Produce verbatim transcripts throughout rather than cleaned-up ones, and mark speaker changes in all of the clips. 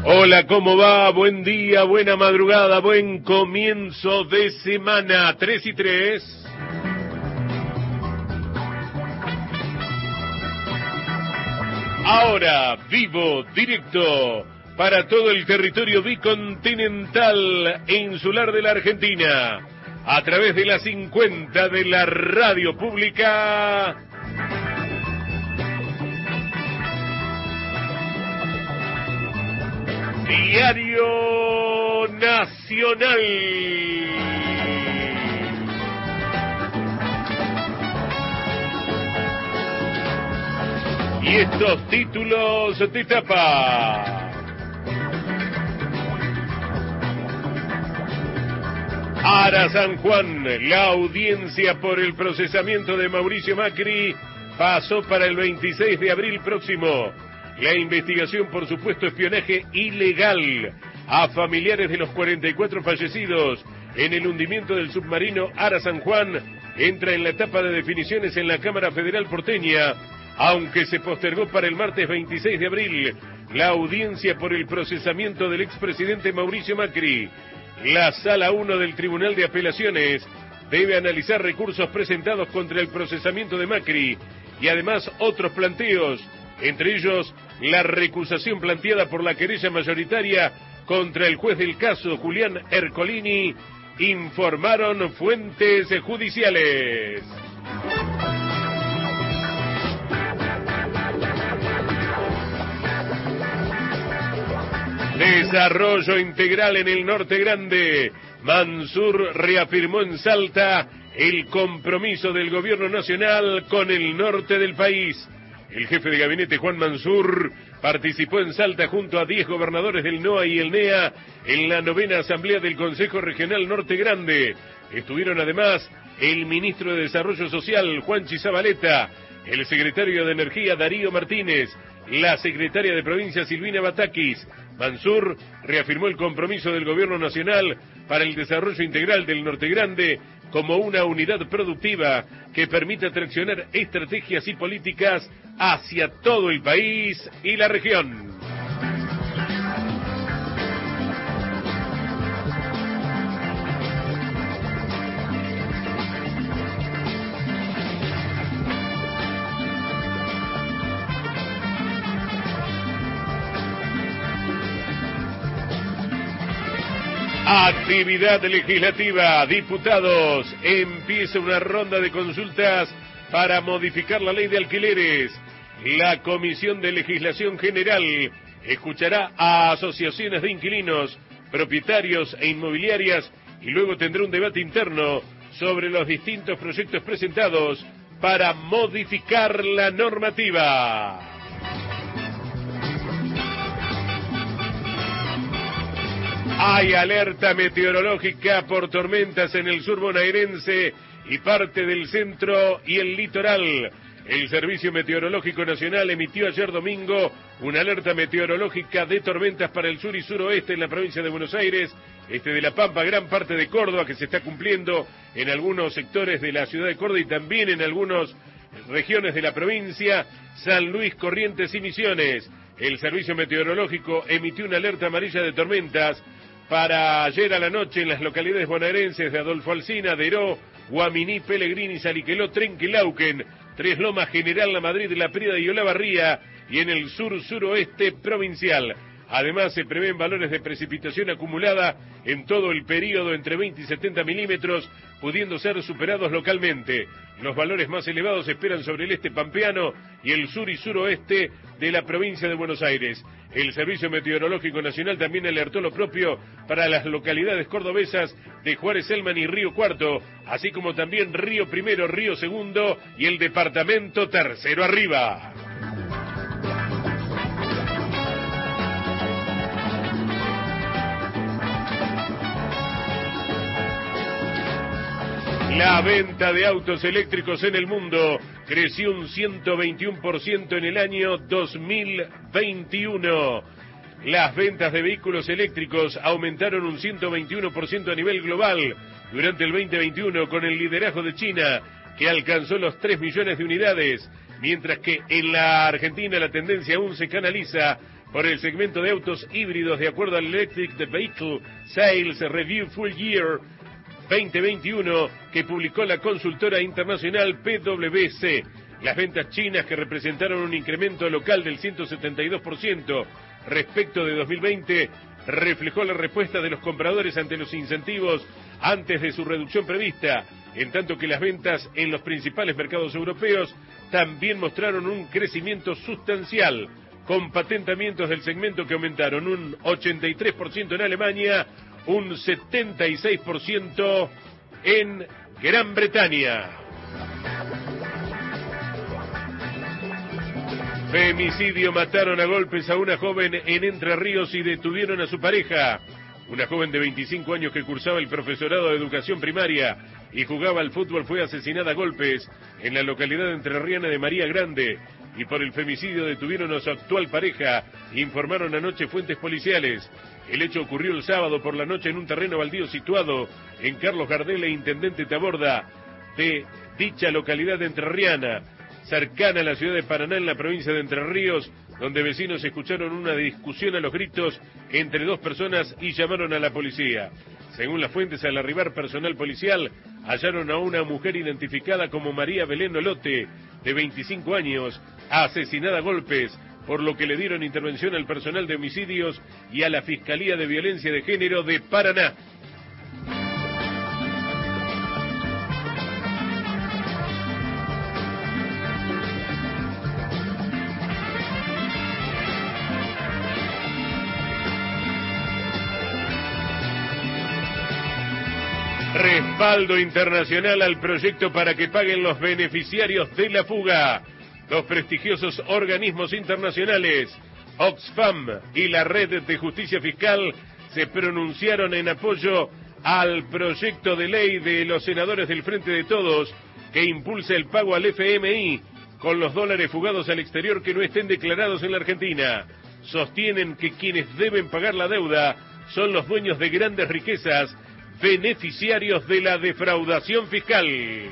Speaker 1: Hola, ¿cómo va? Buen día, buena madrugada, buen comienzo de semana. Tres y tres. Ahora, vivo, directo, para todo el territorio bicontinental e insular de la Argentina, a través de la cincuenta de la radio pública. Diario Nacional. Y estos títulos de tapa. Ara San Juan, la audiencia por el procesamiento de Mauricio Macri pasó para el veintiséis de abril próximo. La investigación por supuesto espionaje ilegal a familiares de los cuarenta y cuatro fallecidos en el hundimiento del submarino Ara San Juan entra en la etapa de definiciones en la Cámara Federal porteña, aunque se postergó para el martes veintiséis de abril la audiencia por el procesamiento del expresidente Mauricio Macri. La Sala uno del Tribunal de Apelaciones debe analizar recursos presentados contra el procesamiento de Macri y además otros planteos, entre ellos la recusación planteada por la querella mayoritaria contra el juez del caso, Julián Ercolini, informaron fuentes judiciales. Desarrollo integral en el Norte Grande. Mansur reafirmó en Salta el compromiso del gobierno nacional con el norte del país. El jefe de gabinete Juan Mansur participó en Salta junto a diez gobernadores del N O A y el N E A en la novena asamblea del Consejo Regional Norte Grande. Estuvieron además el ministro de Desarrollo Social Juanchi Zabaleta, el secretario de Energía Darío Martínez, la secretaria de Provincia Silvina Batakis. Mansur reafirmó el compromiso del gobierno nacional para el desarrollo integral del Norte Grande como una unidad productiva que permita traccionar estrategias y políticas hacia todo el país y la región. Actividad legislativa. Diputados, empieza una ronda de consultas para modificar la ley de alquileres. La Comisión de Legislación General escuchará a asociaciones de inquilinos, propietarios e inmobiliarias y luego tendrá un debate interno sobre los distintos proyectos presentados para modificar la normativa. Hay alerta meteorológica por tormentas en el sur bonaerense y parte del centro y el litoral. El Servicio Meteorológico Nacional emitió ayer domingo una alerta meteorológica de tormentas para el sur y suroeste en la provincia de Buenos Aires, este de La Pampa, gran parte de Córdoba, que se está cumpliendo en algunos sectores de la ciudad de Córdoba y también en algunas regiones de la provincia, San Luis, Corrientes y Misiones. El Servicio Meteorológico emitió una alerta amarilla de tormentas para ayer a la noche en las localidades bonaerenses de Adolfo Alsina, Deró, Guaminí, Pellegrini, Saliqueló, Trenquelauquen, Tres Lomas, General La Madrid, La Prida y Olavarría, y en el sur-suroeste provincial. Además, se prevén valores de precipitación acumulada en todo el periodo entre veinte y setenta milímetros, pudiendo ser superados localmente. Los valores más elevados se esperan sobre el este pampeano y el sur y suroeste de la provincia de Buenos Aires. El Servicio Meteorológico Nacional también alertó lo propio para las localidades cordobesas de Juárez, Selman y Río Cuarto, así como también Río Primero, Río Segundo y el departamento Tercero Arriba. La venta de autos eléctricos en el mundo creció un ciento veintiuno por ciento en el año dos mil veintiuno. Las ventas de vehículos eléctricos aumentaron un ciento veintiuno por ciento a nivel global durante el veinte veintiuno, con el liderazgo de China, que alcanzó los tres millones de unidades. mientras que en la Argentina la tendencia aún se canaliza por el segmento de autos híbridos de acuerdo al Electric Vehicle Sales Review Full Year veinte veintiuno que publicó la consultora internacional P W C. Las ventas chinas, que representaron un incremento local del ciento setenta y dos por ciento respecto de dos mil veinte, reflejó la respuesta de los compradores ante los incentivos antes de su reducción prevista, en tanto que las ventas en los principales mercados europeos también mostraron un crecimiento sustancial, con patentamientos del segmento que aumentaron un ochenta y tres por ciento en Alemania, un setenta y seis por ciento en Gran Bretaña. Femicidio: mataron a golpes a una joven en Entre Ríos y detuvieron a su pareja. Una joven de veinticinco años que cursaba el profesorado de educación primaria y jugaba al fútbol fue asesinada a golpes en la localidad entrerriana de María Grande, y por el femicidio detuvieron a su actual pareja, informaron anoche fuentes policiales. El hecho ocurrió el sábado por la noche en un terreno baldío situado en Carlos Gardel e Intendente Taborda de dicha localidad entrerriana, cercana a la ciudad de Paraná, en la provincia de Entre Ríos, donde vecinos escucharon una discusión a los gritos entre dos personas y llamaron a la policía. Según las fuentes, al arribar personal policial, hallaron a una mujer identificada como María Belén Olote, de veinticinco años, asesinada a golpes, por lo que le dieron intervención al personal de homicidios y a la Fiscalía de Violencia de Género de Paraná. Respaldo internacional al proyecto para que paguen los beneficiarios de la fuga. Los prestigiosos organismos internacionales, Oxfam y la Red de Justicia Fiscal, se pronunciaron en apoyo al proyecto de ley de los senadores del Frente de Todos que impulsa el pago al F M I con los dólares fugados al exterior que no estén declarados en la Argentina. Sostienen que quienes deben pagar la deuda son los dueños de grandes riquezas, beneficiarios de la defraudación fiscal.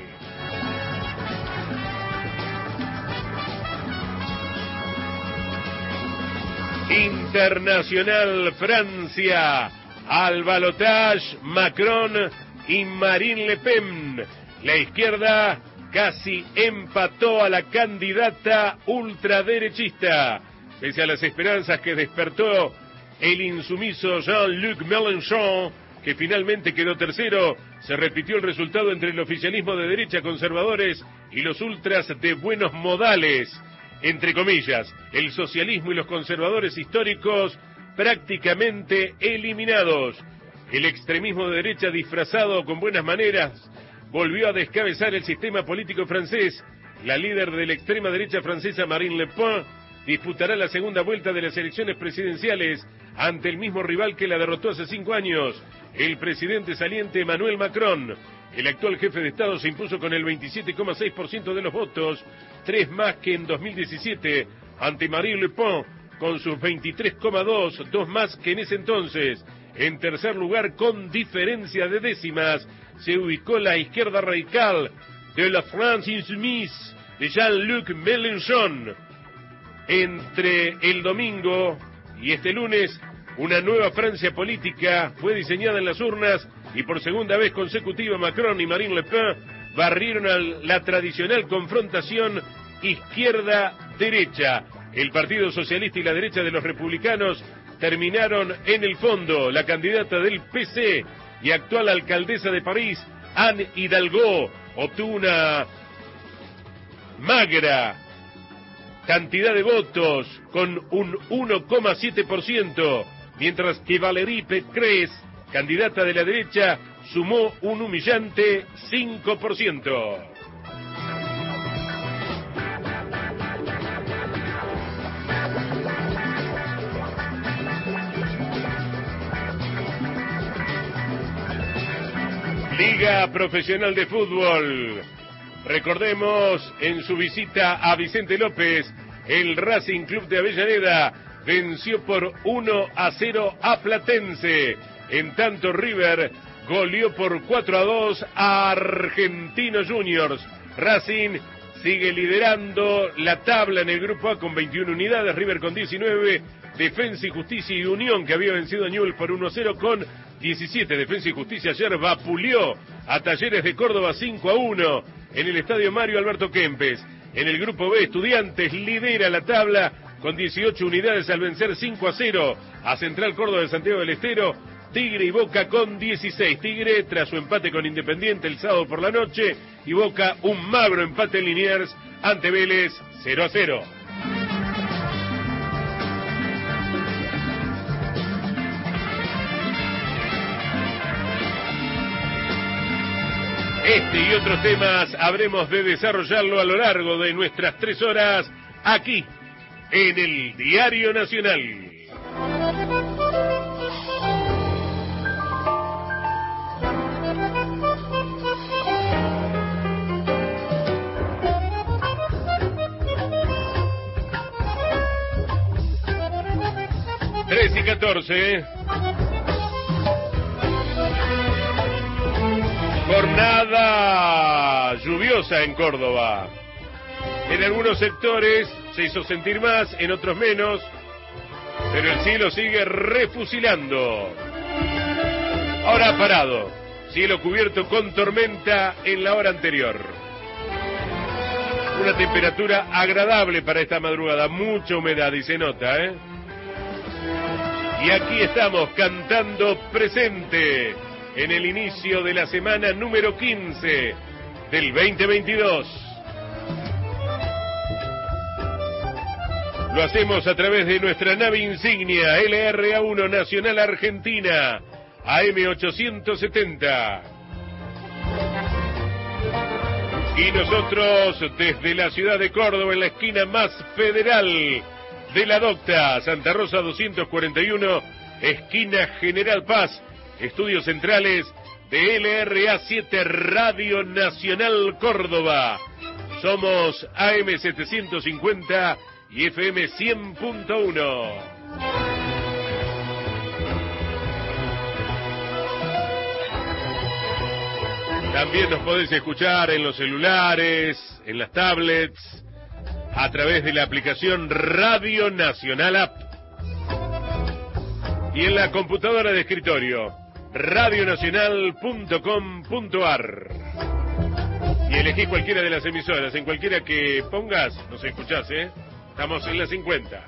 Speaker 1: Internacional: Francia, al balotage Macron y Marine Le Pen. La izquierda casi empató a la candidata ultraderechista. Pese a las esperanzas que despertó el insumiso Jean-Luc Mélenchon, que finalmente quedó tercero, se repitió el resultado entre el oficialismo de derecha, conservadores, y los ultras de buenos modales, entre comillas, el socialismo y los conservadores históricos prácticamente eliminados. El extremismo de derecha, disfrazado con buenas maneras, volvió a descabezar el sistema político francés. La líder de la extrema derecha francesa, Marine Le Pen, disputará la segunda vuelta de las elecciones presidenciales ante el mismo rival que la derrotó hace cinco años, el presidente saliente Emmanuel Macron. El actual jefe de Estado se impuso con el veintisiete coma seis por ciento de los votos, tres más que en dos mil diecisiete, ante Marine Le Pen con sus veintitrés coma dos, dos más que en ese entonces. En tercer lugar, con diferencia de décimas, se ubicó la izquierda radical de la France Insoumise de Jean-Luc Mélenchon. Entre el domingo y este lunes, una nueva Francia política fue diseñada en las urnas y por segunda vez consecutiva Macron y Marine Le Pen barrieron a la tradicional confrontación izquierda-derecha. El Partido Socialista y la derecha de los republicanos terminaron en el fondo. La candidata del P C y actual alcaldesa de París, Anne Hidalgo, obtuvo una magra cantidad de votos con un uno coma siete por ciento, mientras que Valérie Pécresse, candidata de la derecha, sumó un humillante cinco por ciento. Liga Profesional de Fútbol. Recordemos, en su visita a Vicente López, el Racing Club de Avellaneda venció por uno a cero a Platense. En tanto, River goleó por cuatro a dos a Argentinos Juniors. Racing sigue liderando la tabla en el grupo A con veintiuna unidades, River con diecinueve, Defensa y Justicia y Unión, que había vencido a Newell's por uno a cero, con diecisiete. Defensa y Justicia ayer vapuleó a Talleres de Córdoba cinco a uno en el estadio Mario Alberto Kempes. En el grupo B, Estudiantes lidera la tabla con dieciocho unidades al vencer cinco a cero a Central Córdoba de Santiago del Estero. Tigre y Boca con dieciséis. Tigre tras su empate con Independiente el sábado por la noche, y Boca un magro empate en Liniers ante Vélez cero a cero. Este y otros temas habremos de desarrollarlo a lo largo de nuestras tres horas aquí en el Diario Nacional. tres y catorce. Jornada lluviosa en Córdoba. En algunos sectores se hizo sentir más, en otros menos, pero el cielo sigue refusilando. Ahora ha parado. Cielo cubierto con tormenta en la hora anterior. Una temperatura agradable para esta madrugada, mucha humedad y se nota, ¿eh? Y aquí estamos cantando presente en el inicio de la semana número quince del veinte veintidós. Lo hacemos a través de nuestra nave insignia L R A uno Nacional Argentina, A M ochocientos setenta. Y nosotros desde la ciudad de Córdoba, en la esquina más federal de la Docta, Santa Rosa doscientos cuarenta y uno, esquina General Paz, estudios centrales de L R A siete Radio Nacional Córdoba. Somos A M setecientos cincuenta y F M cien punto uno. También nos podéis escuchar en los celulares, en las tablets, a través de la aplicación Radio Nacional App. Y en la computadora de escritorio, radio nacional punto com punto a r. Y elegís cualquiera de las emisoras, en cualquiera que pongas, nos escuchás, ¿eh? Estamos en la cincuenta.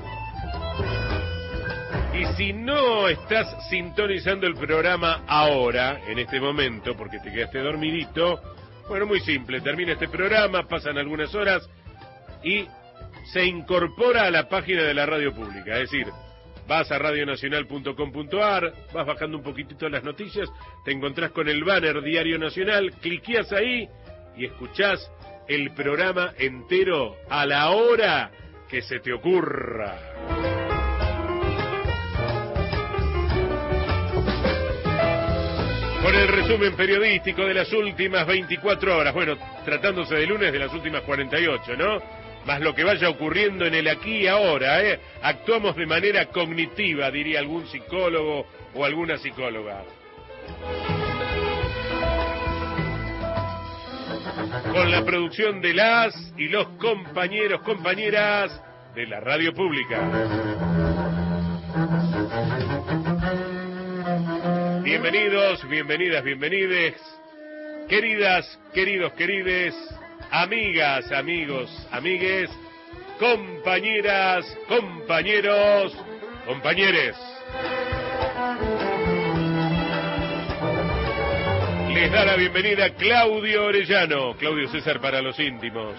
Speaker 1: Y si no estás sintonizando el programa ahora, en este momento, porque te quedaste dormidito, bueno, muy simple, termina este programa, pasan algunas horas y se incorpora a la página de la radio pública, es decir, vas a radio nacional punto com punto a r, vas bajando un poquitito las noticias, te encontrás con el banner Diario Nacional, cliqueás ahí y escuchás el programa entero a la hora que se te ocurra. Con el resumen periodístico de las últimas veinticuatro horas, bueno, tratándose de lunes, de las últimas cuarenta y ocho, ¿no? Más lo que vaya ocurriendo en el aquí y ahora, ¿eh? Actuamos de manera cognitiva, diría algún psicólogo o alguna psicóloga. Con la producción de las y los compañeros, compañeras de la radio pública. Bienvenidos, bienvenidas, bienvenides, queridas, queridos, querides, amigas, amigos, amigues, compañeras, compañeros, compañeres. Les da la bienvenida Claudio Orellano, Claudio César para los íntimos.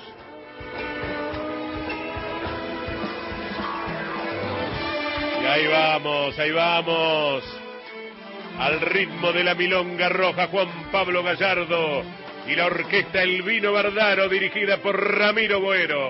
Speaker 1: Y ahí vamos, ahí vamos. Al ritmo de la milonga roja, Juan Pablo Gallardo y la orquesta El Vino Bardaro, dirigida por Ramiro Boero.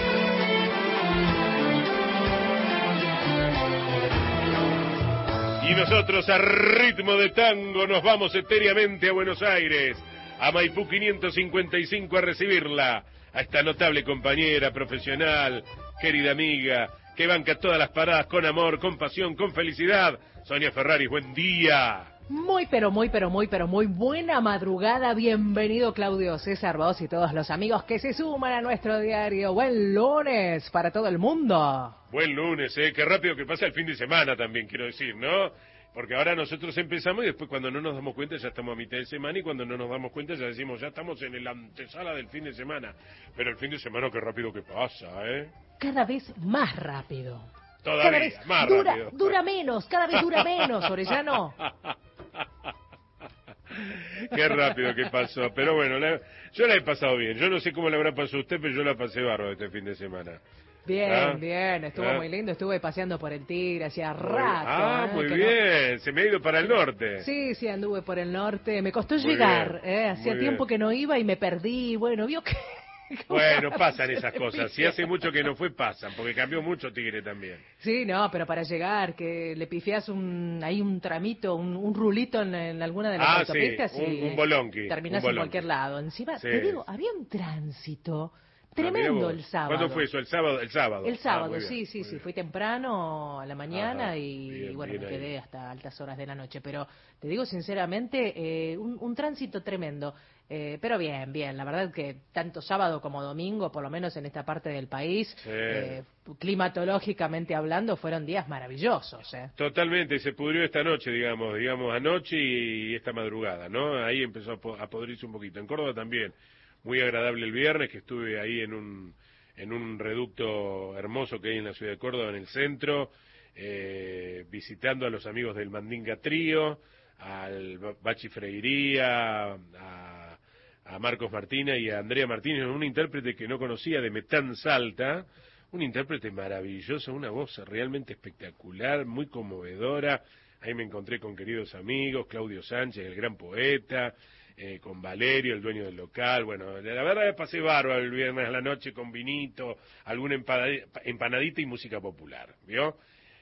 Speaker 1: Y nosotros a ritmo de tango nos vamos etéreamente a Buenos Aires, a Maipú quinientos cincuenta y cinco, a recibirla, a esta notable compañera, profesional, querida amiga, que banca todas las paradas con amor, con pasión, con felicidad. Sonia Ferrari, buen día.
Speaker 2: Muy, pero muy, pero muy, pero muy buena madrugada. Bienvenido Claudio César, vos y todos los amigos que se suman a nuestro diario. Buen lunes para todo el mundo.
Speaker 1: Buen lunes, ¿eh? Qué rápido que pasa el fin de semana también, quiero decir, ¿no? Porque ahora nosotros empezamos y después cuando no nos damos cuenta ya estamos a mitad de semana y cuando no nos damos cuenta ya decimos ya estamos en la antesala del fin de semana. Pero el fin de semana qué rápido que pasa, ¿eh?
Speaker 2: Cada vez más rápido.
Speaker 1: Todavía,
Speaker 2: cada vez
Speaker 1: más
Speaker 2: dura,
Speaker 1: rápido.
Speaker 2: Dura menos, cada vez dura menos, Orellano.
Speaker 1: Qué rápido que pasó. Pero bueno, la, yo la he pasado bien. Yo no sé cómo le habrá pasado a usted, pero yo la pasé bárbaro este fin de semana.
Speaker 2: Bien,
Speaker 1: ¿Ah?
Speaker 2: bien, estuvo
Speaker 1: ¿Ah?
Speaker 2: muy lindo, estuve paseando por el Tigre, hacía
Speaker 1: Muy,
Speaker 2: rato.
Speaker 1: ah,
Speaker 2: ¿eh?
Speaker 1: muy
Speaker 2: que
Speaker 1: bien,
Speaker 2: no...
Speaker 1: se me ha ido para el norte.
Speaker 2: Sí, sí, anduve por el norte, me costó
Speaker 1: Muy
Speaker 2: llegar,
Speaker 1: bien,
Speaker 2: ¿eh? hacía
Speaker 1: muy
Speaker 2: tiempo
Speaker 1: bien.
Speaker 2: que no iba y me perdí, bueno, vio que...
Speaker 1: Bueno, pasan esas cosas, si hace mucho que no fue, pasan, porque cambió mucho Tigre también.
Speaker 2: Sí, no, pero para llegar, que le pifiás un, ahí un tramito, un, un rulito en, en alguna de las
Speaker 1: Ah,
Speaker 2: autopistas
Speaker 1: sí,
Speaker 2: y
Speaker 1: un, un bolonqui.
Speaker 2: terminás
Speaker 1: un
Speaker 2: en
Speaker 1: bolonqui.
Speaker 2: cualquier lado. Encima,
Speaker 1: Sí.
Speaker 2: te digo, había un tránsito
Speaker 1: Ah,
Speaker 2: tremendo
Speaker 1: mirá vos.
Speaker 2: el sábado.
Speaker 1: ¿Cuándo fue eso? ¿El sábado? El sábado,
Speaker 2: El
Speaker 1: Ah,
Speaker 2: sábado,
Speaker 1: muy bien,
Speaker 2: sí, sí,
Speaker 1: muy
Speaker 2: sí.
Speaker 1: bien.
Speaker 2: Fui temprano a la mañana
Speaker 1: Ajá,
Speaker 2: y,
Speaker 1: bien,
Speaker 2: bueno,
Speaker 1: bien
Speaker 2: me
Speaker 1: ahí.
Speaker 2: quedé hasta altas horas de la noche. Pero te digo sinceramente, eh, un, un tránsito tremendo. Eh, pero bien, bien. La verdad que tanto sábado como domingo, por lo menos en esta parte del país,
Speaker 1: Sí.
Speaker 2: eh, climatológicamente hablando, fueron días maravillosos. ¿eh?
Speaker 1: Totalmente, se pudrió esta noche, digamos, digamos anoche y esta madrugada, ¿no? Ahí empezó a, po- a podrirse un poquito. En Córdoba también, muy agradable el viernes, que estuve ahí en un en un reducto hermoso que hay en la ciudad de Córdoba, en el centro, eh, visitando a los amigos del Mandinga Trío, al Ba- Bachi Freiría, a, a Marcos Martínez y a Andrea Martínez, un intérprete que no conocía de Metán Salta, un intérprete maravilloso, una voz realmente espectacular, muy conmovedora. Ahí me encontré con queridos amigos, Claudio Sánchez, el gran poeta, eh, con Valerio, el dueño del local. Bueno, la verdad pasé bárbaro el viernes a la noche con vinito, alguna empanadi- empanadita y música popular, ¿vio?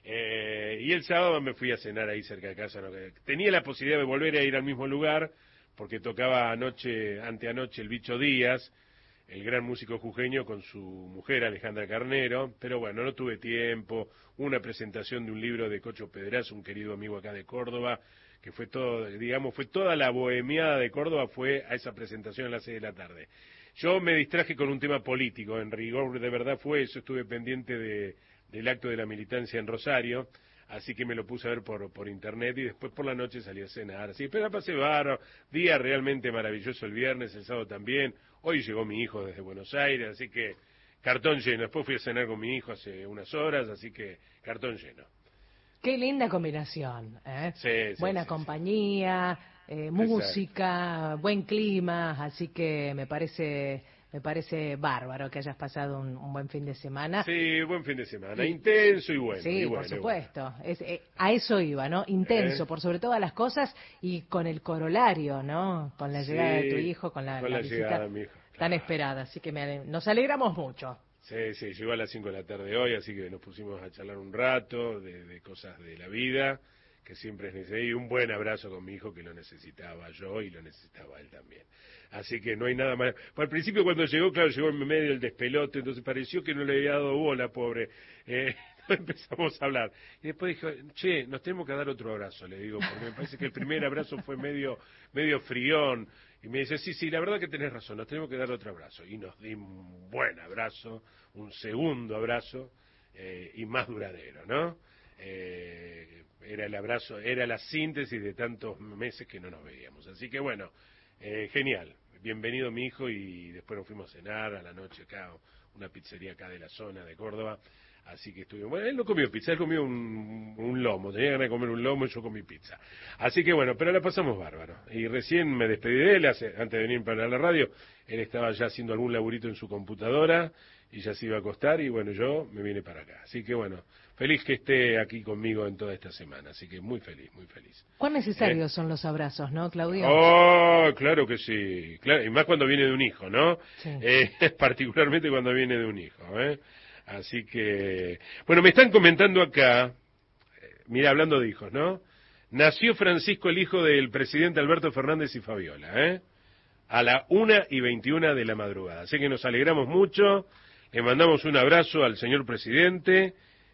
Speaker 1: Eh, y el sábado me fui a cenar ahí cerca de casa. ¿no? Tenía la posibilidad de volver a ir al mismo lugar, porque tocaba anoche, anteanoche, el Bicho Díaz, el gran músico jujeño con su mujer Alejandra Carnero, pero bueno, no tuve tiempo, una presentación de un libro de Cocho Pedraza, un querido amigo acá de Córdoba, que fue todo, digamos, fue toda la bohemiada de Córdoba fue a esa presentación a las seis de la tarde. Yo me distraje con un tema político, en rigor de verdad fue eso, estuve pendiente de, del acto de la militancia en Rosario, así que me lo puse a ver por, por internet y después por la noche salí a cenar. Así, pero la pasé bárbaro, día realmente maravilloso el viernes, el sábado también. Hoy llegó mi hijo desde Buenos Aires, así que cartón lleno. Después fui a cenar con mi hijo hace unas horas, así que cartón lleno.
Speaker 2: Qué linda combinación, ¿eh?
Speaker 1: Sí, sí,
Speaker 2: Buena
Speaker 1: sí,
Speaker 2: compañía, eh, música, buen clima, así que me parece me parece bárbaro que hayas pasado un, un buen fin de semana.
Speaker 1: Sí, buen fin de semana,
Speaker 2: Y-
Speaker 1: intenso y bueno.
Speaker 2: Sí,
Speaker 1: y
Speaker 2: por
Speaker 1: bueno, y
Speaker 2: supuesto. Es, eh, a eso iba, ¿no? Intenso,
Speaker 1: ¿Eh?
Speaker 2: por sobre todas las cosas y con el corolario, ¿no? Con la
Speaker 1: Sí,
Speaker 2: llegada de tu hijo, con la,
Speaker 1: con
Speaker 2: la
Speaker 1: la
Speaker 2: visita
Speaker 1: llegada de mi hijo,
Speaker 2: tan
Speaker 1: claro.
Speaker 2: esperada. Así que me ale- nos alegramos mucho.
Speaker 1: Sí, sí, llegó a las cinco de la tarde hoy, así que nos pusimos a charlar un rato de, de cosas de la vida, que siempre es necesario, y un buen abrazo con mi hijo que lo necesitaba yo y lo necesitaba él también. Así que no hay nada más. Pues al principio cuando llegó, claro, llegó en medio del despelote, entonces pareció que no le había dado bola, pobre. Eh, empezamos a hablar. Y después dijo, che, nos tenemos que dar otro abrazo, le digo, porque me parece que el primer abrazo fue medio, medio frión. Y me dice, sí, sí, la verdad que tenés razón, nos tenemos que dar otro abrazo. Y nos dimos un buen abrazo, un segundo abrazo, eh, y más duradero, ¿no? Eh, era el abrazo, era la síntesis de tantos meses que no nos veíamos. Así que bueno, eh, genial. Bienvenido mi hijo y después nos fuimos a cenar a la noche acá, una pizzería acá de la zona de Córdoba. Así que estuvimos, bueno, él no comió pizza, él comió un, un lomo, tenía ganas de comer un lomo y yo comí pizza. Así que bueno, pero la pasamos bárbaro. Y recién me despedí de él, hace, antes de venir para la radio, él estaba ya haciendo algún laburito en su computadora y ya se iba a acostar y bueno, yo me vine para acá. Así que bueno, feliz que esté aquí conmigo en toda esta semana, así que muy feliz, muy feliz.
Speaker 2: Cuán necesarios
Speaker 1: ¿Eh?
Speaker 2: son los abrazos, ¿no, Claudio?
Speaker 1: Oh, claro que sí, claro, y más cuando viene de un hijo, ¿no?
Speaker 2: Sí.
Speaker 1: Eh, particularmente cuando viene de un hijo, ¿eh? Así que, bueno, me están comentando acá, eh, mira, hablando de hijos, ¿no? Nació Francisco, el hijo del presidente Alberto Fernández y Fabiola, ¿eh? A la una y veintiuna de la madrugada. Así que nos alegramos mucho, le mandamos un abrazo al señor presidente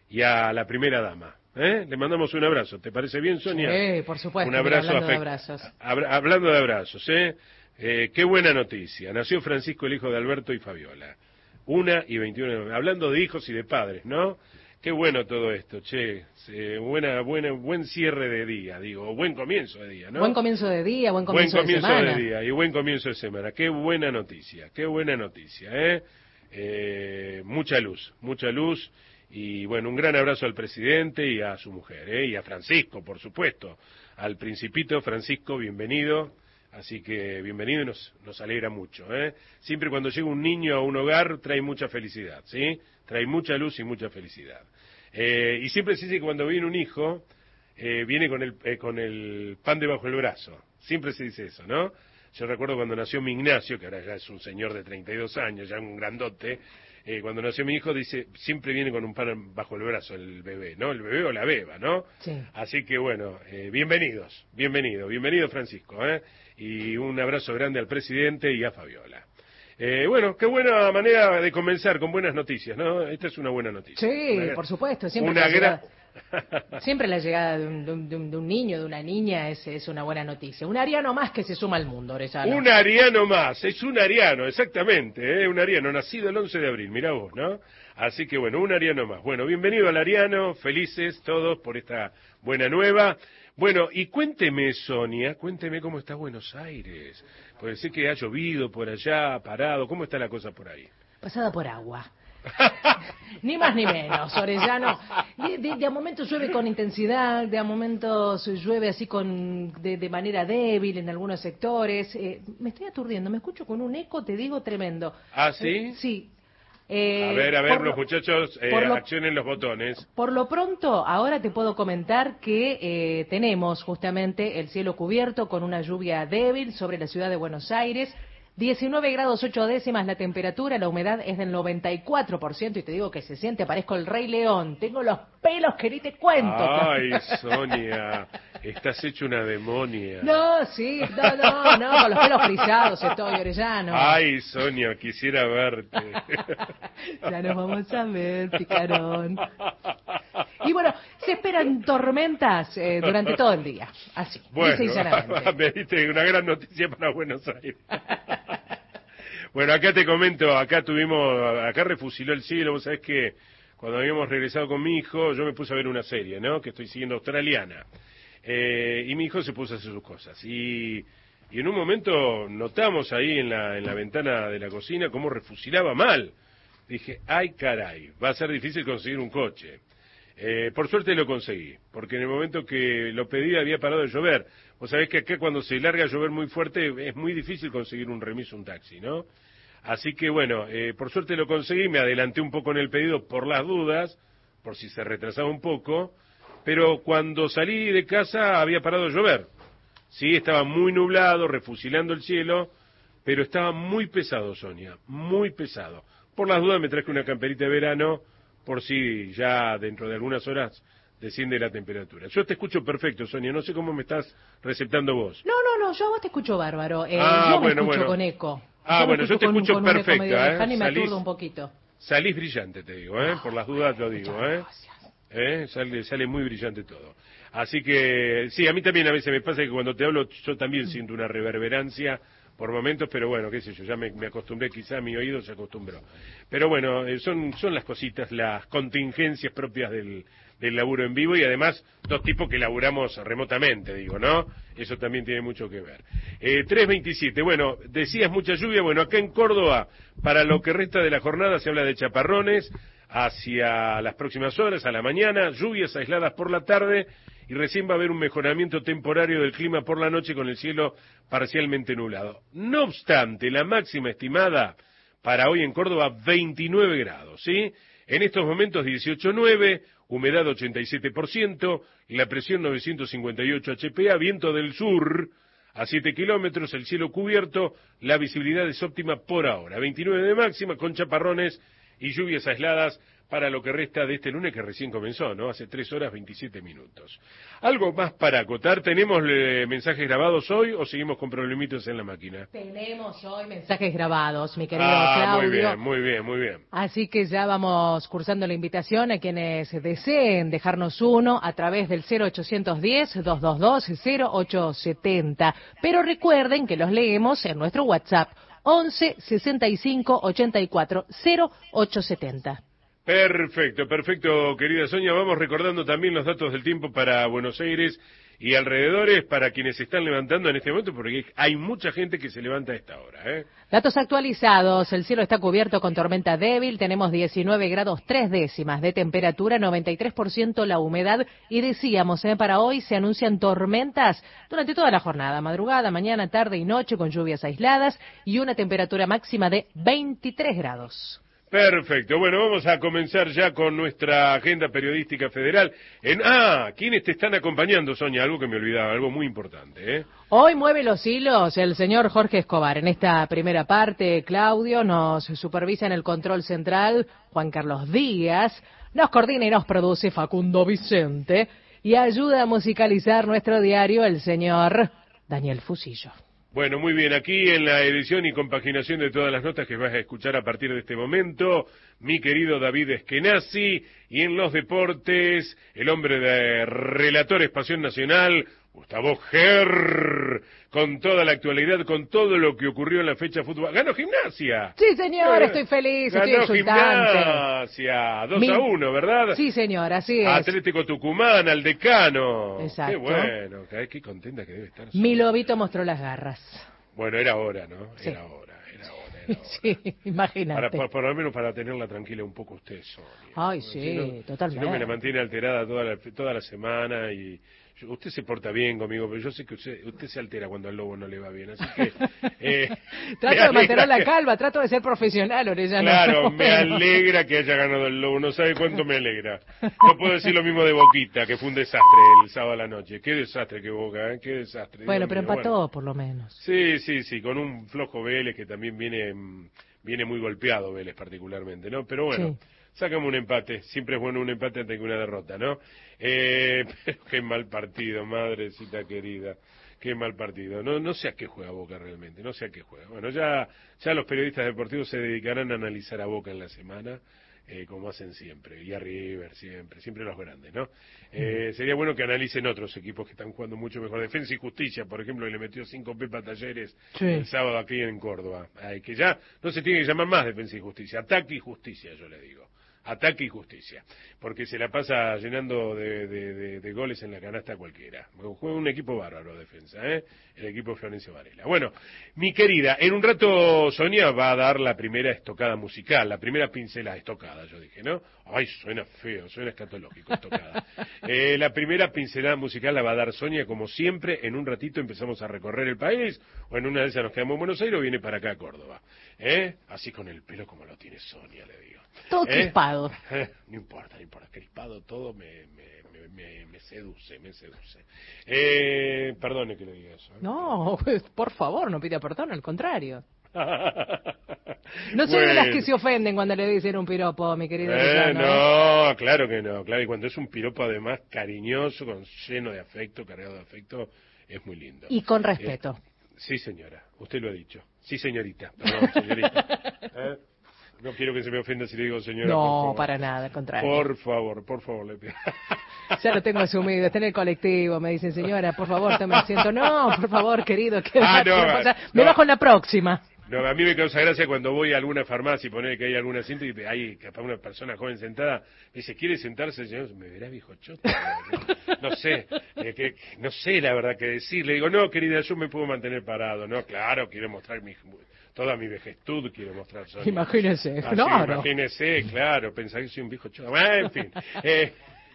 Speaker 1: y a la primera dama. ¿Eh? Le mandamos un abrazo. ¿Te parece bien, Sonia?
Speaker 2: Sí, por supuesto.
Speaker 1: Un abrazo.
Speaker 2: Hablando de
Speaker 1: afect...
Speaker 2: abrazos.
Speaker 1: Habla... Hablando de abrazos, ¿eh? ¿eh? Qué buena noticia. Nació Francisco, el hijo de Alberto y Fabiola. Una y veintiuno. Hablando de hijos y de padres, ¿no? Qué bueno todo esto, che. Eh, buena, buena, buen cierre de día, digo. Buen comienzo de día, ¿no?
Speaker 2: Buen comienzo de día, buen comienzo,
Speaker 1: buen comienzo
Speaker 2: de semana.
Speaker 1: de día y buen comienzo de semana. Qué buena noticia, qué buena noticia, ¿eh? eh mucha luz, mucha luz. Y bueno, un gran abrazo al presidente y a su mujer, ¿eh? Y a Francisco, por supuesto. Al principito, Francisco, bienvenido. Así que bienvenido y nos, nos alegra mucho, ¿eh? Siempre cuando llega un niño a un hogar trae mucha felicidad, ¿sí? Trae mucha luz y mucha felicidad. Eh, y siempre se dice que cuando viene un hijo, eh, viene con el, eh, con el pan debajo del brazo. Siempre se dice eso, ¿no? Yo recuerdo cuando nació mi Ignacio, que ahora ya es un señor de treinta y dos años, ya un grandote. Eh, cuando nació mi hijo, dice, siempre viene con un pan bajo el brazo el bebé, ¿no? El bebé o la beba, ¿no?
Speaker 2: Sí.
Speaker 1: Así que bueno, eh, bienvenidos, bienvenido, bienvenido Francisco, ¿eh? Y un abrazo grande al presidente y a Fabiola. Eh, bueno, qué buena manera de comenzar con buenas noticias, ¿no? Esta es una buena noticia.
Speaker 2: Sí,
Speaker 1: una,
Speaker 2: por supuesto, siempre
Speaker 1: una
Speaker 2: la
Speaker 1: gran...
Speaker 2: llegada, siempre la llegada de un, de, un, de un niño, de una niña, es, es una buena noticia. Un ariano más que se suma al mundo, Orellano.
Speaker 1: Un ariano más, es un ariano, exactamente, ¿eh? Un ariano, nacido el once de abril, mirá vos, ¿no? Así que bueno, un ariano más. Bueno, bienvenido al ariano, felices todos por esta buena nueva. Bueno, y cuénteme, Sonia, cuénteme cómo está Buenos Aires. Puede ser que ha llovido por allá, parado, ¿cómo está la cosa por ahí?
Speaker 2: Pasada por agua. Ni más ni menos, Orellano. De, de, de a momentos llueve con intensidad, de a momentos llueve así con de, de manera débil en algunos sectores. Eh, me estoy aturdiendo, me escucho con un eco, te digo, tremendo.
Speaker 1: ¿Ah, sí?
Speaker 2: Eh, sí. Eh,
Speaker 1: a ver, a ver, los
Speaker 2: lo,
Speaker 1: muchachos, eh,
Speaker 2: lo,
Speaker 1: accionen los botones.
Speaker 2: Por lo pronto, ahora te puedo comentar que eh, tenemos justamente el cielo cubierto con una lluvia débil sobre la ciudad de Buenos Aires. diecinueve grados ocho décimas la temperatura, la humedad es del noventa y cuatro por ciento y te digo que se siente, parezco el Rey León, tengo los pelos que ni te cuento.
Speaker 1: Ay, Sonia, estás hecho una demonia.
Speaker 2: No, sí, no, no, no, con los pelos frisados estoy, Orellano.
Speaker 1: Ay, Sonia, quisiera verte.
Speaker 2: Ya nos vamos a ver, picarón. Y bueno, se esperan tormentas eh, durante todo el día, así,
Speaker 1: bueno,
Speaker 2: sinceramente.
Speaker 1: Me diste una gran noticia para Buenos Aires. Bueno, acá te comento, acá tuvimos, acá refusiló el cielo, vos sabés que cuando habíamos regresado con mi hijo, yo me puse a ver una serie, ¿no?, que estoy siguiendo australiana, eh, y mi hijo se puso a hacer sus cosas, y, y en un momento notamos ahí en la, en la ventana de la cocina cómo refusilaba mal. Dije, ay caray, va a ser difícil conseguir un coche. Eh, por suerte lo conseguí, porque en el momento que lo pedí había parado de llover. Vos sabés que acá cuando se larga a llover muy fuerte es muy difícil conseguir un remis, un taxi, ¿no? Así que bueno, eh, por suerte lo conseguí, me adelanté un poco en el pedido por las dudas, por si se retrasaba un poco, pero cuando salí de casa había parado de llover. Sí, estaba muy nublado, refusilando el cielo, pero estaba muy pesado, Sonia, muy pesado. Por las dudas me traje una camperita de verano, por si ya dentro de algunas horas desciende la temperatura. Yo te escucho perfecto, Sonia, no sé cómo me estás receptando vos.
Speaker 2: No, no, no, yo a vos te escucho bárbaro. Eh,
Speaker 1: ah,
Speaker 2: yo me
Speaker 1: bueno,
Speaker 2: escucho
Speaker 1: bueno.
Speaker 2: con eco.
Speaker 1: Ah,
Speaker 2: yo
Speaker 1: bueno, yo te
Speaker 2: con,
Speaker 1: escucho
Speaker 2: con
Speaker 1: perfecta, ¿eh?
Speaker 2: Lejano y me
Speaker 1: Salís,
Speaker 2: aturdo un poquito.
Speaker 1: Salís brillante, te digo, ¿eh? Por las dudas lo digo, ¿eh?
Speaker 2: Gracias.
Speaker 1: ¿Eh? Sale, sale muy brillante todo. Así que, sí, a mí también a veces me pasa que cuando te hablo yo también mm. siento una reverberancia por momentos, pero bueno, qué sé yo, ya me, me acostumbré, quizá mi oído se acostumbró. Pero bueno, eh, son, son las cositas, las contingencias propias del, del laburo en vivo y además dos tipos que laburamos remotamente, digo, ¿no? Eso también tiene mucho que ver. Eh, tres veintisiete, bueno, decías mucha lluvia, bueno, acá en Córdoba, para lo que resta de la jornada se habla de chaparrones hacia las próximas horas, a la mañana, lluvias aisladas por la tarde, y recién va a haber un mejoramiento temporario del clima por la noche con el cielo parcialmente nublado. No obstante, la máxima estimada para hoy en Córdoba, veintinueve grados, ¿sí? En estos momentos dieciocho coma nueve, humedad ochenta y siete por ciento, la presión novecientos cincuenta y ocho H P A, viento del sur a siete kilómetros, el cielo cubierto, la visibilidad es óptima por ahora. veintinueve de máxima con chaparrones y lluvias aisladas para lo que resta de este lunes que recién comenzó, ¿no? Hace tres horas veintisiete minutos. ¿Algo más para acotar? ¿Tenemos eh, mensajes grabados hoy o seguimos con problemitos en la máquina?
Speaker 2: Tenemos hoy mensajes grabados, mi querido
Speaker 1: ah,
Speaker 2: Claudio.
Speaker 1: Muy bien, muy bien, muy bien.
Speaker 2: Así que ya vamos cursando la invitación a quienes deseen dejarnos uno a través del cero ochocientos diez, doscientos veintidós, cero ocho setenta. Pero recuerden que los leemos en nuestro WhatsApp once sesenta y cinco ochenta y cuatro cero ocho setenta.
Speaker 1: Perfecto, perfecto, querida Sonia. Vamos recordando también los datos del tiempo para Buenos Aires y alrededores para quienes se están levantando en este momento, porque hay mucha gente que se levanta a esta hora, ¿eh?
Speaker 2: Datos actualizados. El cielo está cubierto con tormenta débil. Tenemos diecinueve grados tres décimas de temperatura, noventa y tres por ciento la humedad. Y decíamos, ¿eh? para hoy se anuncian tormentas durante toda la jornada, madrugada, mañana, tarde y noche, con lluvias aisladas y una temperatura máxima de veintitrés grados.
Speaker 1: Perfecto, bueno, vamos a comenzar ya con nuestra agenda periodística federal. En Ah, ¿quiénes te están acompañando, Sonia? Algo que me olvidaba, algo muy importante, ¿eh?
Speaker 2: Hoy mueve los hilos el señor Jorge Escobar. En esta primera parte, Claudio nos supervisa en el control central Juan Carlos Díaz, nos coordina y nos produce Facundo Vicente y ayuda a musicalizar nuestro diario el señor Daniel Fusillo.
Speaker 1: Bueno, muy bien, aquí en la edición y compaginación de todas las notas que vas a escuchar a partir de este momento, mi querido David Eskenazi, y en los deportes, el hombre de Relatores Pasión Nacional, Gustavo Ger, con toda la actualidad, con todo lo que ocurrió en la fecha fútbol. ¡Ganó Gimnasia!
Speaker 2: Sí, señor, estoy feliz, estoy
Speaker 1: Ganó
Speaker 2: exultante.
Speaker 1: Gimnasia, dos
Speaker 2: Mi...
Speaker 1: a uno, ¿verdad?
Speaker 2: Sí, señor, así es.
Speaker 1: Atlético Tucumán, al decano.
Speaker 2: Exacto.
Speaker 1: Qué bueno, qué contenta que debe estar.
Speaker 2: Mi lobito mostró las garras.
Speaker 1: Bueno, era hora, ¿no?
Speaker 2: Sí.
Speaker 1: Era hora, era hora, era hora.
Speaker 2: Sí, imagínate.
Speaker 1: Para, por, por lo menos para tenerla tranquila un poco usted, Sonia.
Speaker 2: Ay, sí,
Speaker 1: si no,
Speaker 2: totalmente.
Speaker 1: Si no me la mantiene alterada toda la, toda la semana y... Usted se porta bien conmigo, pero yo sé que usted, usted se altera cuando al lobo no le va bien, así que... Eh,
Speaker 2: trato de mantener la calma, trato de ser profesional, Orellana.
Speaker 1: Claro,
Speaker 2: no,
Speaker 1: me
Speaker 2: bueno.
Speaker 1: alegra que haya ganado el lobo, no sabe cuánto me alegra. No puedo decir lo mismo de Boquita, que fue un desastre el sábado a la noche. Qué desastre que Boca, ¿eh? Qué desastre.
Speaker 2: Bueno,
Speaker 1: Dios
Speaker 2: pero
Speaker 1: mío.
Speaker 2: empató,
Speaker 1: Bueno.
Speaker 2: por lo menos.
Speaker 1: Sí, sí, sí, con un flojo Vélez que también viene, viene muy golpeado, Vélez particularmente, ¿no? Pero bueno... Sí. Sácame un empate, siempre es bueno un empate antes que una derrota, ¿no? Eh, pero qué mal partido, madrecita querida, qué mal partido. No, no sé a qué juega Boca realmente, no sé a qué juega. Bueno, ya, ya los periodistas deportivos se dedicarán a analizar a Boca en la semana, eh, como hacen siempre, y a River siempre, siempre los grandes, ¿no? Eh, sería bueno que analicen otros equipos que están jugando mucho mejor. Defensa y Justicia, por ejemplo, que le metió cinco Pepa Talleres sí. el sábado aquí en Córdoba. Ay, que ya no se tiene que llamar más Defensa y Justicia, Ataque y Justicia, yo le digo. Ataque y Justicia, porque se la pasa llenando de, de, de, de goles en la canasta cualquiera. Juega un equipo bárbaro defensa, ¿eh? El equipo Florencio Varela. Bueno, mi querida, en un rato Sonia va a dar la primera estocada musical, la primera pincelada estocada, yo dije, ¿no? Ay, suena feo, suena escatológico, estocada. eh, la primera pincelada musical la va a dar Sonia, como siempre, en un ratito empezamos a recorrer el país, o en una de esas nos quedamos en Buenos Aires o viene para acá a Córdoba. ¿Eh? Así con el pelo como lo tiene Sonia, le digo.
Speaker 2: Todo
Speaker 1: ¿Eh?
Speaker 2: crispado.
Speaker 1: Eh, no importa, no importa. Crispado todo me, me, me, me seduce, me seduce. Eh, perdone que le diga eso. ¿eh?
Speaker 2: No, por favor, no pida perdón, al contrario. No soy
Speaker 1: bueno.
Speaker 2: de las que se ofenden cuando le dicen un piropo, mi querido.
Speaker 1: Eh, no, claro que no, claro. Y cuando es un piropo además cariñoso, con lleno de afecto, cargado de afecto, es muy lindo.
Speaker 2: Y con respeto.
Speaker 1: Eh, sí, señora, usted lo ha dicho. Sí, señorita, perdón, señorita. ¿Eh? No quiero que se me ofenda si le digo señora.
Speaker 2: No, para nada, al contrario.
Speaker 1: Por favor, por favor, le pido.
Speaker 2: Ya lo tengo asumido, está en el colectivo, me dicen, señora, por favor, tome asiento. No, por favor, querido, que
Speaker 1: ah, no,
Speaker 2: no, me
Speaker 1: no.
Speaker 2: bajo en la próxima.
Speaker 1: No, a mí me causa gracia cuando voy a alguna farmacia y poner que hay algún asiento y hay capaz una persona joven sentada, me dice, ¿quiere sentarse, señor? Me verá viejo choto. No sé, eh, que, no sé la verdad que decir. Le digo, no, querida, yo me puedo mantener parado. No, claro, quiero mostrar mi... Toda mi vejestud quiero mostrar. Sonia.
Speaker 2: Imagínese,
Speaker 1: ah,
Speaker 2: claro.
Speaker 1: Sí, imagínese, claro, pensar que soy un viejo choto. Bueno, en fin. Eh...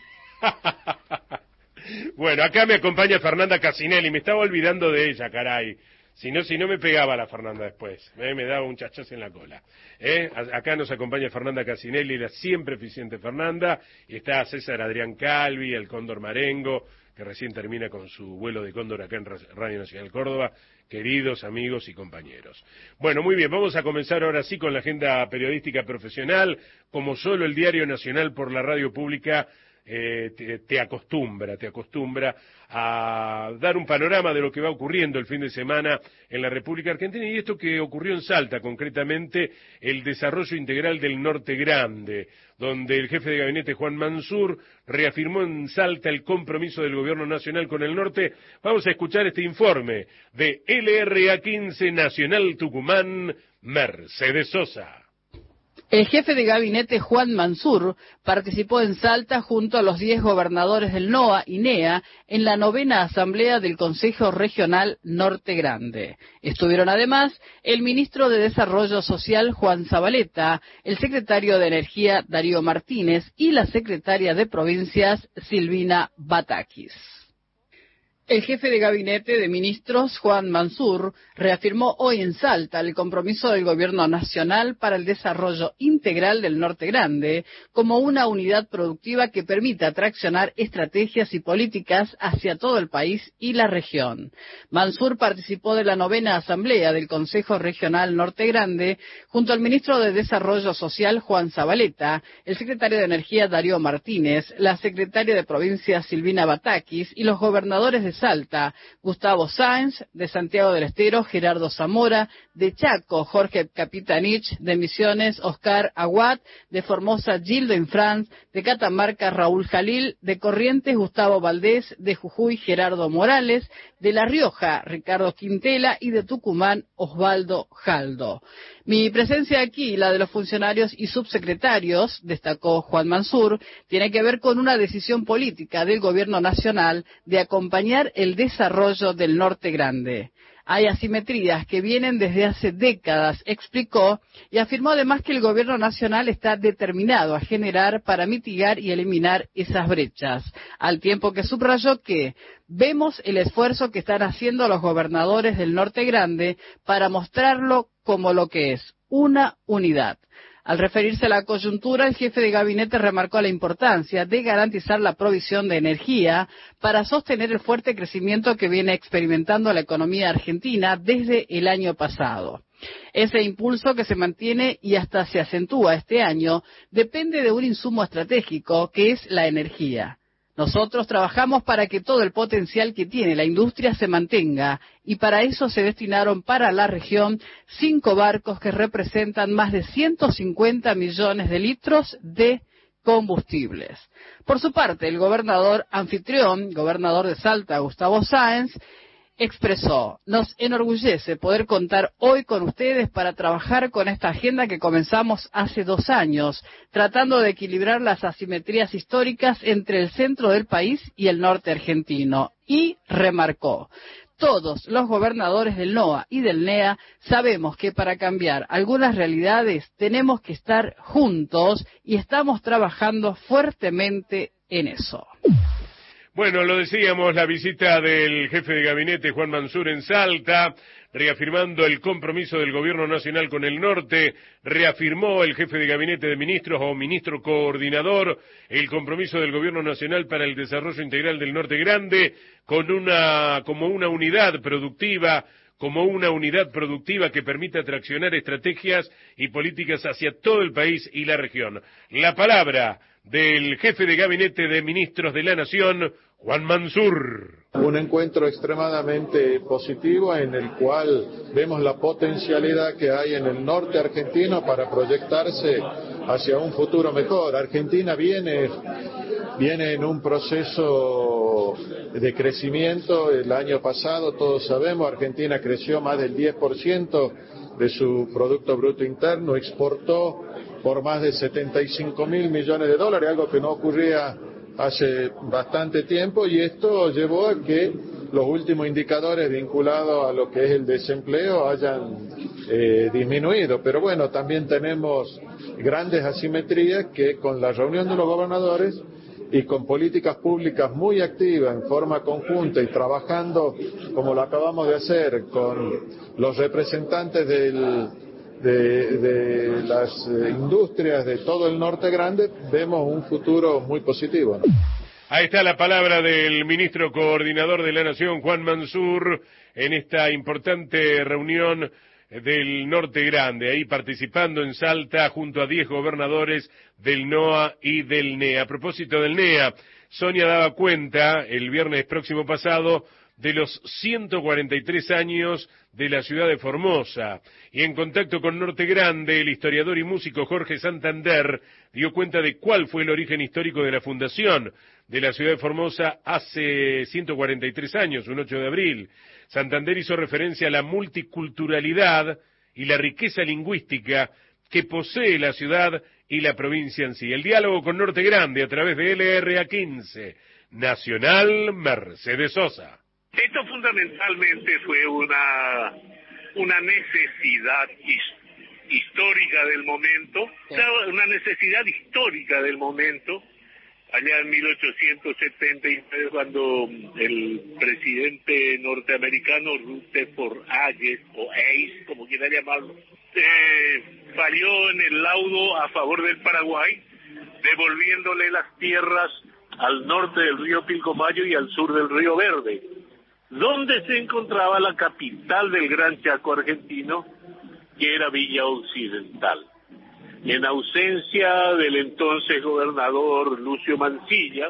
Speaker 1: bueno, acá me acompaña Fernanda Casinelli, me estaba olvidando de ella, caray. Si no, si no me pegaba la Fernanda después, eh, me daba un chachazo en la cola. Eh, acá nos acompaña Fernanda Casinelli, la siempre eficiente Fernanda, y está César Adrián Calvi, el Cóndor Marengo, que recién termina con su vuelo de cóndor acá en Radio Nacional Córdoba, queridos amigos y compañeros. Bueno, muy bien, vamos a comenzar ahora sí con la agenda periodística profesional, como solo el Diario Nacional por la radio pública eh, te, te acostumbra, te acostumbra a dar un panorama de lo que va ocurriendo el fin de semana en la República Argentina, y esto que ocurrió en Salta, concretamente el desarrollo integral del Norte Grande, donde el jefe de gabinete Juan Mansur reafirmó en Salta el compromiso del gobierno nacional con el norte. Vamos a escuchar este informe de L R A quince Nacional Tucumán, Mercedes Sosa.
Speaker 3: El jefe de gabinete Juan Mansur participó en Salta junto a los diez gobernadores del N O A y N E A en la novena asamblea del Consejo Regional Norte Grande. Estuvieron además el ministro de Desarrollo Social Juan Zabaleta, el secretario de Energía Darío Martínez y la secretaria de Provincias Silvina Batakis. El jefe de gabinete de ministros, Juan Mansur, reafirmó hoy en Salta el compromiso del gobierno nacional para el desarrollo integral del Norte Grande como una unidad productiva que permita traccionar estrategias y políticas hacia todo el país y la región. Mansur participó de la novena asamblea del Consejo Regional Norte Grande junto al ministro de Desarrollo Social, Juan Zabaleta, el secretario de Energía, Darío Martínez, la secretaria de Provincias, Silvina Batakis, y los gobernadores de Salta, Gustavo Sáenz, de Santiago del Estero, Gerardo Zamora, de Chaco, Jorge Capitanich, de Misiones, Oscar Aguat, de Formosa, Gildo Infranz, de Catamarca, Raúl Jalil, de Corrientes, Gustavo Valdés, de Jujuy, Gerardo Morales, de La Rioja, Ricardo Quintela, y de Tucumán, Osvaldo Jaldo. Mi presencia aquí, la de los funcionarios y subsecretarios, destacó Juan Mansur, tiene que ver con una decisión política del gobierno nacional de acompañar el desarrollo del Norte Grande. Hay asimetrías que vienen desde hace décadas, explicó, y afirmó además que el gobierno nacional está determinado a generar para mitigar y eliminar esas brechas, al tiempo que subrayó que vemos el esfuerzo que están haciendo los gobernadores del Norte Grande para mostrarlo como lo que es, una unidad. Al referirse a la coyuntura, el jefe de gabinete remarcó la importancia de garantizar la provisión de energía para sostener el fuerte crecimiento que viene experimentando la economía argentina desde el año pasado. Ese impulso, que se mantiene y hasta se acentúa este año, depende de un insumo estratégico que es la energía. Nosotros trabajamos para que todo el potencial que tiene la industria se mantenga, y para eso se destinaron para la región cinco barcos que representan más de ciento cincuenta millones de litros de combustibles. Por su parte, el gobernador anfitrión, gobernador de Salta, Gustavo Sáenz, expresó: nos enorgullece poder contar hoy con ustedes para trabajar con esta agenda que comenzamos hace dos años, tratando de equilibrar las asimetrías históricas entre el centro del país y el norte argentino. Y remarcó: todos los gobernadores del N O A y del N E A sabemos que para cambiar algunas realidades tenemos que estar juntos y estamos trabajando fuertemente en eso.
Speaker 1: Bueno, lo decíamos, la visita del jefe de gabinete Juan Mansur en Salta, reafirmando el compromiso del gobierno nacional con el norte. Reafirmó el jefe de gabinete de ministros o ministro coordinador el compromiso del gobierno nacional para el desarrollo integral del Norte Grande con una, como una unidad productiva, como una unidad productiva que permita traccionar estrategias y políticas hacia todo el país y la región. La palabra del jefe de gabinete de ministros de la Nación, Juan Mansur.
Speaker 4: Un encuentro extremadamente positivo en el cual vemos la potencialidad que hay en el norte argentino para proyectarse hacia un futuro mejor. Argentina viene, viene en un proceso de crecimiento. El año pasado, todos sabemos, Argentina creció más del diez por ciento de su Producto Bruto Interno, exportó por más de setenta y cinco mil millones de dólares, algo que no ocurría hace bastante tiempo, y esto llevó a que los últimos indicadores vinculados a lo que es el desempleo hayan eh, disminuido. Pero bueno, también tenemos grandes asimetrías que con la reunión de los gobernadores y con políticas públicas muy activas en forma conjunta y trabajando como lo acabamos de hacer con los representantes del De, de las eh, industrias de todo el Norte Grande, vemos un futuro muy positivo, ¿no?
Speaker 1: Ahí está la palabra del ministro coordinador de la Nación, Juan Mansur, en esta importante reunión del Norte Grande, ahí participando en Salta junto a diez gobernadores del NOA y del NEA. A propósito del NEA, Sonia daba cuenta el viernes próximo pasado de los ciento cuarenta y tres años de la ciudad de Formosa. Y en contacto con Norte Grande, el historiador y músico Jorge Santander dio cuenta de cuál fue el origen histórico de la fundación de la ciudad de Formosa hace ciento cuarenta y tres años, un ocho de abril. Santander hizo referencia a la multiculturalidad y la riqueza lingüística que posee la ciudad y la provincia en sí. El diálogo con Norte Grande a través de L R A quince, Nacional Mercedes Sosa.
Speaker 5: Esto fundamentalmente fue una, una necesidad his, histórica del momento, sí. una necesidad histórica del momento, allá en mil ochocientos setenta y nueve, cuando el presidente norteamericano Rutherford Hayes, o Hayes, como quiera llamarlo, eh, falló en el laudo a favor del Paraguay, devolviéndole las tierras al norte del río Pilcomayo y al sur del río Verde, donde se encontraba la capital del Gran Chaco argentino, que era Villa Occidental. En ausencia del entonces gobernador Lucio Mansilla,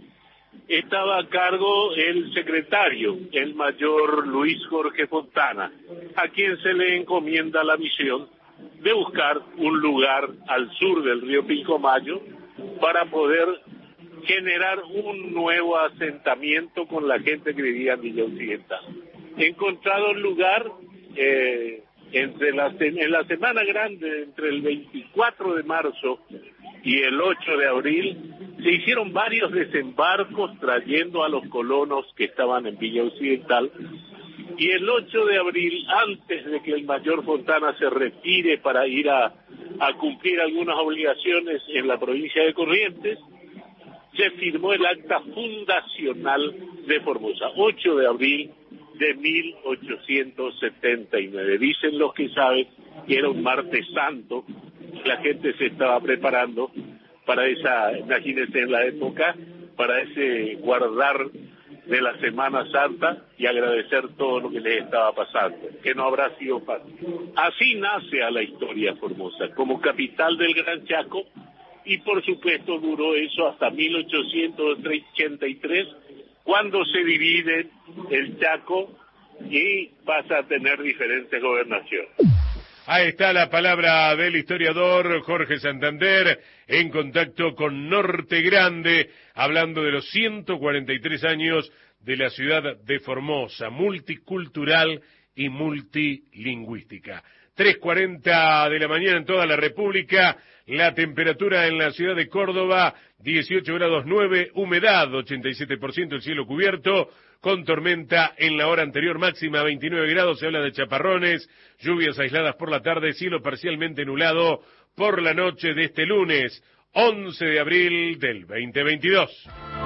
Speaker 5: estaba a cargo el secretario, el mayor Luis Jorge Fontana, a quien se le encomienda la misión de buscar un lugar al sur del río Pilcomayo para poder generar un nuevo asentamiento con la gente que vivía en Villa Occidental. Encontrado el lugar, eh, entre la, en la semana grande, entre el veinticuatro de marzo y el ocho de abril, se hicieron varios desembarcos trayendo a los colonos que estaban en Villa Occidental, y el ocho de abril, antes de que el mayor Fontana se retire para ir a, a cumplir algunas obligaciones en la provincia de Corrientes, se firmó el acta fundacional de Formosa, ocho de abril de mil ochocientos setenta y nueve. Dicen los que saben que era un martes santo, la gente se estaba preparando para esa, imagínense en la época, para ese guardar de la Semana Santa y agradecer todo lo que les estaba pasando, que no habrá sido fácil. Así nace a la historia Formosa, como capital del Gran Chaco, y por supuesto duró eso hasta mil ochocientos ochenta y tres, cuando se divide el Chaco y pasa a tener diferentes gobernaciones.
Speaker 1: Ahí está la palabra del historiador Jorge Santander en contacto con Norte Grande, hablando de los ciento cuarenta y tres años de la ciudad de Formosa, multicultural y multilingüística. tres cuarenta de la mañana en toda la República. La temperatura en la ciudad de Córdoba, dieciocho grados nueve, humedad ochenta y siete por ciento, el cielo cubierto, con tormenta en la hora anterior, máxima veintinueve grados, se habla de chaparrones, lluvias aisladas por la tarde, cielo parcialmente nublado por la noche de este lunes, once de abril del veinte veintidós.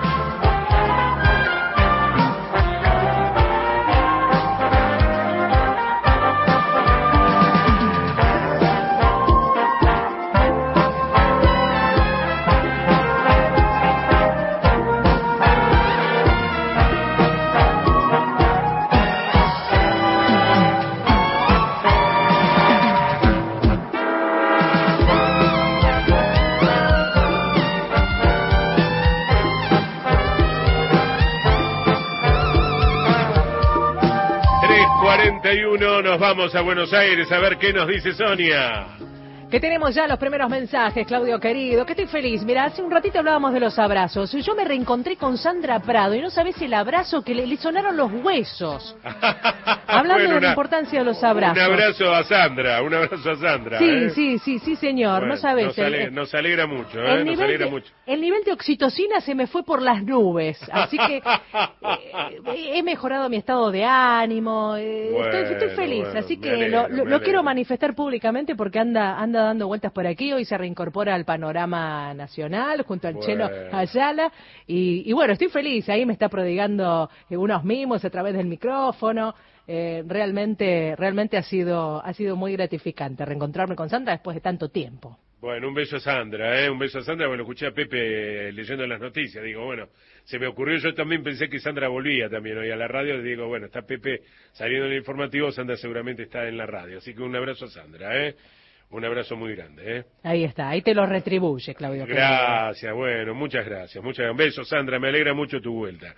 Speaker 1: Nos vamos a Buenos Aires a ver qué nos dice Sonia.
Speaker 2: Que tenemos ya los primeros mensajes, Claudio querido, que estoy feliz. Mira, hace un ratito hablábamos de los abrazos. Yo me reencontré con Sandra Prado y no sabés el abrazo que le, le sonaron los huesos. Hablando bueno, de la una, importancia de los abrazos.
Speaker 1: Un abrazo a Sandra, un abrazo a Sandra.
Speaker 2: Sí,
Speaker 1: ¿eh?
Speaker 2: sí, sí, sí, señor, bueno, no sabés.
Speaker 1: Nos, ale, el, nos alegra mucho, ¿eh?
Speaker 2: El
Speaker 1: nos alegra
Speaker 2: de,
Speaker 1: mucho.
Speaker 2: El nivel de oxitocina se me fue por las nubes, así que eh, he mejorado mi estado de ánimo, eh, bueno, estoy, estoy feliz, bueno, así que alegro, lo, lo, lo quiero manifestar públicamente porque anda, anda dando vueltas por aquí. Hoy se reincorpora al panorama nacional junto al bueno. Chelo Ayala y, y bueno, estoy feliz, ahí me está prodigando unos mimos a través del micrófono. Eh, realmente realmente ha sido ha sido muy gratificante reencontrarme con Sandra después de tanto tiempo.
Speaker 1: Bueno, un beso a Sandra, ¿eh? Un beso a Sandra, bueno, escuché a Pepe leyendo las noticias, digo, bueno, se me ocurrió, yo también pensé que Sandra volvía también hoy a la radio, digo, bueno, está Pepe saliendo en el informativo, Sandra seguramente está en la radio, así que un abrazo a Sandra, ¿eh? Un abrazo muy grande, ¿eh?
Speaker 2: Ahí está, ahí te lo retribuye, Claudio.
Speaker 1: Gracias, bueno, muchas gracias, muchas un beso, Sandra, me alegra mucho tu vuelta.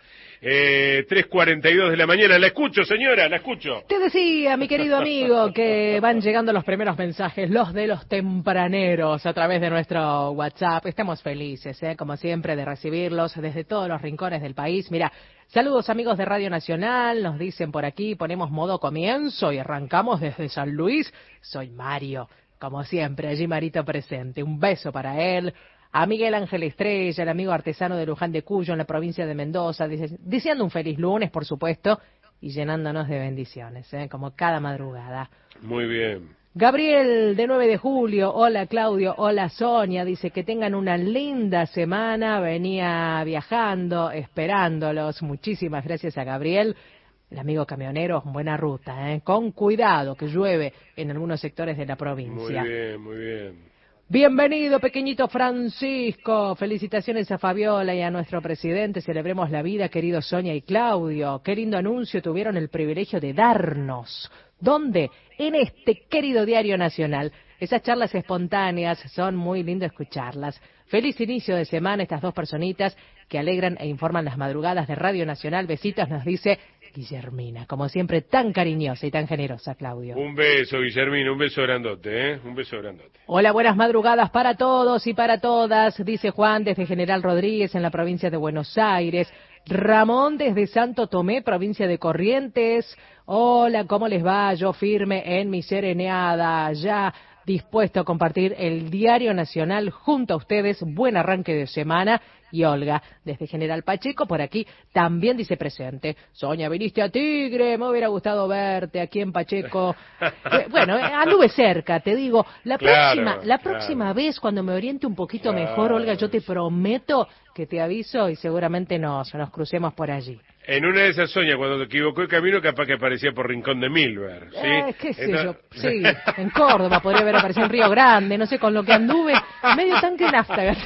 Speaker 1: Eh, tres cuarenta y dos de la mañana, la escucho, señora, la escucho.
Speaker 2: Te decía, mi querido amigo, que van llegando los primeros mensajes, los de los tempraneros, a través de nuestro WhatsApp. Estamos felices, ¿eh? Como siempre, de recibirlos desde todos los rincones del país. Mira, saludos amigos de Radio Nacional, nos dicen por aquí, ponemos modo comienzo y arrancamos desde San Luis. Soy Mario. Como siempre, allí Marito presente. Un beso para él. A Miguel Ángel Estrella, el amigo artesano de Luján de Cuyo, en la provincia de Mendoza, dice, deseando un feliz lunes, por supuesto, y llenándonos de bendiciones, ¿eh? Como cada madrugada.
Speaker 1: Muy bien.
Speaker 2: Gabriel, de nueve de julio, hola Claudio, hola Sonia, dice que tengan una linda semana, venía viajando, esperándolos. Muchísimas gracias a Gabriel. El amigo camionero, buena ruta, ¿eh? Con cuidado, que llueve en algunos sectores de la provincia.
Speaker 1: Muy bien, muy bien.
Speaker 2: Bienvenido, pequeñito Francisco. Felicitaciones a Fabiola y a nuestro presidente. Celebremos la vida, querido Sonia y Claudio. Qué lindo anuncio tuvieron el privilegio de darnos. ¿Dónde? En este querido Diario Nacional. Esas charlas espontáneas son muy lindo escucharlas. Feliz inicio de semana estas dos personitas que alegran e informan las madrugadas de Radio Nacional. Besitos, nos dice Guillermina, como siempre tan cariñosa y tan generosa, Claudio.
Speaker 1: Un beso, Guillermina, un beso grandote, ¿eh? Un beso grandote.
Speaker 2: Hola, buenas madrugadas para todos y para todas, dice Juan desde General Rodríguez en la provincia de Buenos Aires. Ramón desde Santo Tomé, provincia de Corrientes. Hola, ¿cómo les va? Yo firme en mi sereneada, ya dispuesto a compartir el Diario Nacional junto a ustedes. Buen arranque de semana. Y Olga, desde General Pacheco, por aquí, también dice presente. Sonia, viniste a Tigre, me hubiera gustado verte aquí en Pacheco. Eh, bueno, anduve cerca, te digo. La
Speaker 1: Claro,
Speaker 2: próxima la
Speaker 1: claro.
Speaker 2: próxima vez, cuando me oriente un poquito
Speaker 1: Claro.
Speaker 2: mejor, Olga, yo te prometo que te aviso y seguramente nos, nos crucemos por allí.
Speaker 1: En una de esas, Sonia, cuando te equivocó el camino, capaz que aparecía por Rincón de Milver, ¿sí?
Speaker 2: Eh, qué sé
Speaker 1: Entonces-
Speaker 2: yo, sí, en Córdoba podría haber aparecido en Río Grande, no sé, con lo que anduve, medio tanque de nafta.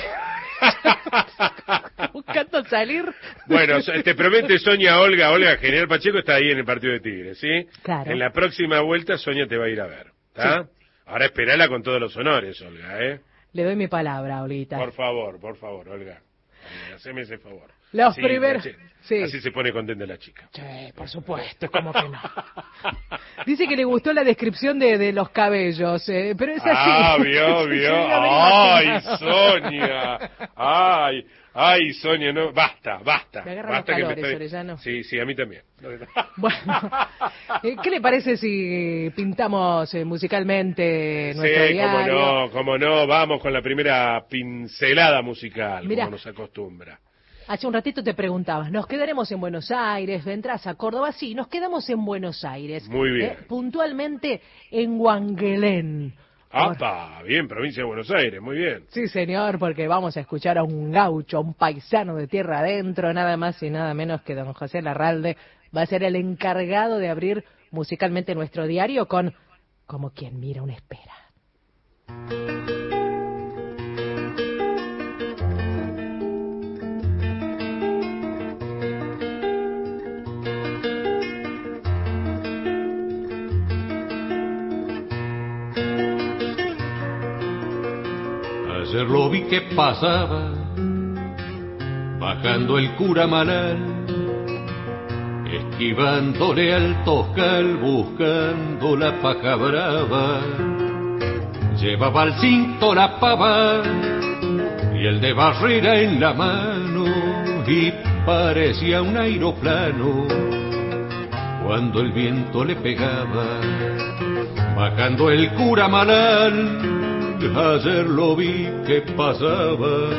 Speaker 2: Buscando salir.
Speaker 1: Bueno, so- te promete Sonia, Olga, Olga, General Pacheco está ahí en el partido de Tigre, ¿sí?
Speaker 2: Claro.
Speaker 1: En la próxima vuelta Sonia te va a ir a ver, ¿está? Ahora esperala con todos los honores, Olga, ¿eh?
Speaker 2: Le doy mi palabra, Olguita.
Speaker 1: Por favor, por favor, Olga. Eh, Haceme ese favor.
Speaker 2: Los
Speaker 1: Sí,
Speaker 2: primeros-
Speaker 1: la chi-
Speaker 2: sí.
Speaker 1: Así se pone contenta la chica.
Speaker 2: Sí, por supuesto, ¿cómo que no? Dice que le gustó la descripción de, de los cabellos, eh, pero es así.
Speaker 1: Ah, vio,
Speaker 2: Sí,
Speaker 1: vio.
Speaker 2: yo ya me
Speaker 1: Ay,
Speaker 2: imaginaba.
Speaker 1: Sonia. Ay, ay, Sonia, no, basta, basta.
Speaker 2: Me agarran
Speaker 1: basta
Speaker 2: los
Speaker 1: que
Speaker 2: calores,
Speaker 1: estoy-
Speaker 2: Orellano.
Speaker 1: Sí, sí, a mí también.
Speaker 2: Bueno, eh, ¿qué le parece si pintamos eh, musicalmente nuestro
Speaker 1: Sí, cómo
Speaker 2: diario?
Speaker 1: no, cómo no, vamos con la primera pincelada musical,
Speaker 2: Mirá.
Speaker 1: como nos acostumbra.
Speaker 2: Hace un ratito te preguntabas, ¿nos quedaremos en Buenos Aires? ¿Vendrás a Córdoba? Sí, nos quedamos en Buenos Aires.
Speaker 1: Muy bien.
Speaker 2: Eh, puntualmente en Huanguelén.
Speaker 1: ¡Apa! Bien, provincia de Buenos Aires, muy bien.
Speaker 2: Sí, señor, porque vamos a escuchar a un gaucho, a un paisano de tierra adentro, nada más y nada menos que don José Larralde. Va a ser el encargado de abrir musicalmente nuestro diario con Como quien mira una espera.
Speaker 6: Ayer lo vi que pasaba, bajando el cura Malal, esquivándole al Toscal, buscando la paja brava. Llevaba al cinto la pava y el de barrera en la mano, y parecía un aeroplano cuando el viento le pegaba. Bajando el cura Malal, ayer lo vi que pasaba.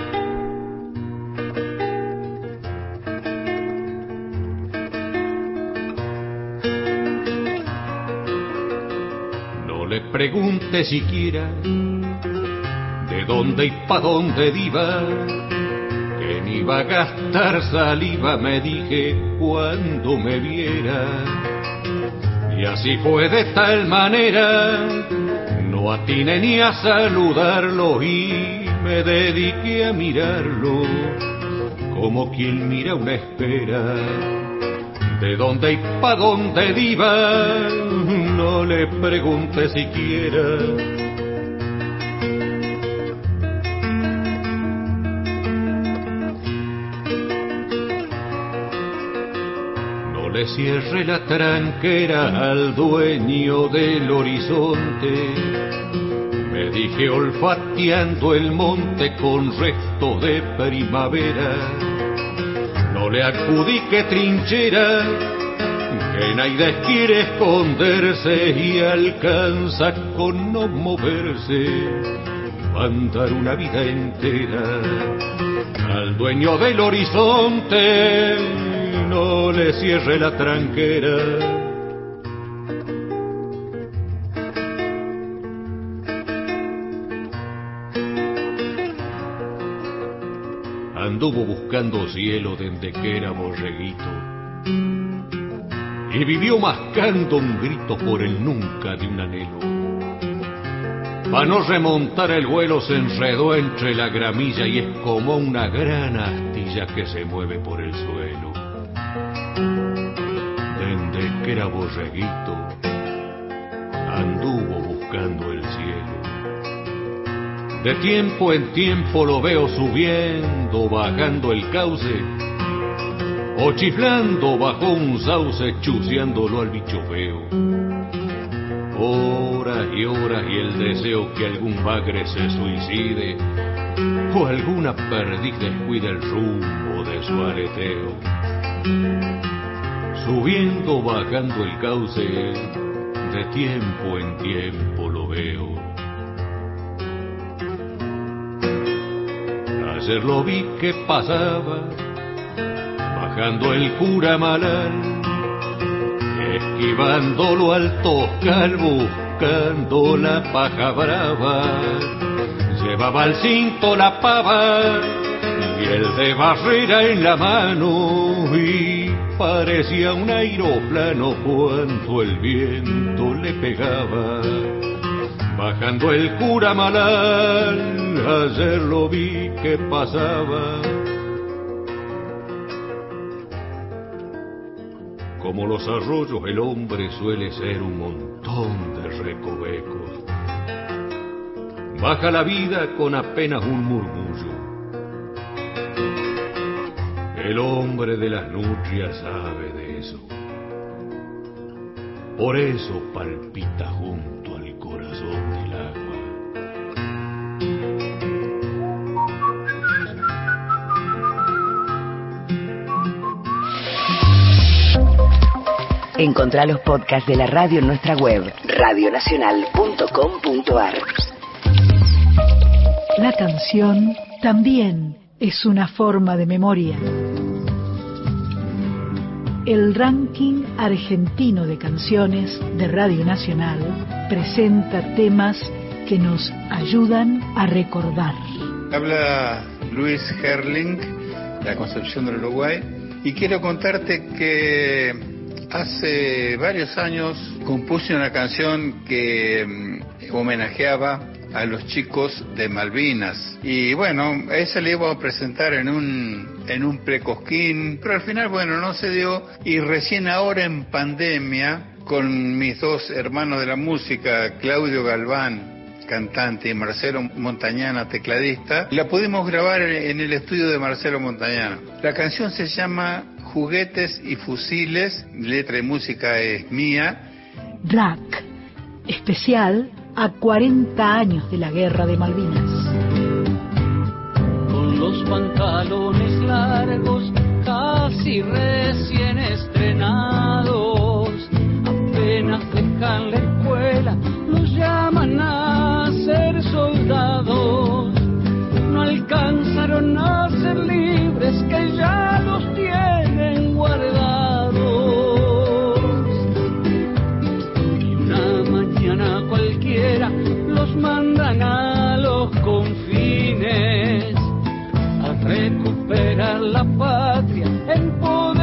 Speaker 6: No le pregunte siquiera de dónde y pa' dónde iba, que ni iba a gastar saliva, me dije cuando me viera. Y así fue de tal manera, no No atiné ni a saludarlo y me dediqué a mirarlo como quien mira una espera. ¿De dónde y pa' dónde iba? No le pregunté siquiera. No le cierre la tranquera al dueño del horizonte. Me dije olfateando el monte con resto de primavera. No le adjudique trinchera, que nadie quiere esconderse y alcanza con no moverse, va a andar una vida entera. Al dueño del horizonte no le cierre la tranquera. Anduvo buscando cielo desde que era borreguito y vivió mascando un grito por el nunca de un anhelo. Pa' no remontar el vuelo se enredó entre la gramilla y es como una gran astilla que se mueve por el suelo. Desde que era borreguito anduvo buscando el cielo. De tiempo en tiempo lo veo subiendo, bajando el cauce, o chiflando bajo un sauce, chuceándolo al bicho feo. Horas y horas y el deseo que algún bagre se suicide, o alguna perdiz descuide el rumbo de su aleteo. Subiendo, bajando el cauce, de tiempo en tiempo lo veo. Ayer lo vi que pasaba, bajando el Curamalal, esquivándolo al Toscal, buscando la paja brava. Llevaba al cinto la pava y el de barrera en la mano, y parecía un aeroplano cuando el viento le pegaba. Bajando el Curamalal, ayer lo vi que pasaba. Como los arroyos, el hombre suele ser un montón de recovecos. Baja la vida con apenas un murmullo. El hombre de las nutrias sabe de eso. Por eso palpita junto al corazón del agua.
Speaker 7: Encontrá los podcasts de la radio en nuestra web, radio nacional punto com punto a r.
Speaker 8: La canción también es una forma de memoria. El ranking argentino de canciones de Radio Nacional presenta temas que nos ayudan a recordar.
Speaker 9: Habla Luis Herling, de la Concepción del Uruguay, y quiero contarte que hace varios años compuse una canción que um, homenajeaba a los chicos de Malvinas. Y bueno, esa le iba a presentar en un en un precosquín, pero al final, bueno, no se dio. Y recién ahora en pandemia, con mis dos hermanos de la música, Claudio Galván, cantante, y Marcelo Montañana, tecladista, la pudimos grabar en el estudio de Marcelo Montañana. La canción se llama Juguetes y Fusiles, letra y música es mía.
Speaker 8: Rack, especial a cuarenta años de la Guerra de Malvinas.
Speaker 10: Con los pantalones largos, casi recién estrenados, apenas dejan la escuela, los llaman a ser soldados. No alcanzaron a ser libres, que ya los tienen guardados. Y una mañana cualquiera los mandan a los confines a recuperar la patria en poder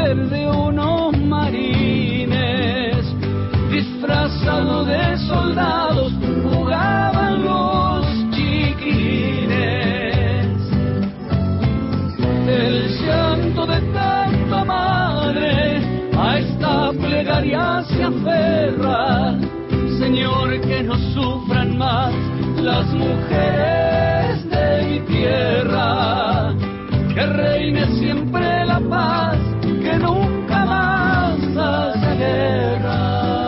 Speaker 10: se aferra. Señor, que no sufran más las mujeres de mi tierra, que reine siempre la paz, que nunca más haya guerra.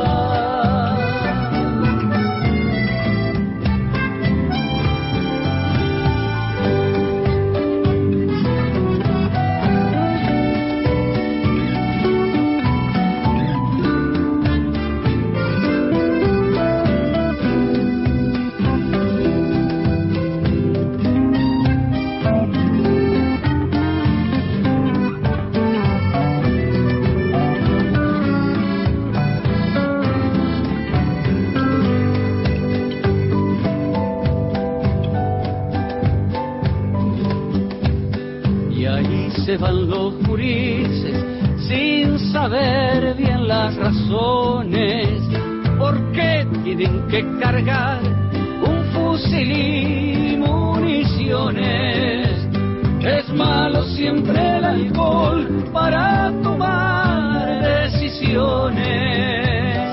Speaker 10: Se van los gurises sin saber bien las razones, por qué tienen que cargar un fusil y municiones. Es malo siempre el alcohol para tomar decisiones.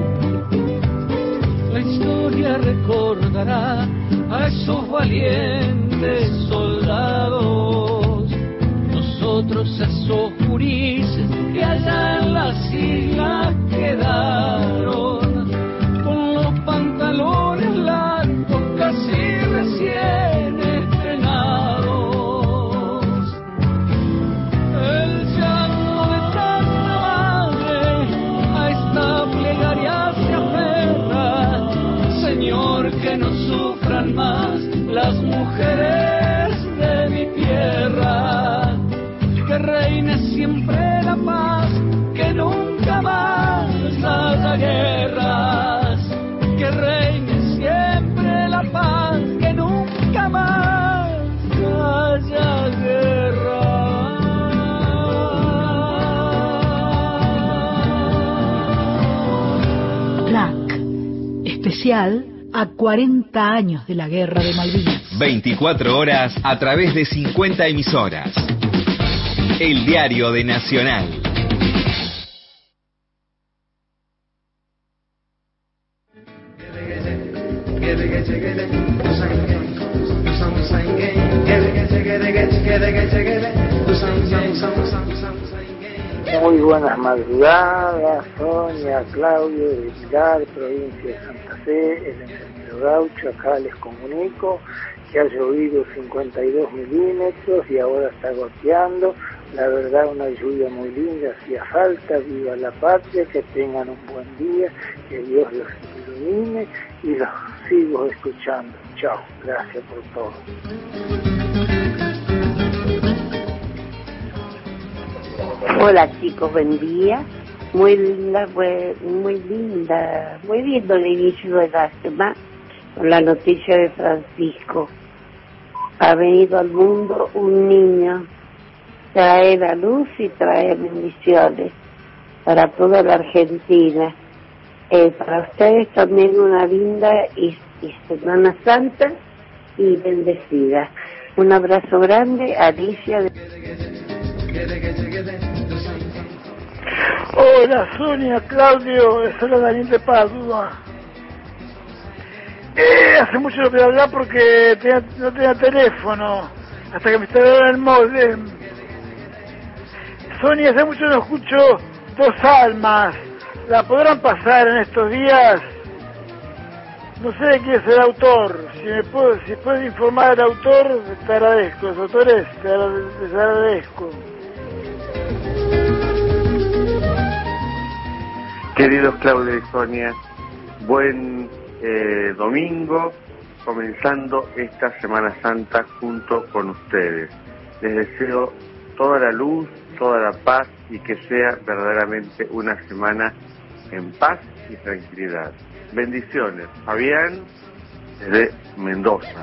Speaker 10: La historia recordará a esos valientes soldados, nosotros a esos gurises que allá en las islas quedaron, con los pantalones largos casi recién estrenados. El llanto de tanta madre a esta plegaria se aferra. Señor, que no sufran más las mujeres de mi tierra, que reine siempre la paz, que nunca más haya guerras. Que reine siempre la paz, que nunca más haya guerras.
Speaker 8: Black, especial a cuarenta años de la Guerra de Malvinas.
Speaker 11: veinticuatro horas a través de cincuenta emisoras. El diario de Nacional.
Speaker 12: Muy buenas madrugadas, Sonia, Claudio, de Pilar, provincia de Santa Fe, el ingeniero Gaucho. Acá les comunico que ha llovido cincuenta y dos milímetros y ahora está goteando. La verdad, una lluvia muy linda, hacía falta. Viva la patria, que tengan un buen día, que Dios los ilumine y los sigo escuchando. Chao, gracias por todo.
Speaker 13: Hola chicos, buen día. Muy linda, muy, muy linda, muy lindo el inicio de la semana con la noticia de Francisco. Ha venido al mundo un niño, trae la luz y trae bendiciones para toda la Argentina. Eh, para ustedes también una linda y, y Semana Santa y bendecida. Un abrazo grande, Alicia de...
Speaker 12: Hola Sonia, Claudio, soy Daniel de Padua. Eh, hace mucho no voy a hablar porque tenía, no tenía teléfono, hasta que me instalaron el modem. Sonia, hace mucho no escucho Dos Almas. ¿La podrán pasar en estos días? No sé de quién es el autor. Si me puedo, si puedes informar al autor, te agradezco. Los autores, te les agradezco.
Speaker 14: Queridos Claudio y Sonia, buen eh, domingo, comenzando esta Semana Santa junto con ustedes. Les deseo toda la luz, toda la paz y que sea verdaderamente una semana en paz y tranquilidad. Bendiciones. Fabián, desde Mendoza.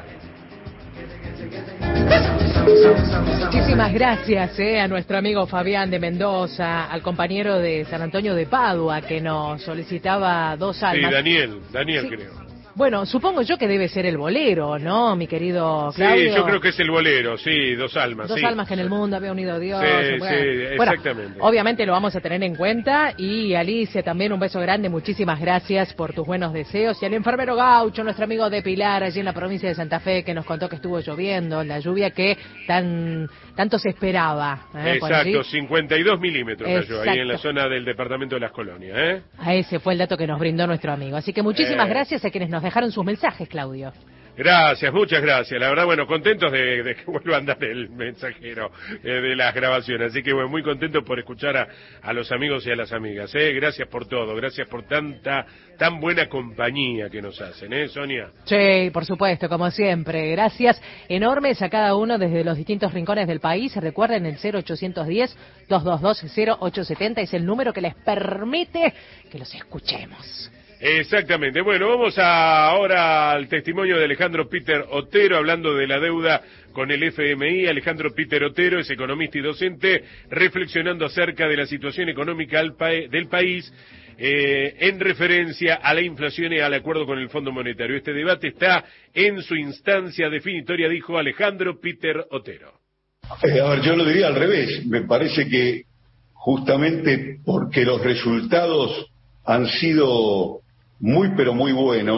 Speaker 2: Muchísimas gracias eh, a nuestro amigo Fabián de Mendoza, al compañero de San Antonio de Padua que nos solicitaba Dos Almas.
Speaker 1: Sí, Daniel, Daniel
Speaker 2: sí.
Speaker 1: creo.
Speaker 2: Bueno, supongo yo que debe ser el bolero, ¿no, mi querido Claudio?
Speaker 1: Sí, yo creo que es el bolero, sí, Dos Almas.
Speaker 2: Dos
Speaker 1: sí.
Speaker 2: almas que en el mundo había unido Dios.
Speaker 1: Sí,
Speaker 2: bueno.
Speaker 1: sí,
Speaker 2: Bueno,
Speaker 1: exactamente.
Speaker 2: obviamente lo vamos a tener en cuenta. Y Alicia, también un beso grande, muchísimas gracias por tus buenos deseos. Y al enfermero Gaucho, nuestro amigo de Pilar, allí en la provincia de Santa Fe, que nos contó que estuvo lloviendo, la lluvia que tan tanto se esperaba. ¿eh?
Speaker 1: Exacto, cincuenta y dos milímetros cayó ahí en la
Speaker 2: Exacto.
Speaker 1: zona del departamento de Las Colonias, ¿eh?
Speaker 2: A ese fue el dato que nos brindó nuestro amigo. Así que muchísimas
Speaker 1: Eh.
Speaker 2: gracias a quienes nos dejaron sus mensajes, Claudio.
Speaker 1: Gracias, muchas gracias. La verdad, bueno, contentos de, de que vuelva a andar el mensajero eh, de las grabaciones. Así que, bueno, muy contentos por escuchar a, a los amigos y a las amigas. ¿eh? Gracias por todo, gracias por tanta, tan buena compañía que nos hacen, ¿eh, Sonia?
Speaker 2: Sí, por supuesto, como siempre. Gracias enormes a cada uno desde los distintos rincones del país. Recuerden, el cero ochocientos diez, doscientos veintidós, cero ochocientos setenta es el número que les permite que los escuchemos.
Speaker 1: Exactamente. Bueno, vamos a, ahora al testimonio de Alejandro Peter Otero, hablando de la deuda con el F M I. Alejandro Peter Otero es economista y docente, reflexionando acerca de la situación económica al pa- del país eh, en referencia a la inflación y al acuerdo con el Fondo Monetario. Este debate está en su instancia definitoria, dijo Alejandro Peter Otero.
Speaker 15: Eh, a ver, yo lo diría al revés. Me parece que justamente porque los resultados han sido muy pero muy buenos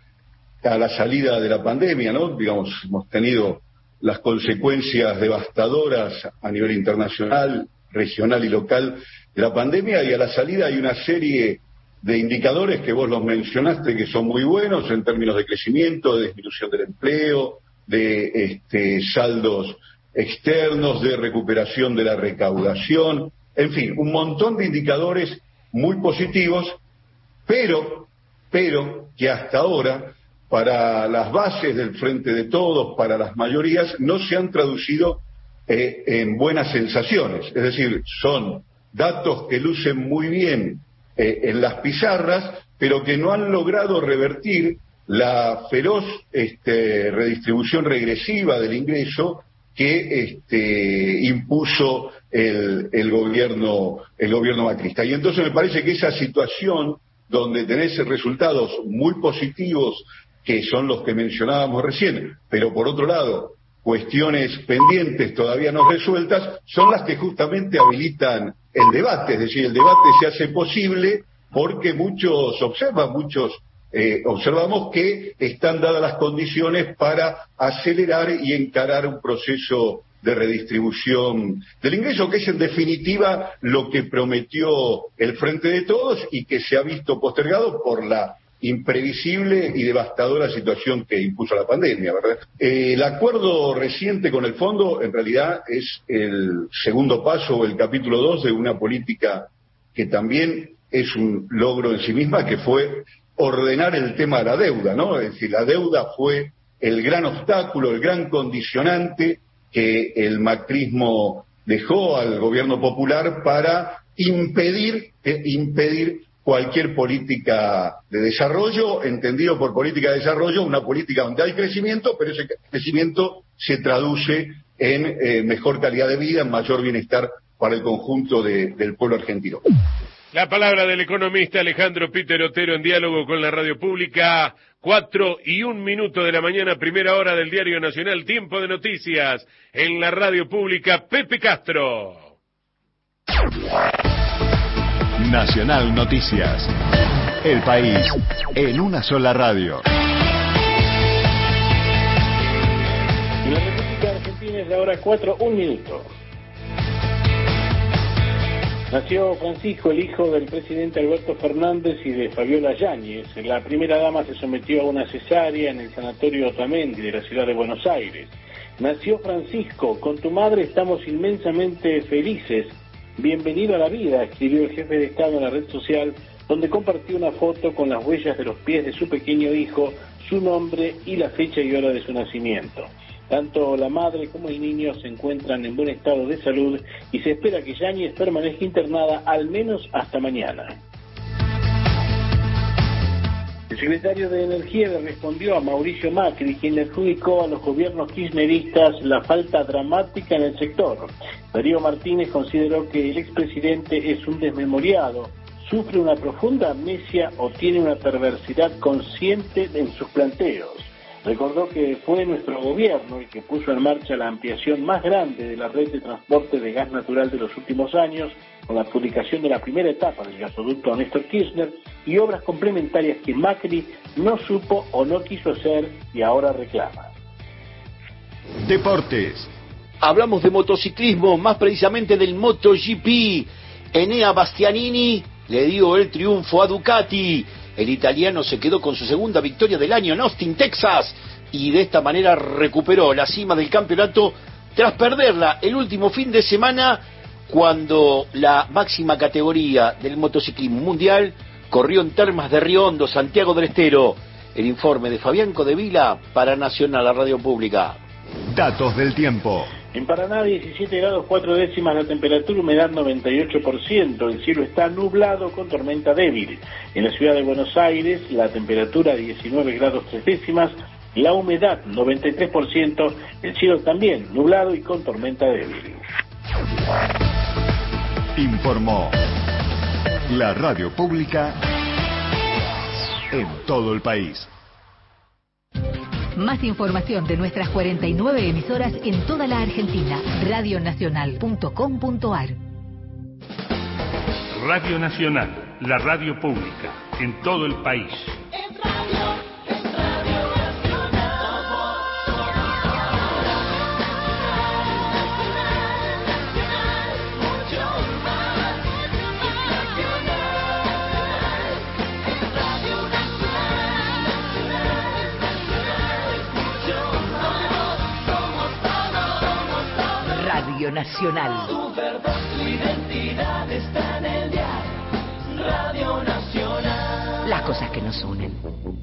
Speaker 15: a la salida de la pandemia, ¿no? Digamos, hemos tenido las consecuencias devastadoras a nivel internacional, regional y local de la pandemia, y a la salida hay una serie de indicadores que vos los mencionaste que son muy buenos en términos de crecimiento, de disminución del empleo, de este, saldos externos, de recuperación de la recaudación, en fin, un montón de indicadores muy positivos, pero, pero que hasta ahora, para las bases del Frente de Todos, para las mayorías, no se han traducido eh, en buenas sensaciones. Es decir, son datos que lucen muy bien eh, en las pizarras, pero que no han logrado revertir la feroz este, redistribución regresiva del ingreso que este, impuso el, el gobierno el gobierno macrista. Y entonces me parece que esa situación donde tenés resultados muy positivos, que son los que mencionábamos recién, pero por otro lado, cuestiones pendientes todavía no resueltas, son las que justamente habilitan el debate. Es decir, el debate se hace posible porque muchos observan, muchos eh, observamos que están dadas las condiciones para acelerar y encarar un proceso de redistribución del ingreso, que es en definitiva lo que prometió el Frente de Todos y que se ha visto postergado por la imprevisible y devastadora situación que impuso la pandemia, ¿verdad? Eh, el acuerdo reciente con el fondo en realidad es el segundo paso o el capítulo dos de una política que también es un logro en sí misma, que fue ordenar el tema de la deuda, ¿no? Es decir, la deuda fue el gran obstáculo, el gran condicionante que el macrismo dejó al gobierno popular para impedir, eh, impedir cualquier política de desarrollo, entendido por política de desarrollo, una política donde hay crecimiento, pero ese crecimiento se traduce en eh, mejor calidad de vida, en mayor bienestar para el conjunto de, del pueblo argentino.
Speaker 1: La palabra del economista Alejandro Peter Otero en diálogo con la radio pública. Cuatro y un minuto de la mañana, primera hora del Diario Nacional, tiempo de noticias en la radio pública. Pepe Castro.
Speaker 16: Nacional Noticias. El país en una sola radio.
Speaker 17: En la República Argentina es la hora cuatro, un minuto. Nació Francisco, el hijo del presidente Alberto Fernández y de Fabiola Yáñez. La primera dama se sometió a una cesárea en el sanatorio Otamendi de la ciudad de Buenos Aires. Nació Francisco, con tu madre estamos inmensamente felices. Bienvenido a la vida, escribió el jefe de Estado en la red social, donde compartió una foto con las huellas de los pies de su pequeño hijo, su nombre y la fecha y hora de su nacimiento. Tanto la madre como el niño se encuentran en buen estado de salud y se espera que Yáñez permanezca internada al menos hasta mañana. El secretario de Energía le respondió a Mauricio Macri, quien le adjudicó a los gobiernos kirchneristas la falta dramática en el sector. Darío Martínez consideró que el expresidente es un desmemoriado. sufre una profunda amnesia o tiene una perversidad consciente en sus planteos. Recordó que fue nuestro gobierno el que puso en marcha la ampliación más grande de la red de transporte de gas natural de los últimos años, con la publicación de la primera etapa del gasoducto Néstor Kirchner y obras complementarias que Macri no supo o no quiso hacer y ahora reclama.
Speaker 16: Deportes.
Speaker 18: Hablamos de motociclismo, más precisamente del MotoGP. Enea Bastianini le dio el triunfo a Ducati. El italiano se quedó con su segunda victoria del año en Austin, Texas, y de esta manera recuperó la cima del campeonato tras perderla el último fin de semana, cuando la máxima categoría del motociclismo mundial corrió en Termas de Río Hondo, Santiago del Estero. El informe de Fabián Codevila para Nacional, la radio pública.
Speaker 16: Datos del tiempo.
Speaker 17: En Paraná, diecisiete grados cuatro décimas la temperatura, humedad noventa y ocho por ciento, el cielo está nublado con tormenta débil. En la ciudad de Buenos Aires, la temperatura diecinueve grados tres décimas, la humedad noventa y tres por ciento, el cielo también nublado y con tormenta débil.
Speaker 16: Informó la radio pública en todo el país.
Speaker 19: Más información de nuestras cuarenta y nueve emisoras en toda la Argentina. radio nacional punto com punto ar.
Speaker 20: Radio Nacional, la radio pública en todo el país.
Speaker 19: Radio Nacional.
Speaker 10: Tu verdad, tu identidad está en el diario. Radio Nacional.
Speaker 19: Las cosas que nos unen.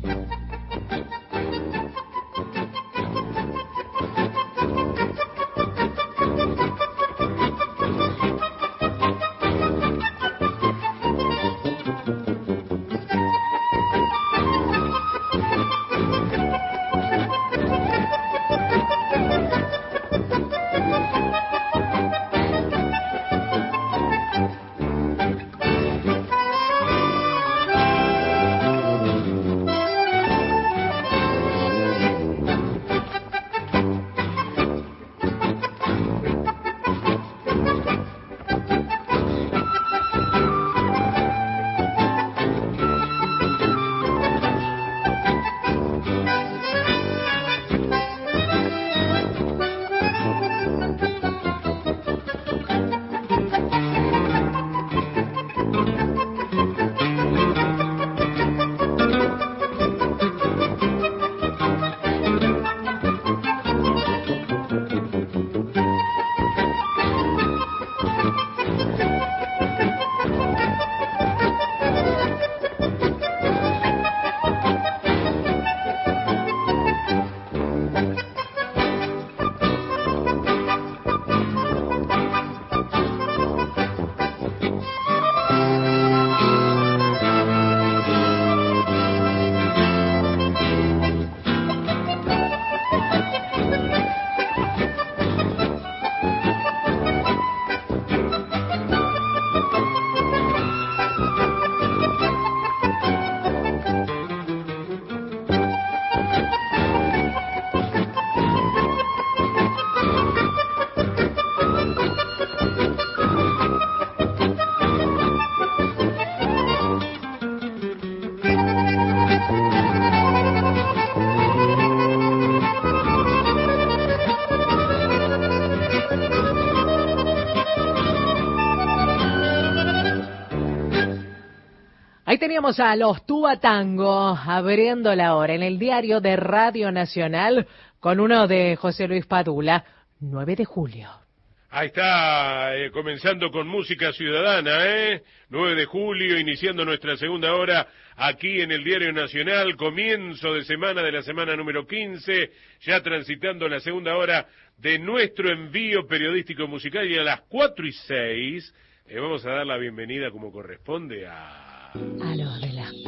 Speaker 2: Ahí teníamos a los Tuba Tango abriendo la hora en el diario de Radio Nacional con uno de José Luis Padula, nueve de julio.
Speaker 1: Ahí está, eh, comenzando con música ciudadana, ¿eh? nueve de julio, iniciando nuestra segunda hora aquí en el Diario Nacional, comienzo de semana de la semana número quince, ya transitando la segunda hora de nuestro envío periodístico musical, y a las cuatro y seis le eh, vamos a dar la bienvenida como corresponde a...
Speaker 2: A los de las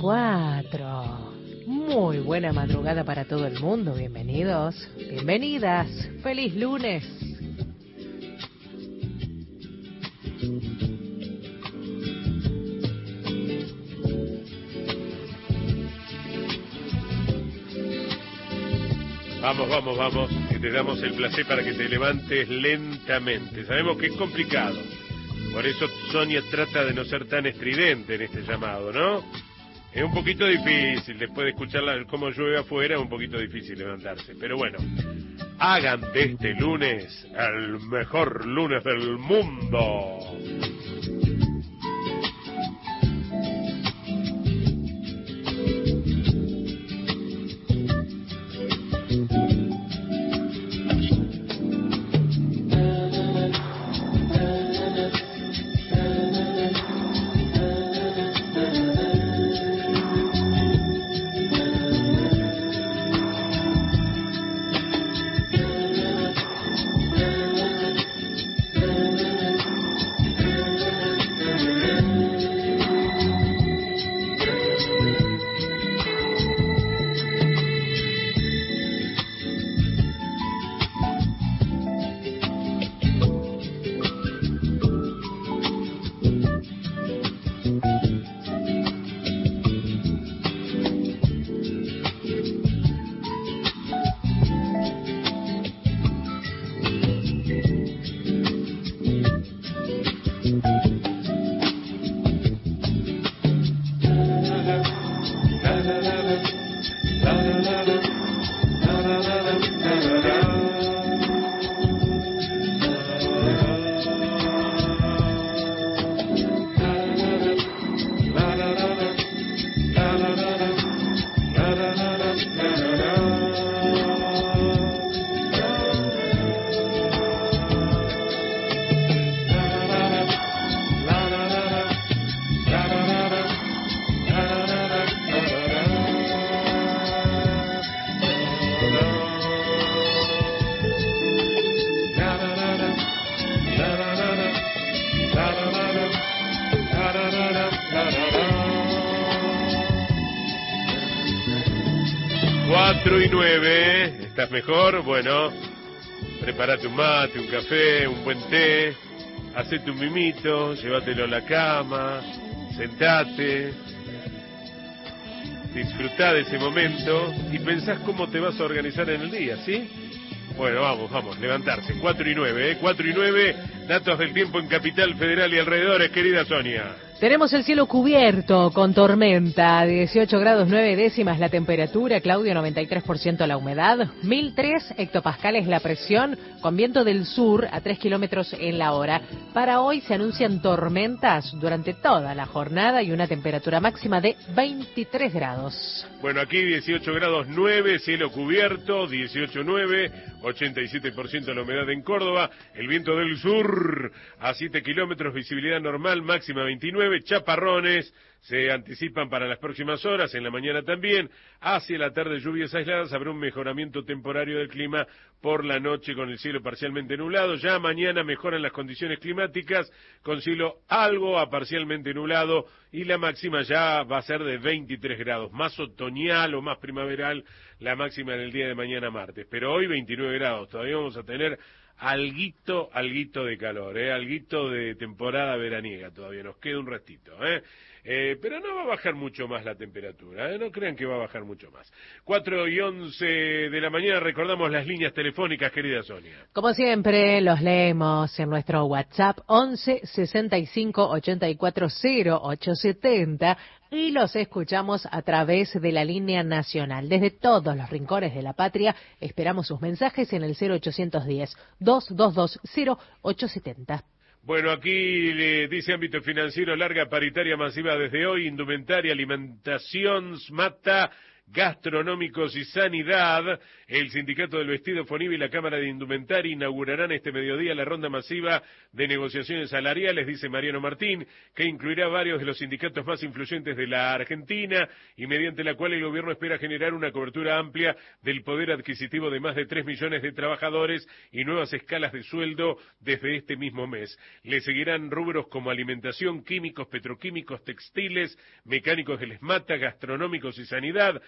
Speaker 2: cuatro. Muy buena madrugada para todo el mundo, bienvenidos, bienvenidas, feliz lunes.
Speaker 1: Vamos, vamos, vamos, que te damos el placer para que te levantes lentamente. Sabemos que es complicado. Por eso Sonia trata de no ser tan estridente en este llamado, ¿no? Es un poquito difícil, después de escuchar la, cómo llueve afuera, es un poquito difícil levantarse. Pero bueno, hagan de este lunes el mejor lunes del mundo. cuatro y nueve, ¿estás mejor? Bueno, prepárate un mate, un café, un buen té, hacete un mimito, llévatelo a la cama, sentate, disfrutá de ese momento y pensás cómo te vas a organizar en el día, ¿sí? Bueno, vamos, vamos, levantarse, cuatro y nueve, ¿eh? cuatro y nueve, datos del tiempo en Capital Federal y alrededores, querida Sonia.
Speaker 2: Tenemos el cielo cubierto con tormenta, dieciocho grados nueve décimas la temperatura, Claudio, noventa y tres por ciento la humedad, mil tres hectopascales la presión, con viento del sur a tres kilómetros en la hora. Para hoy se anuncian tormentas durante toda la jornada y una temperatura máxima de veintitrés grados.
Speaker 1: Bueno, aquí dieciocho grados nueve, cielo cubierto, dieciocho nueve, ochenta y siete por ciento la humedad en Córdoba, el viento del sur a siete kilómetros, visibilidad normal, máxima veintinueve, chaparrones se anticipan para las próximas horas, en la mañana también, hacia la tarde lluvias aisladas, habrá un mejoramiento temporario del clima por la noche con el cielo parcialmente nublado, ya mañana mejoran las condiciones climáticas con cielo algo a parcialmente nublado y la máxima ya va a ser de veintitrés grados, más otoñal o más primaveral la máxima en el día de mañana martes, pero hoy veintinueve grados, todavía vamos a tener alguito, alguito de calor, eh, alguito de temporada veraniega, todavía nos queda un ratito, eh. Eh, pero no va a bajar mucho más la temperatura, ¿eh? No crean que va a bajar mucho más. cuatro y once de la mañana, recordamos las líneas telefónicas, querida Sonia.
Speaker 2: Como siempre, los leemos en nuestro WhatsApp once sesenta y cinco ochenta y cuatro cero ocho setenta y los escuchamos a través de la línea nacional. Desde todos los rincones de la patria, esperamos sus mensajes en el cero ochocientos diez, doscientos veintidós, cero ocho setenta.
Speaker 1: Bueno, aquí le dice ámbito financiero, larga paritaria masiva desde hoy, indumentaria, alimentación, mata, gastronómicos y sanidad. El Sindicato del Vestido Fonivi y la Cámara de Indumentaria inaugurarán este mediodía la ronda masiva de negociaciones salariales, dice Mariano Martín, que incluirá varios de los sindicatos más influyentes de la Argentina y mediante la cual el gobierno espera generar una cobertura amplia del poder adquisitivo de más de tres millones de trabajadores y nuevas escalas de sueldo desde este mismo mes. Le seguirán rubros como alimentación, químicos, petroquímicos, textiles, mecánicos del ESMATA, gastronómicos y sanidad,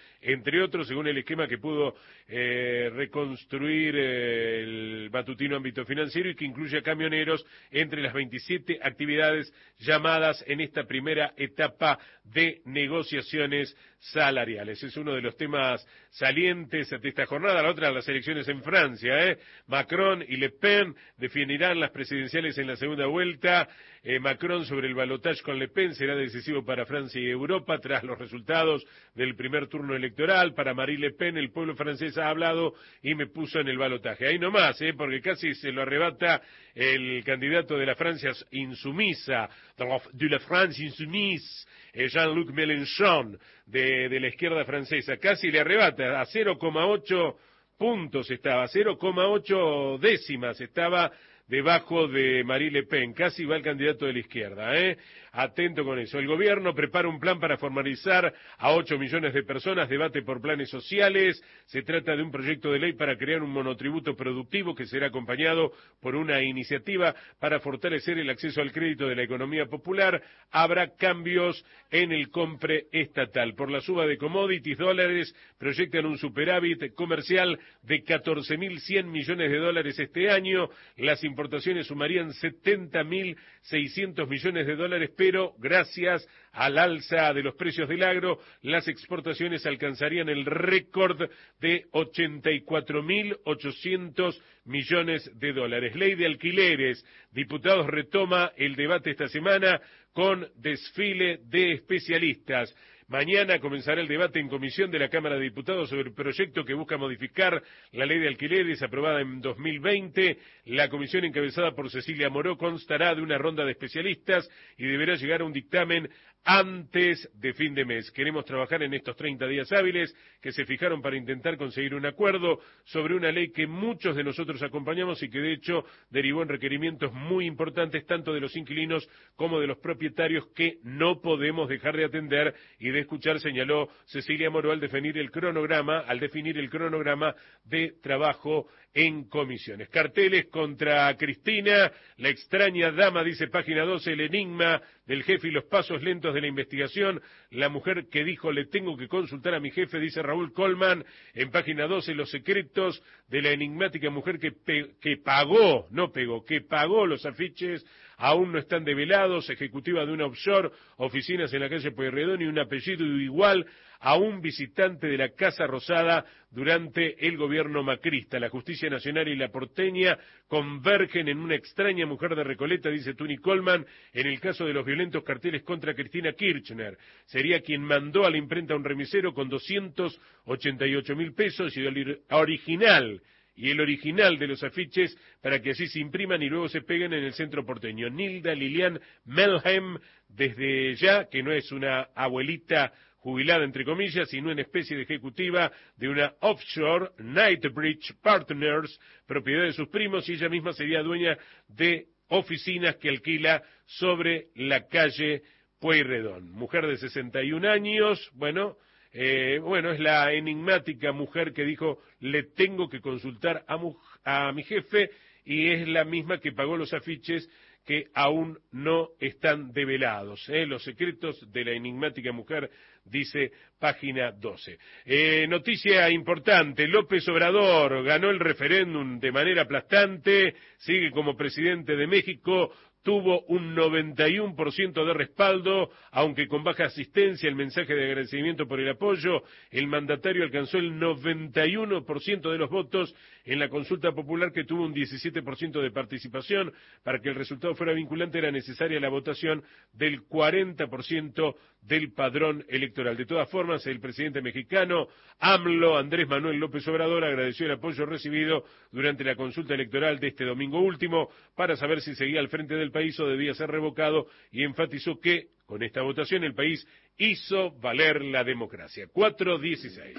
Speaker 1: entre otros, según el esquema que pudo eh, reconstruir eh, el matutino Ámbito Financiero y que incluye a camioneros entre las veintisiete actividades llamadas en esta primera etapa de negociaciones salariales. Es uno de los temas salientes de esta jornada. La otra, las elecciones en Francia, ¿eh? Macron y Le Pen definirán las presidenciales en la segunda vuelta. Eh, Macron sobre el balotaje con Le Pen será decisivo para Francia y Europa tras los resultados del primer turno electoral. Para Marie Le Pen, el pueblo francés ha hablado y me puso en el balotaje. Ahí nomás, ¿eh? Porque casi se lo arrebata el candidato de la Francia insumisa, de la France insoumise, Jean-Luc Mélenchon, de, de la izquierda francesa. Casi le arrebata, a cero coma ocho puntos estaba, cero coma ocho décimas estaba debajo de Marie Le Pen, casi va el candidato de la izquierda, ¿eh? Atento con eso. El gobierno prepara un plan para formalizar a ocho millones de personas, debate por planes sociales. Se trata de un proyecto de ley para crear un monotributo productivo que será acompañado por una iniciativa para fortalecer el acceso al crédito de la economía popular. Habrá cambios en el compre estatal. Por la suba de commodities, dólares, proyectan un superávit comercial de catorce mil cien millones de dólares este año. Las importaciones sumarían setenta mil seiscientos millones de dólares, pero gracias al alza de los precios del agro, las exportaciones alcanzarían el récord de ochenta y cuatro mil ochocientos millones de dólares. Ley de alquileres. Diputados retoma el debate esta semana con desfile de especialistas. Mañana comenzará el debate en comisión de la Cámara de Diputados sobre el proyecto que busca modificar la ley de alquileres aprobada en dos mil veinte. La comisión encabezada por Cecilia Moró constará de una ronda de especialistas y deberá llegar a un dictamen antes de fin de mes. Queremos trabajar en estos treinta días hábiles que se fijaron para intentar conseguir un acuerdo sobre una ley que muchos de nosotros acompañamos y que de hecho derivó en requerimientos muy importantes tanto de los inquilinos como de los propietarios que no podemos dejar de atender y de escuchar, señaló Cecilia Moró al definir el cronograma, al definir el cronograma de trabajo en comisiones. Carteles contra Cristina, la extraña dama, dice página doce, el enigma del jefe y los pasos lentos de la investigación, la mujer que dijo le tengo que consultar a mi jefe, dice Raúl Colman, en página doce, los secretos de la enigmática mujer que, pe que pagó, no pegó, que pagó los afiches, aún no están develados, ejecutiva de una offshore, oficinas en la calle Pueyrredón y un apellido igual a un visitante de la Casa Rosada durante el gobierno macrista. La justicia nacional y la porteña convergen en una extraña mujer de Recoleta, dice Tuni Colman, en el caso de los violentos carteles contra Cristina Kirchner. Sería quien mandó a la imprenta un remisero con doscientos ochenta y ocho mil pesos y el original y el original de los afiches para que así se impriman y luego se peguen en el centro porteño. Nilda Lilian Melhem, desde ya, que no es una abuelita jubilada entre comillas, sino una especie de ejecutiva de una offshore, Knightsbridge Partners, propiedad de sus primos, y ella misma sería dueña de oficinas que alquila sobre la calle Pueyrredón. Mujer de sesenta y un años, bueno, eh, bueno, es la enigmática mujer que dijo, le tengo que consultar a, mu a mi jefe, y es la misma que pagó los afiches que aún no están develados. ¿eh? Los secretos de la enigmática mujer, dice página doce. Eh, noticia importante, López Obrador ganó el referéndum de manera aplastante, sigue como presidente de México, tuvo un noventa y uno por ciento de respaldo, aunque con baja asistencia. El mensaje de agradecimiento por el apoyo, el mandatario alcanzó el noventa y uno por ciento de los votos en la consulta popular, que tuvo un diecisiete por ciento de participación. Para que el resultado fuera vinculante era necesaria la votación del cuarenta por ciento del padrón electoral. De todas formas, el presidente mexicano AMLO, Andrés Manuel López Obrador, agradeció el apoyo recibido durante la consulta electoral de este domingo último para saber si seguía al frente del país o debía ser revocado, y enfatizó que con esta votación el país hizo valer la democracia. cuatro dieciséis.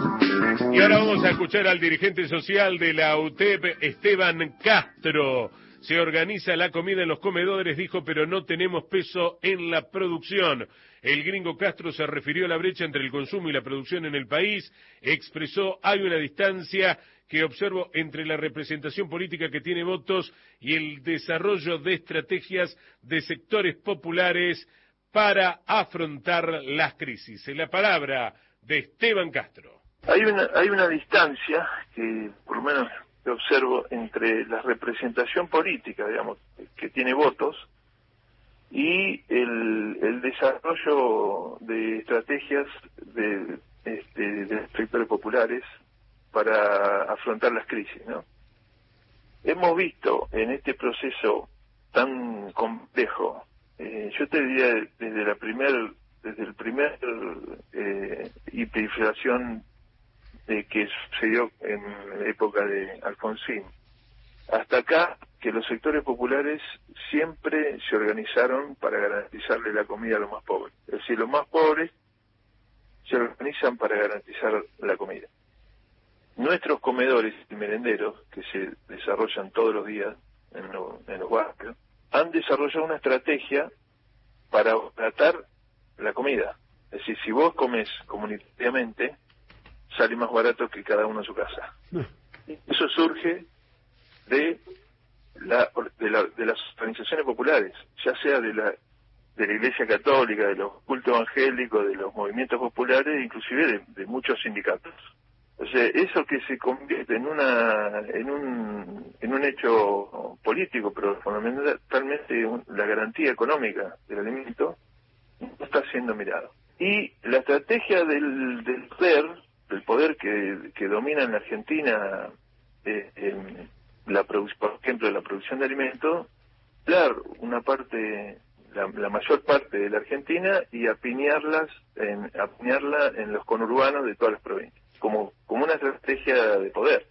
Speaker 1: Y ahora vamos a escuchar al dirigente social de la U T E P, Esteban Castro. Se organiza la comida en los comedores, dijo, pero no tenemos peso en la producción. El gringo Castro se refirió a la brecha entre el consumo y la producción en el país, expresó, hay una distancia que observo entre la representación política que tiene votos y el desarrollo de estrategias de sectores populares para afrontar las crisis. En la palabra de Esteban Castro.
Speaker 21: Hay una, hay una distancia que, por lo menos, que observo entre la representación política, digamos, que tiene votos, y el, el desarrollo de estrategias de, este, de sectores populares para afrontar las crisis, ¿no? Hemos visto en este proceso tan complejo, eh, yo te diría desde la primer, desde el primer eh, hiperinflación de que sucedió en la época de Alfonsín, hasta acá, que los sectores populares siempre se organizaron para garantizarle la comida a los más pobres. Es decir, los más pobres se organizan para garantizar la comida. Nuestros comedores y merenderos, que se desarrollan todos los días en, lo, en los barrios, han desarrollado una estrategia para tratar la comida. Es decir, si vos comes comunitariamente, sale más barato que cada uno en su casa. Eso surge de, la, de, la, de las organizaciones populares, ya sea de la, de la Iglesia Católica, de los cultos evangélicos, de los movimientos populares, inclusive de, de muchos sindicatos. O sea, eso que se convierte en una en un en un hecho político, pero fundamentalmente un, la garantía económica del alimento, no está siendo mirado. Y la estrategia del, del poder, del poder que, que domina en la Argentina, eh, en la por ejemplo, la producción de alimentos, dar una parte, la, la mayor parte de la Argentina y apiñarlas en, apiñarla en los conurbanos de todas las provincias, como, como una estrategia de poder.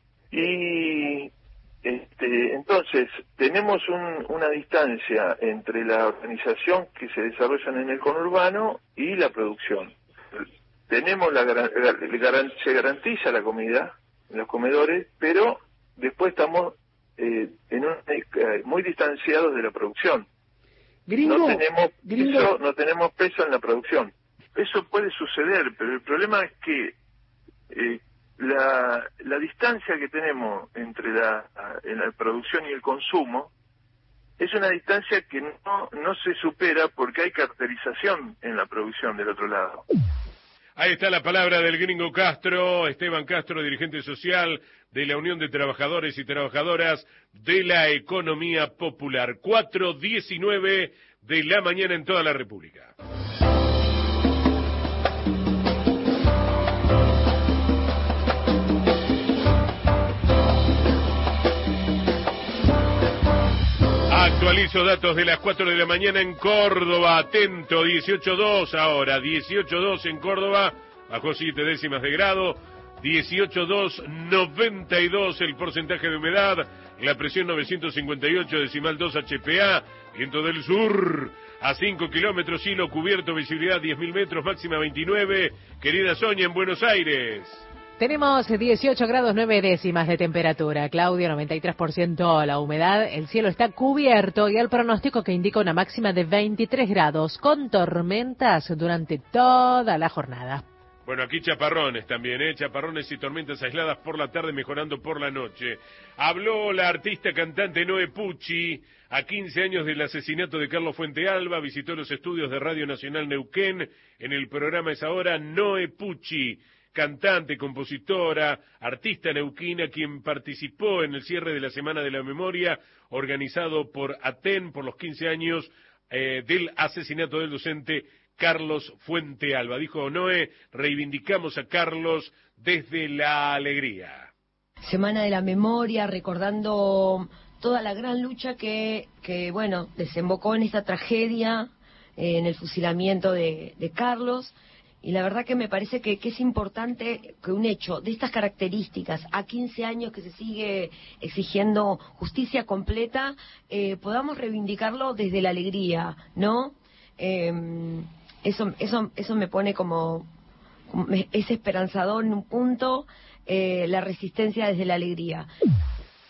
Speaker 21: Y este, entonces tenemos un, una distancia entre la organización que se desarrolla en el conurbano y la producción. Tenemos la, la se garantiza la comida en los comedores, pero después estamos eh, en un, eh, muy distanciados de la producción.
Speaker 3: Gringo,
Speaker 21: no tenemos
Speaker 3: gringo.
Speaker 21: peso, no tenemos peso en la producción. Eso puede suceder, pero el problema es que eh, la, la distancia que tenemos entre la, en la producción y el consumo es una distancia que no, no se supera porque hay cartelización en la producción del otro lado.
Speaker 1: Ahí está la palabra del gringo Castro, Esteban Castro, dirigente social de la Unión de Trabajadores y Trabajadoras de la Economía Popular. cuatro diecinueve de la mañana en toda la República. Actualizo datos de las cuatro de la mañana en Córdoba, atento, dieciocho dos ahora, dieciocho dos en Córdoba, bajó siete décimas de grado, dieciocho dos, noventa y dos el porcentaje de humedad, la presión novecientos cincuenta y ocho decimal dos H P A, viento del sur a cinco kilómetros, cielo cubierto, visibilidad diez mil metros, máxima veintinueve, querida Sonia en Buenos Aires.
Speaker 2: Tenemos dieciocho grados nueve décimas de temperatura. Claudio, noventa y tres por ciento la humedad. El cielo está cubierto y el pronóstico que indica una máxima de veintitrés grados con tormentas durante toda la jornada.
Speaker 1: Bueno, aquí chaparrones también, ¿eh? Chaparrones y tormentas aisladas por la tarde, mejorando por la noche. Habló la artista cantante Noé Pucci, a quince años del asesinato de Carlos Fuentealba, visitó los estudios de Radio Nacional Neuquén. En el programa Es Ahora, Noé Pucci, cantante, compositora, artista neuquina, quien participó en el cierre de la Semana de la Memoria, organizado por ATEN por los quince años eh, del asesinato del docente Carlos Fuentealba. Dijo Noé, reivindicamos a Carlos desde la alegría.
Speaker 22: Semana de la Memoria, recordando toda la gran lucha que, que bueno, desembocó en esta tragedia, eh, en el fusilamiento de, de Carlos. Y la verdad que me parece que, que es importante que un hecho de estas características, a quince años que se sigue exigiendo justicia completa, eh, podamos reivindicarlo desde la alegría, ¿no? Eh, eso, eso, eso me pone como, como, es esperanzador en un punto, eh, la resistencia desde la alegría.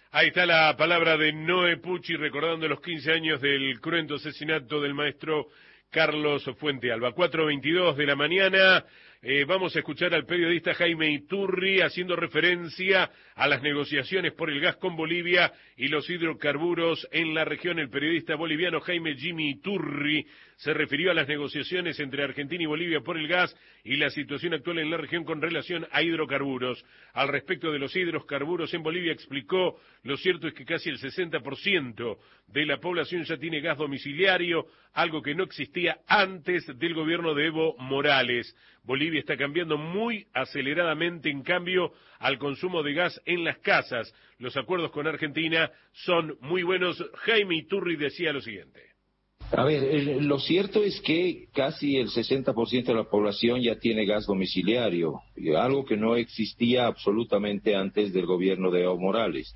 Speaker 1: Ahí está la palabra de Noé Pucci recordando los quince años del cruento asesinato del maestro Carlos Fuentealba. cuatro veintidós de la mañana, eh, vamos a escuchar al periodista Jaime Iturri haciendo referencia a las negociaciones por el gas con Bolivia y los hidrocarburos en la región. El periodista boliviano Jaime Jimmy Iturri se refirió a las negociaciones entre Argentina y Bolivia por el gas y la situación actual en la región con relación a hidrocarburos. Al respecto de los hidrocarburos en Bolivia explicó: lo cierto es que casi el sesenta por ciento de la población ya tiene gas domiciliario, algo que no existía antes del gobierno de Evo Morales. Bolivia está cambiando muy aceleradamente, en cambio, al consumo de gas en las casas. Los acuerdos con Argentina son muy buenos. Jaime Iturri decía lo siguiente.
Speaker 4: A ver, eh, lo cierto es que casi el sesenta por ciento de la población ya tiene gas domiciliario, algo que no existía absolutamente antes del gobierno de Evo Morales.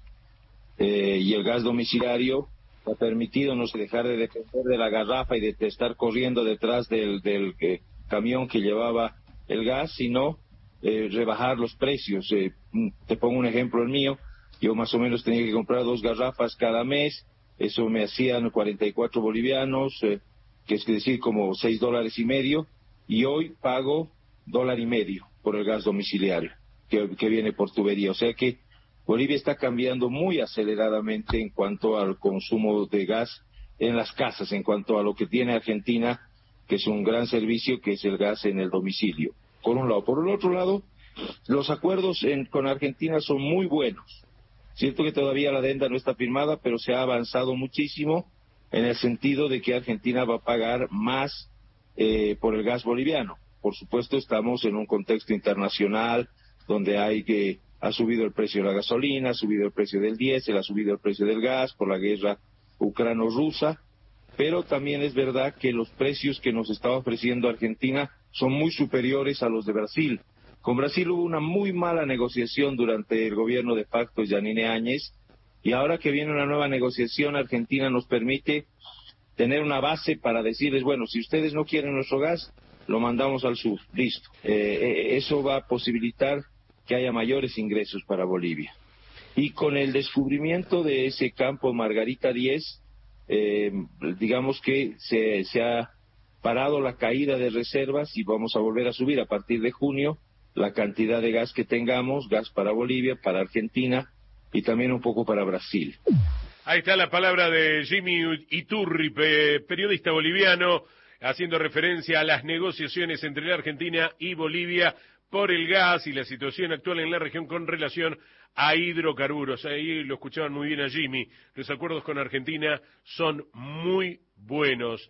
Speaker 4: Eh, y el gas domiciliario ha permitido no dejar de depender de la garrafa y de estar corriendo detrás del, del eh, camión que llevaba el gas, sino eh, rebajar los precios. Eh, te pongo un ejemplo el mío, yo más o menos tenía que comprar dos garrafas cada mes, eso me hacían cuarenta y cuatro bolivianos, eh, que es decir como seis dólares y medio, y hoy pago dólar y medio por el gas domiciliario que, que viene por tubería. O sea que Bolivia está cambiando muy aceleradamente en cuanto al consumo de gas en las casas, en cuanto a lo que tiene Argentina, que es un gran servicio, que es el gas en el domicilio, por un lado. Por el otro lado, los acuerdos en, con Argentina son muy buenos. Cierto que todavía la adenda no está firmada, pero se ha avanzado muchísimo en el sentido de que Argentina va a pagar más eh, por el gas boliviano. Por supuesto, estamos en un contexto internacional donde hay que ha subido el precio de la gasolina, ha subido el precio del diésel, ha subido el precio del gas por la guerra ucrano-rusa, pero también es verdad que los precios que nos está ofreciendo Argentina son muy superiores a los de Brasil. Con Brasil hubo una muy mala negociación durante el gobierno de facto Yanine Áñez, y ahora que viene una nueva negociación, Argentina nos permite tener una base para decirles, bueno, si ustedes no quieren nuestro gas, lo mandamos al sur, listo. Eh, eso va a posibilitar que haya mayores ingresos para Bolivia. Y con el descubrimiento de ese campo Margarita diez, eh, digamos que se, se ha parado la caída de reservas y vamos a volver a subir a partir de junio la cantidad de gas que tengamos, gas para Bolivia, para Argentina y también un poco para Brasil.
Speaker 1: Ahí está la palabra de Jimmy Iturri, periodista boliviano, haciendo referencia a las negociaciones entre la Argentina y Bolivia por el gas y la situación actual en la región con relación a hidrocarburos. Ahí lo escuchaban muy bien a Jimmy. Los acuerdos con Argentina son muy buenos.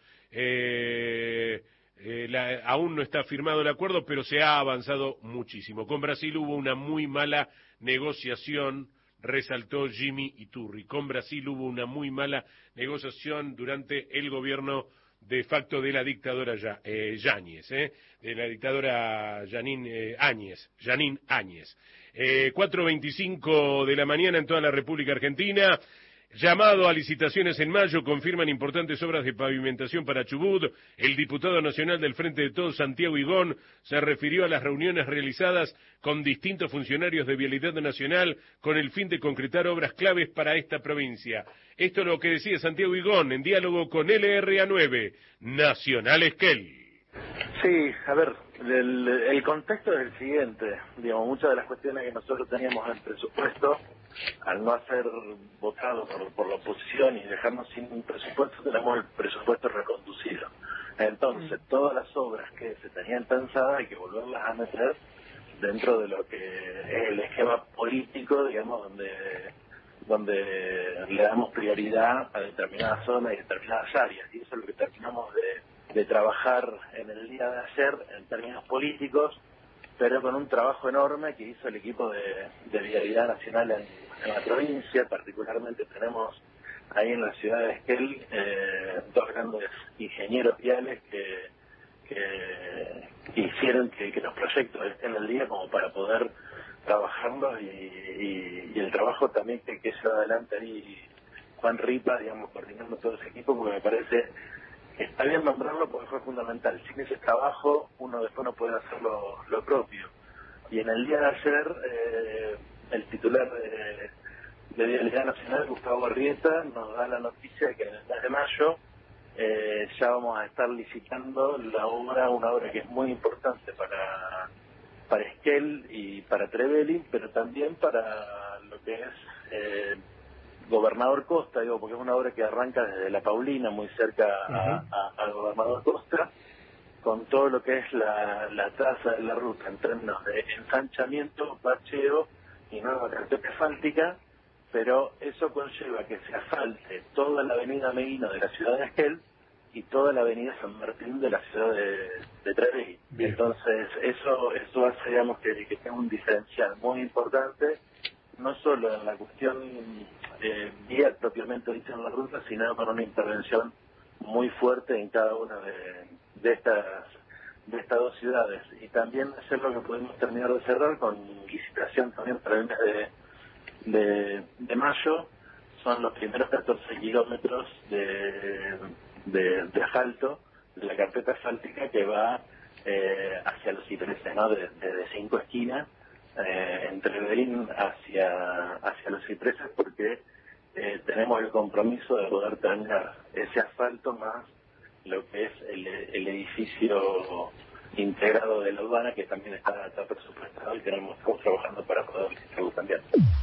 Speaker 1: Eh, eh, la, aún no está firmado el acuerdo, pero se ha avanzado muchísimo. Con Brasil hubo una muy mala negociación, resaltó Jimmy Iturri. Con Brasil hubo una muy mala negociación durante el gobierno de facto de la dictadora ya, eh, Yáñez, eh, de la dictadora Yanín eh, Áñez, Yanín Áñez. Eh, cuatro veinticinco de la mañana en toda la República Argentina. Llamado a licitaciones en mayo, confirman importantes obras de pavimentación para Chubut. El diputado nacional del Frente de Todos, Santiago Higón, se refirió a las reuniones realizadas con distintos funcionarios de Vialidad Nacional con el fin de concretar obras claves para esta provincia. Esto es lo que decía Santiago Higón en diálogo con L R A nueve, Nacional Esquel.
Speaker 5: Sí, a ver, el, el contexto es el siguiente. Digamos, muchas de las cuestiones que nosotros teníamos en el presupuesto, al no ser votado por, por la oposición y dejarnos sin un presupuesto, tenemos el presupuesto reconducido. Entonces, todas las obras que se tenían pensadas hay que volverlas a meter dentro de lo que es el esquema político, digamos, donde donde le damos prioridad a determinadas zonas y determinadas áreas. Y eso es lo que terminamos de, de trabajar en el día de ayer en términos políticos, pero con un trabajo enorme que hizo el equipo de, de Vialidad Nacional en, en la provincia. Particularmente tenemos ahí en la ciudad de Esquel eh, dos grandes ingenieros viales que, que, que hicieron que, que los proyectos estén al día como para poder trabajarlos y, y, y el trabajo también que, que lleva adelante ahí Juan Ripa, digamos, coordinando todo ese equipo, porque me parece que está bien nombrarlo porque fue fundamental. Sin ese trabajo uno después no puede hacer lo, lo propio. Y en el día de ayer eh, el titular de, de Vialidad Nacional, Gustavo Arrieta, nos da la noticia de que en el mes de mayo eh, ya vamos a estar licitando la obra, una obra que es muy importante para, para Esquel y para Trevelin, pero también para lo que es eh, Gobernador Costa, digo, porque es una obra que arranca desde La Paulina, muy cerca a, a, a Gobernador Costa, con todo lo que es la, la traza de la ruta en términos de ensanchamiento, bacheo y nueva carpeta asfáltica, pero eso conlleva que se asfalte toda la avenida Meguino de la ciudad de Esquel y toda la avenida San Martín de la ciudad de, de Trevelin. Entonces, eso eso hace, digamos, que, que tenga un diferencial muy importante, no solo en la cuestión eh, vial propiamente dicha en la ruta, sino con una intervención muy fuerte en cada una de, de estas de estas dos ciudades. Y también hacer lo que podemos terminar de cerrar con licitación también para el mes de, de, de mayo, son los primeros catorce kilómetros de, de, de asfalto, de la carpeta asfáltica que va eh, hacia los cipreses, ¿no? Desde de, de cinco esquinas, eh, entre Berlín hacia, hacia los cipreses, porque eh, tenemos el compromiso de poder tener ese asfalto más lo que es el, el edificio integrado de la aduana, que también está, está presupuestado y tenemos, estamos trabajando para poder licitarlo también.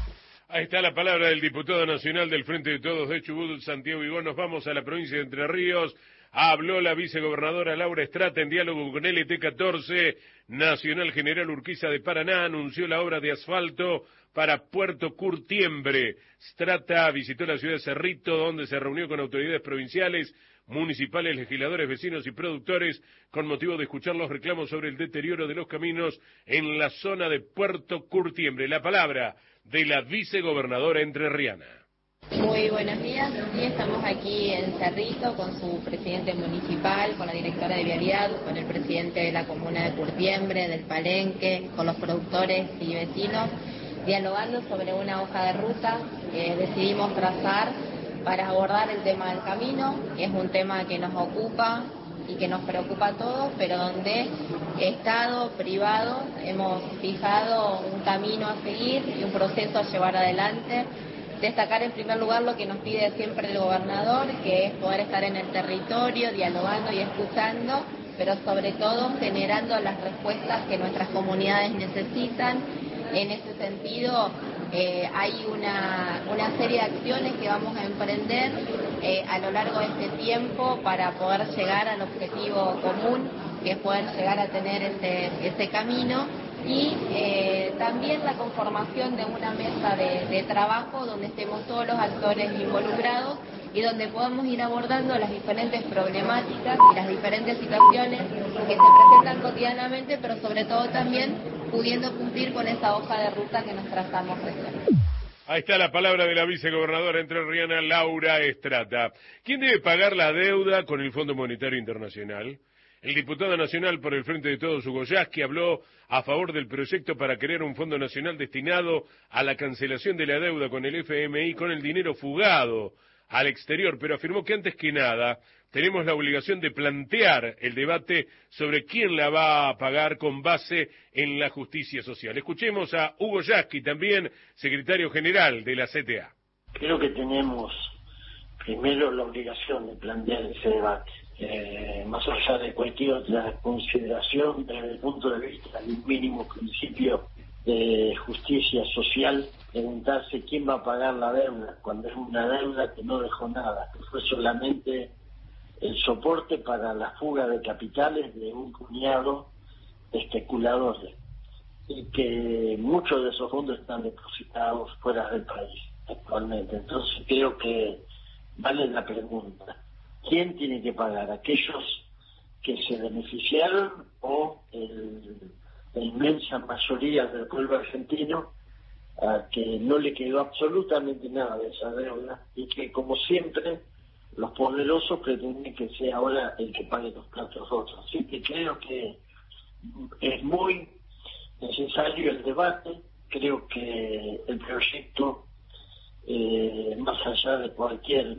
Speaker 1: Ahí está la palabra del diputado nacional del Frente de Todos de Chubut, Santiago Vigón. Nos vamos a la provincia de Entre Ríos. Habló la vicegobernadora Laura Estrata en diálogo con L T catorce. Nacional General Urquiza de Paraná anunció la obra de asfalto para Puerto Curtiembre. Estrata visitó la ciudad de Cerrito, donde se reunió con autoridades provinciales, municipales, legisladores, vecinos y productores con motivo de escuchar los reclamos sobre el deterioro de los caminos en la zona de Puerto Curtiembre. La palabra de la vicegobernadora entrerriana.
Speaker 6: Muy buenos días, sí, estamos aquí en Cerrito con su presidente municipal, con la directora de Vialidad, con el presidente de la comuna de Curtiembre, del Palenque, con los productores y vecinos, dialogando sobre una hoja de ruta que decidimos trazar para abordar el tema del camino, que es un tema que nos ocupa y que nos preocupa a todos, pero donde Estado, privado, hemos fijado un camino a seguir y un proceso a llevar adelante. Destacar en primer lugar lo que nos pide siempre el gobernador, que es poder estar en el territorio, dialogando y escuchando, pero sobre todo generando las respuestas que nuestras comunidades necesitan. En ese sentido, eh, hay una, una serie de acciones que vamos a emprender eh, a lo largo de este tiempo para poder llegar al objetivo común, que es poder llegar a tener ese, ese camino, y eh, también la conformación de una mesa de, de trabajo donde estemos todos los actores involucrados y donde podamos ir abordando las diferentes problemáticas y las diferentes situaciones que se presentan cotidianamente, pero sobre todo también pudiendo cumplir con esa hoja de ruta que nos trazamos recién.
Speaker 1: Ahí está la palabra de la vicegobernadora entrerriana Laura Estrata. ¿Quién debe pagar la deuda con el Fondo Monetario Internacional? El diputado nacional por el Frente de Todos, Hugo Yasky, habló a favor del proyecto para crear un fondo nacional destinado a la cancelación de la deuda con el F M I con el dinero fugado al exterior, pero afirmó que antes que nada tenemos la obligación de plantear el debate sobre quién la va a pagar con base en la justicia social. Escuchemos a Hugo Yasky, también secretario general de la C T A.
Speaker 7: Creo que tenemos primero la obligación de plantear ese debate. Eh, más allá de cualquier otra consideración, desde el punto de vista de un mínimo principio de justicia social, preguntarse quién va a pagar la deuda, cuando es una deuda que no dejó nada, que fue solamente el soporte para la fuga de capitales de un puñado de especuladores, y que muchos de esos fondos están depositados fuera del país actualmente. Entonces creo que vale la pregunta: ¿quién tiene que pagar? ¿Aquellos que se beneficiaron o el, la inmensa mayoría del pueblo argentino, a que no le quedó absolutamente nada de esa deuda y que, como siempre, los poderosos pretenden que sea ahora el que pague los platos rotos? Así que creo que es muy necesario el debate. Creo que el proyecto, eh, más allá de cualquier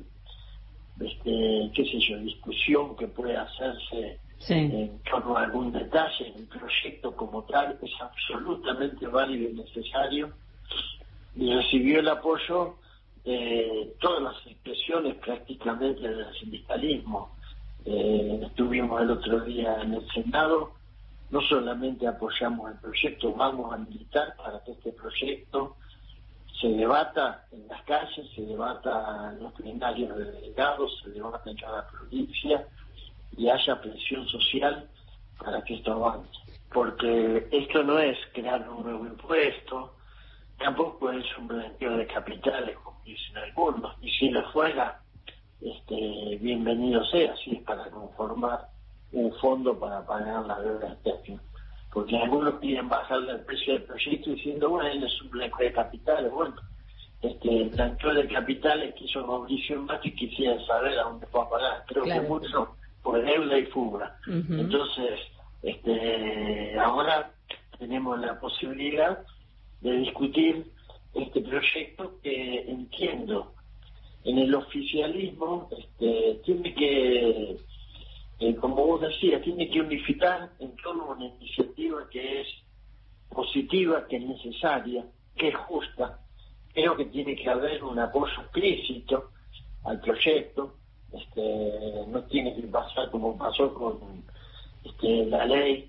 Speaker 7: este, qué sé yo, discusión que pueda hacerse sí. en torno a algún detalle, el proyecto como tal es absolutamente válido y necesario, y recibió el apoyo de todas las expresiones prácticamente del sindicalismo. Eh, estuvimos el otro día en el Senado, no solamente apoyamos el proyecto, vamos a militar para que este proyecto se debata en las calles, se debata en los plenarios de delegados, se debata en cada provincia y haya presión social para que esto avance. Porque esto no es crear un nuevo impuesto, tampoco es un blanqueo de capitales, como dicen algunos, y si lo fuera, este, bienvenido sea, si es para conformar un fondo para pagar la deuda externa. Porque algunos piden bajarle el precio del proyecto diciendo, bueno, es un blanqueo de capitales. Bueno, este, el blanqueo de capitales que hizo Mauricio Macri quisiera saber a dónde va a pagar. Creo claro. que mucho por deuda y fuga. Uh-huh. Entonces, este, ahora tenemos la posibilidad de discutir este proyecto que entiendo en el oficialismo este, tiene que, eh, como vos decías, tiene que unificar en torno a una iniciativa que es positiva, que es necesaria, que es justa. Creo que tiene que haber un apoyo explícito al proyecto. Este, no tiene que pasar como pasó con este, la ley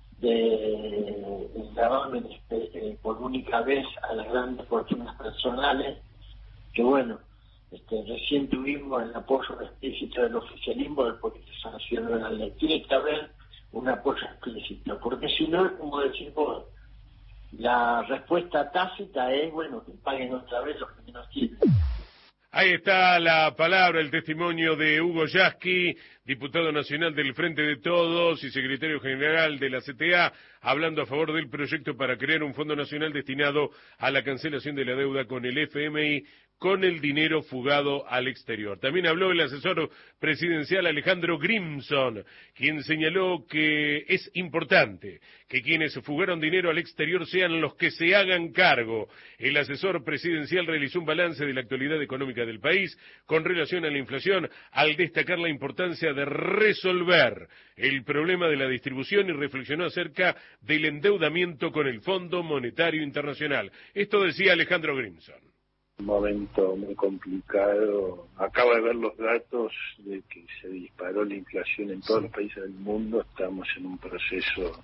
Speaker 7: de gravamen este, por única vez a las grandes fortunas personales, que bueno, este, recién tuvimos el apoyo explícito del oficialismo del politización de la ley. Tiene que haber un apoyo explícito, porque si no es como decir, vos, la respuesta tácita es, bueno, que paguen otra vez los que menos tienen.
Speaker 1: Ahí está la palabra, el testimonio de Hugo Yasky, diputado nacional del Frente de Todos y secretario general de la C T A, hablando a favor del proyecto para crear un fondo nacional destinado a la cancelación de la deuda con el F M I con el dinero fugado al exterior. También habló el asesor presidencial Alejandro Grimson, quien señaló que es importante que quienes fugaron dinero al exterior sean los que se hagan cargo. El asesor presidencial realizó un balance de la actualidad económica del país con relación a la inflación, al destacar la importancia de resolver el problema de la distribución y reflexionó acerca del endeudamiento con el Fondo Monetario Internacional. Esto decía Alejandro Grimson.
Speaker 8: Un momento muy complicado. Acabo de ver los datos de que se disparó la inflación en todos sí. los países del mundo. Estamos en un proceso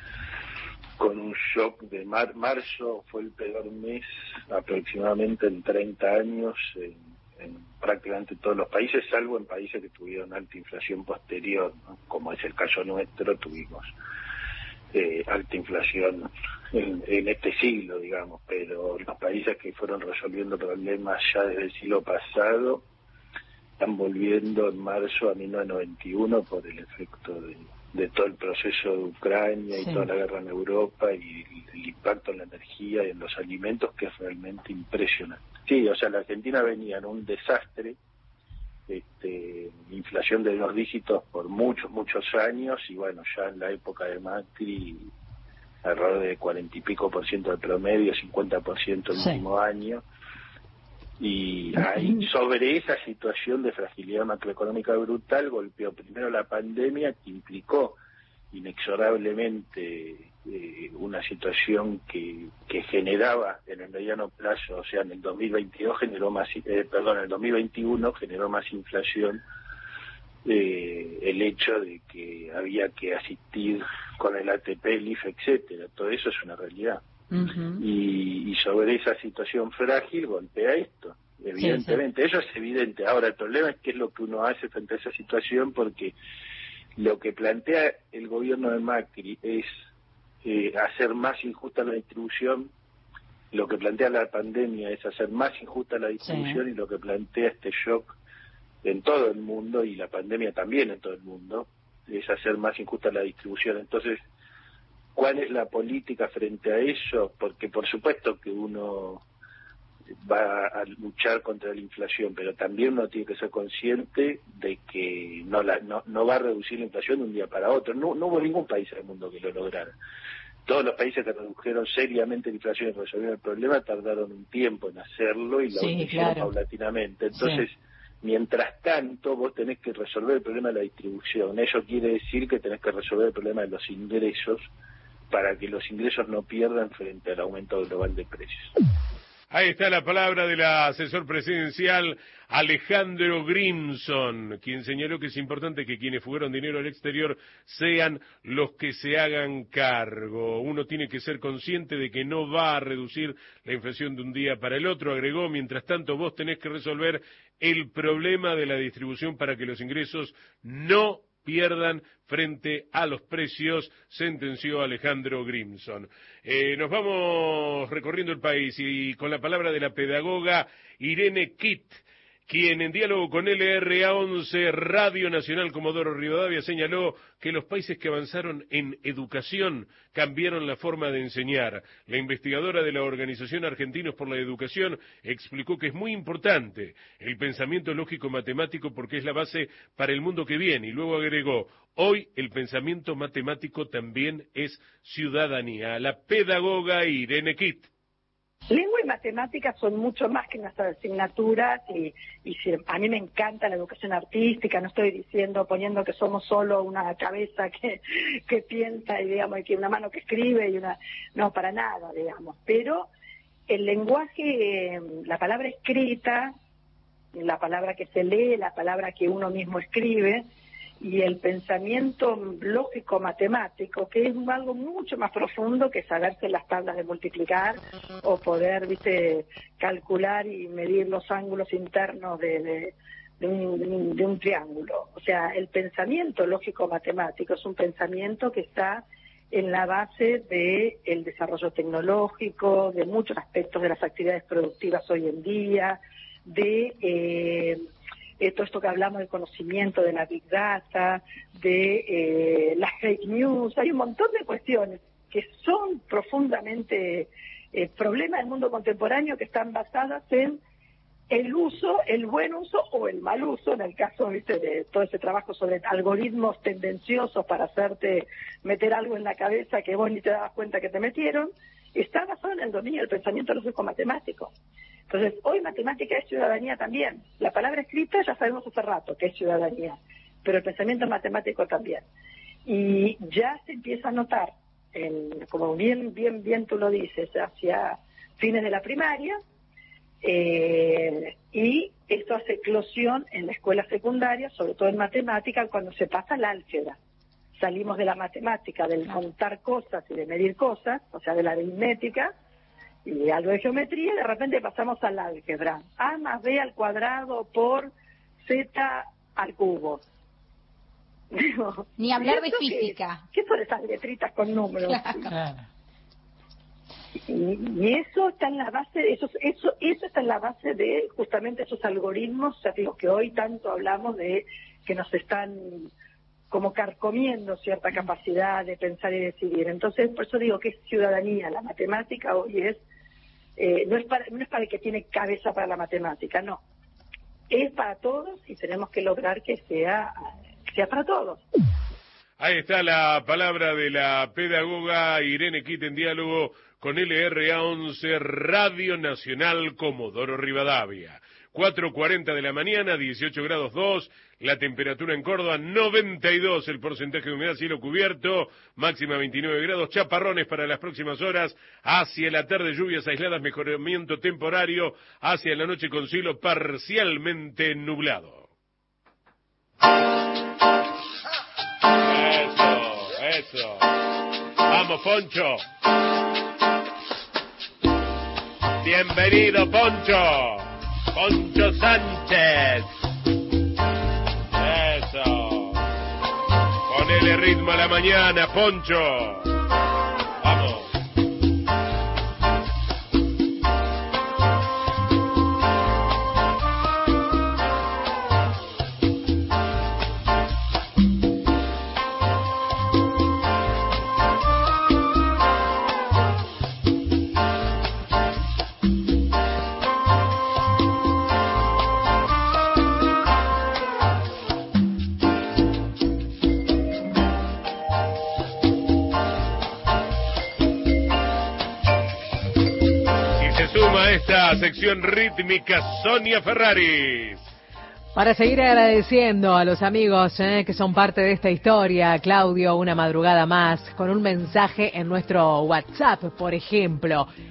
Speaker 8: con un shock de mar marzo, fue el peor mes aproximadamente en treinta años en, en prácticamente todos los países, salvo en países que tuvieron alta inflación posterior, ¿no? Como es el caso nuestro, tuvimos eh, alta inflación en, en este siglo, digamos, pero los países que fueron resolviendo problemas ya desde el siglo pasado están volviendo en marzo a mil novecientos noventa y uno por el efecto de, de todo el proceso de Ucrania y sí. toda la guerra en Europa y el, el impacto en la energía y en los alimentos, que es realmente impresionante. Sí, o sea, la Argentina venía en un desastre, este, inflación de dos dígitos por muchos, muchos años, y bueno, ya en la época de Macri, alrededor de cuarenta y pico por ciento del promedio, cincuenta por ciento el sí. último año, y ahí sobre esa situación de fragilidad macroeconómica brutal golpeó primero la pandemia, que implicó inexorablemente eh, una situación que, que generaba en el mediano plazo, o sea, en el dos mil veintidós generó más, eh, perdón, en el dos mil veintiuno generó más inflación, eh, el hecho de que había que asistir con el A T P, el I F E, etcétera. Todo eso es una realidad. Uh-huh. y, y sobre esa situación frágil golpea esto, evidentemente. Sí, sí. Eso es evidente. Ahora, el problema es qué es lo que uno hace frente a esa situación, porque lo que plantea el gobierno de Macri es eh, hacer más injusta la distribución, lo que plantea la pandemia es hacer más injusta la distribución, sí. y lo que plantea este shock en todo el mundo, y la pandemia también en todo el mundo, es hacer más injusta la distribución. Entonces, ¿cuál es la política frente a eso? Porque por supuesto que uno va a luchar contra la inflación, pero también uno tiene que ser consciente de que no la no, no va a reducir la inflación de un día para otro. No, no hubo ningún país del mundo que lo lograra. Todos los países que redujeron seriamente la inflación y resolvieron el problema tardaron un tiempo en hacerlo y lo sí, hicieron claro. paulatinamente. Entonces, sí. mientras tanto, vos tenés que resolver el problema de la distribución. Eso quiere decir que tenés que resolver el problema de los ingresos, para que los ingresos no pierdan frente al aumento global de precios.
Speaker 1: Ahí está la palabra del asesor presidencial Alejandro Grimson, quien señaló que es importante que quienes fugaron dinero al exterior sean los que se hagan cargo. Uno tiene que ser consciente de que no va a reducir la inflación de un día para el otro. Agregó, mientras tanto vos tenés que resolver el problema de la distribución para que los ingresos no pierdan frente a los precios, sentenció Alejandro Grimson. Eh, nos vamos recorriendo el país y con la palabra de la pedagoga Irene Kitt, quien en diálogo con L R A once Radio Nacional Comodoro Rivadavia señaló que los países que avanzaron en educación cambiaron la forma de enseñar. La investigadora de la Organización Argentinos por la Educación explicó que es muy importante el pensamiento lógico-matemático porque es la base para el mundo que viene, y luego agregó, hoy el pensamiento matemático también es ciudadanía. La pedagoga Irene Kitt.
Speaker 9: Lengua y matemáticas son mucho más que nuestras asignaturas y, y si, a mí me encanta la educación artística, no estoy diciendo, poniendo que somos solo una cabeza que, que piensa y digamos, y que una mano que escribe y una, no, para nada, digamos, pero el lenguaje, la palabra escrita, la palabra que se lee, la palabra que uno mismo escribe, y el pensamiento lógico matemático, que es algo mucho más profundo que saberse las tablas de multiplicar o poder, viste, calcular y medir los ángulos internos de, de, de, un, de, un, de un triángulo. O sea, el pensamiento lógico matemático es un pensamiento que está en la base del desarrollo tecnológico, de muchos aspectos de las actividades productivas hoy en día, de eh, todo esto que hablamos del conocimiento de la Big Data, de eh, las fake news. Hay un montón de cuestiones que son profundamente eh, problemas del mundo contemporáneo que están basadas en el uso, el buen uso o el mal uso, en el caso, ¿viste?, de todo ese trabajo sobre algoritmos tendenciosos para hacerte meter algo en la cabeza que vos ni te dabas cuenta que te metieron, está basado en el dominio del pensamiento lógico-matemático. Entonces, hoy matemática es ciudadanía también. La palabra escrita ya sabemos hace rato que es ciudadanía, pero el pensamiento matemático también. Y ya se empieza a notar, en, como bien, bien, bien tú lo dices, hacia fines de la primaria, eh, y esto hace eclosión en la escuela secundaria, sobre todo en matemática, cuando se pasa al álgebra. Salimos de la matemática, del montar cosas y de medir cosas, o sea, de la aritmética, y algo de geometría, y de repente pasamos al álgebra. A más B al cuadrado por Z al cubo. Digo,
Speaker 11: Ni hablar de
Speaker 9: qué,
Speaker 11: física.
Speaker 9: ¿Qué son esas letritas con números?
Speaker 11: Claro.
Speaker 9: Y, y eso está en la base, eso, eso, eso está en la base de justamente esos algoritmos, ya digo, que hoy tanto hablamos de que nos están como carcomiendo cierta capacidad de pensar y decidir. Entonces, por eso digo que es ciudadanía. La matemática hoy es, eh, no es para, no es para el que tiene cabeza para la matemática, no. Es para todos y tenemos que lograr que sea, que sea para todos.
Speaker 1: Ahí está la palabra de la pedagoga Irene Kitt en diálogo con L R A once Radio Nacional Comodoro Rivadavia. cuatro cuarenta de la mañana, dieciocho grados dos, la temperatura en Córdoba, noventa y dos el porcentaje de humedad, cielo cubierto, máxima veintinueve grados, chaparrones para las próximas horas, hacia la tarde lluvias aisladas, mejoramiento temporario, hacia la noche con cielo parcialmente nublado. Eso, eso. Vamos, Poncho. Bienvenido, Poncho. Poncho Sánchez. Eso. Ponele ritmo a la mañana, Poncho. Vamos. Esta sección rítmica, Sonia Ferraris.
Speaker 2: Para seguir agradeciendo a los amigos eh, que son parte de esta historia, Claudio, una madrugada más, con un mensaje en nuestro WhatsApp, por ejemplo.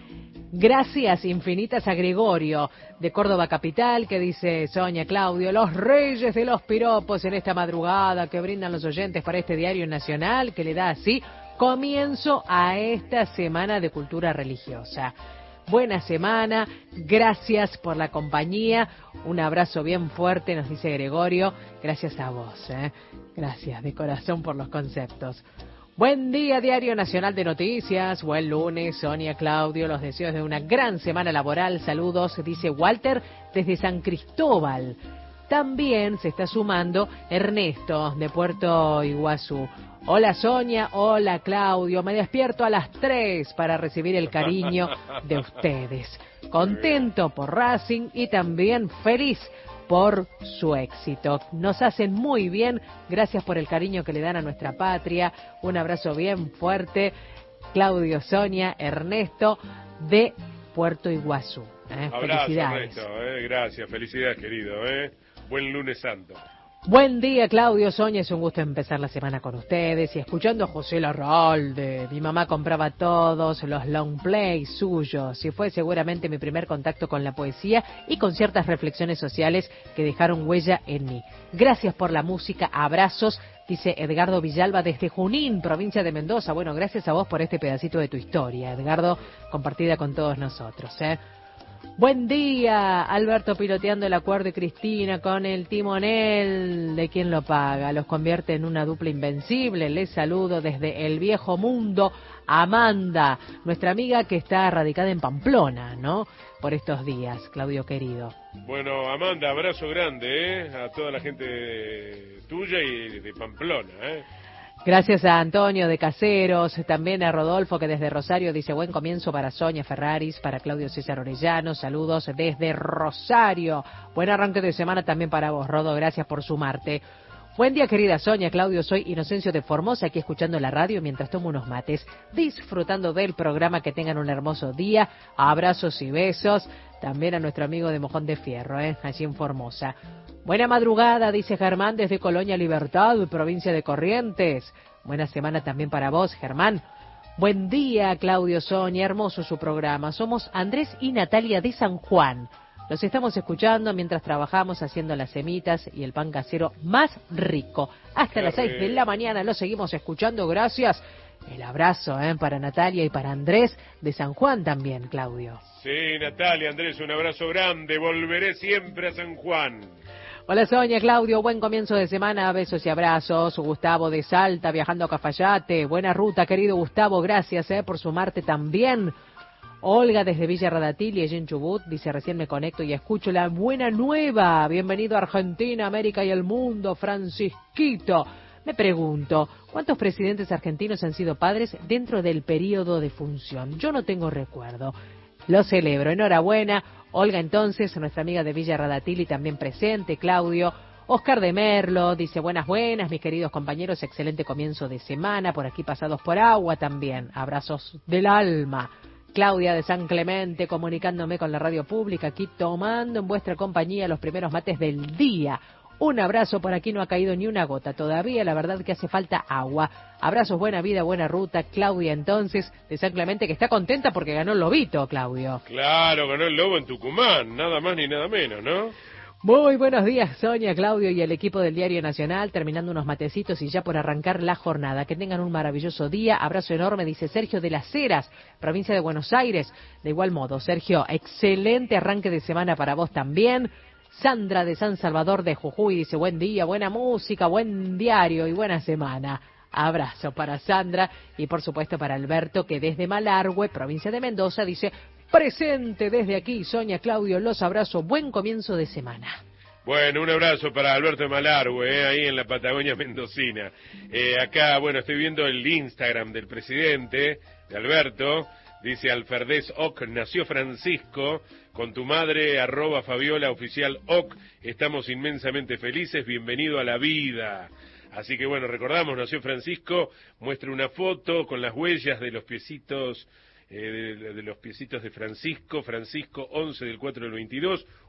Speaker 2: Gracias infinitas a Gregorio, de Córdoba Capital, que dice: Sonia, Claudio, los reyes de los piropos en esta madrugada que brindan los oyentes para este diario nacional, que le da así comienzo a esta semana de cultura religiosa. Buena semana, gracias por la compañía, un abrazo bien fuerte, nos dice Gregorio, gracias a vos, ¿eh? Gracias de corazón por los conceptos. Buen día, Diario Nacional de Noticias, buen lunes, Sonia, Claudio, los deseos de una gran semana laboral, saludos, dice Walter desde San Cristóbal. También se está sumando Ernesto de Puerto Iguazú. Hola Sonia, hola Claudio, me despierto a las tres para recibir el cariño de ustedes. Contento por Racing y también feliz por su éxito. Nos hacen muy bien, gracias por el cariño que le dan a nuestra patria. Un abrazo bien fuerte, Claudio, Sonia, Ernesto de Puerto Iguazú. ¿Eh?
Speaker 1: Abrazo,
Speaker 2: felicidades.
Speaker 1: Ernesto, eh, gracias, felicidades querido. Eh. Buen lunes santo.
Speaker 2: Buen día, Claudio, Sonia, es un gusto empezar la semana con ustedes y escuchando a José Larralde. Mi mamá compraba todos los long plays suyos y fue seguramente mi primer contacto con la poesía y con ciertas reflexiones sociales que dejaron huella en mí. Gracias por la música, abrazos, dice Edgardo Villalba desde Junín, provincia de Mendoza. Bueno, gracias a vos por este pedacito de tu historia, Edgardo, compartida con todos nosotros, ¿eh? Buen día, Alberto piloteando el acuerdo y Cristina con el timonel de quien lo paga. Los convierte en una dupla invencible. Les saludo desde el viejo mundo. Amanda, nuestra amiga que está radicada en Pamplona, ¿no? Por estos días, Claudio querido.
Speaker 1: Bueno, Amanda, abrazo grande, ¿eh? A toda la gente tuya y de Pamplona, ¿eh?
Speaker 2: Gracias a Antonio de Caseros, también a Rodolfo que desde Rosario dice buen comienzo para Sonia Ferraris, para Claudio César Orellano, saludos desde Rosario. Buen arranque de semana también para vos, Rodo, gracias por sumarte. Buen día, querida Sonia, Claudio, soy Inocencio de Formosa, aquí escuchando la radio mientras tomo unos mates, disfrutando del programa, que tengan un hermoso día, abrazos y besos, también a nuestro amigo de Mojón de Fierro, ¿eh? Allí en Formosa. Buena madrugada, dice Germán desde Colonia Libertad, provincia de Corrientes. Buena semana también para vos, Germán. Buen día, Claudio, Sonia, hermoso su programa. Somos Andrés y Natalia de San Juan. Los estamos escuchando mientras trabajamos haciendo las semitas y el pan casero más rico. Hasta las seis de la mañana los seguimos escuchando, gracias. El abrazo ¿eh? para Natalia y para Andrés de San Juan también, Claudio.
Speaker 1: Sí, Natalia, Andrés, un abrazo grande. Volveré siempre a San Juan.
Speaker 2: Hola Sonia, Claudio, buen comienzo de semana, besos y abrazos. Gustavo de Salta, viajando a Cafayate. Buena ruta, querido Gustavo, gracias ¿eh? por sumarte también. Olga desde Villa Radatil y allí en Chubut dice: recién me conecto y escucho la buena nueva. Bienvenido a Argentina, América y el mundo, Francisquito. Me pregunto, ¿cuántos presidentes argentinos han sido padres dentro del periodo de función? Yo no tengo recuerdo. Lo celebro. Enhorabuena, Olga, entonces, nuestra amiga de Villa Radatil y también presente, Claudio. Oscar de Merlo dice: buenas, buenas, mis queridos compañeros, excelente comienzo de semana, por aquí pasados por agua también. Abrazos del alma. Claudia de San Clemente, comunicándome con la radio pública, aquí tomando en vuestra compañía los primeros mates del día. Un abrazo, por aquí no ha caído ni una gota todavía, la verdad que hace falta agua. Abrazos, buena vida, buena ruta. Claudia, entonces, de San Clemente, que está contenta porque ganó el lobito, Claudio.
Speaker 1: Claro, ganó el lobo en Tucumán, nada más ni nada menos, ¿no?
Speaker 2: Muy buenos días, Sonia, Claudio y el equipo del Diario Nacional, terminando unos matecitos y ya por arrancar la jornada. Que tengan un maravilloso día. Abrazo enorme, dice Sergio de Las Heras, provincia de Buenos Aires. De igual modo, Sergio, excelente arranque de semana para vos también. Sandra de San Salvador de Jujuy dice: buen día, buena música, buen diario y buena semana. Abrazo para Sandra y por supuesto para Alberto, que desde Malargüe, provincia de Mendoza, dice: presente desde aquí, Sonia, Claudio, los abrazo, buen comienzo de semana.
Speaker 1: Bueno, un abrazo para Alberto de Malargüe, eh, ahí en la Patagonia mendocina. Eh, acá, bueno, estoy viendo el Instagram del presidente, de Alberto. Dice: Alferdez Oc, nació Francisco, con tu madre, arroba Fabiola oficial Oc, estamos inmensamente felices, bienvenido a la vida. Así que bueno, recordamos, nació Francisco, muestra una foto con las huellas de los piecitos, eh, de, de los piecitos de Francisco, Francisco once del cuatro del veintidós,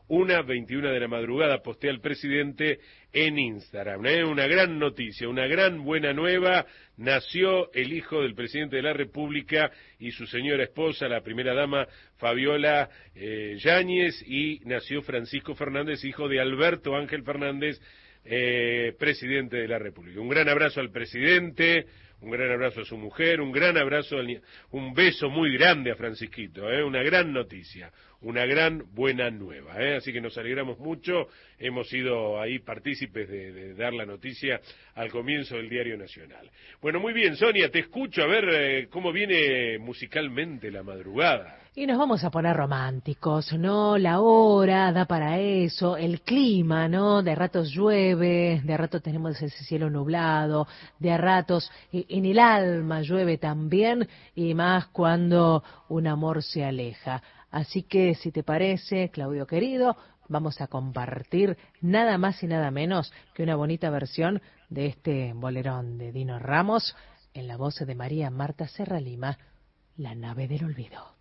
Speaker 1: una veintiuna de la madrugada, postea el presidente en Instagram. ¿eh? Una gran noticia, una gran buena nueva. Nació el hijo del presidente de la República y su señora esposa, la primera dama Fabiola eh, Yáñez, y nació Francisco Fernández, hijo de Alberto Ángel Fernández, eh, presidente de la República. Un gran abrazo al presidente, un gran abrazo a su mujer, un gran abrazo, al, un beso muy grande a Francisquito, ¿eh? Una gran noticia, una gran buena nueva, ¿eh? Así que nos alegramos mucho, hemos sido ahí partícipes de, de dar la noticia al comienzo del Diario Nacional. Bueno, muy bien, Sonia, te escucho, a ver eh, cómo viene musicalmente la madrugada.
Speaker 2: Y nos vamos a poner románticos, ¿no? La hora da para eso, el clima, ¿no? De ratos llueve, de ratos tenemos ese cielo nublado, de ratos en el alma llueve también, y más cuando un amor se aleja. Así que, si te parece, Claudio querido, vamos a compartir nada más y nada menos que una bonita versión de este bolerón de Dino Ramos, en la voz de María Marta Serra Lima, La nave del olvido.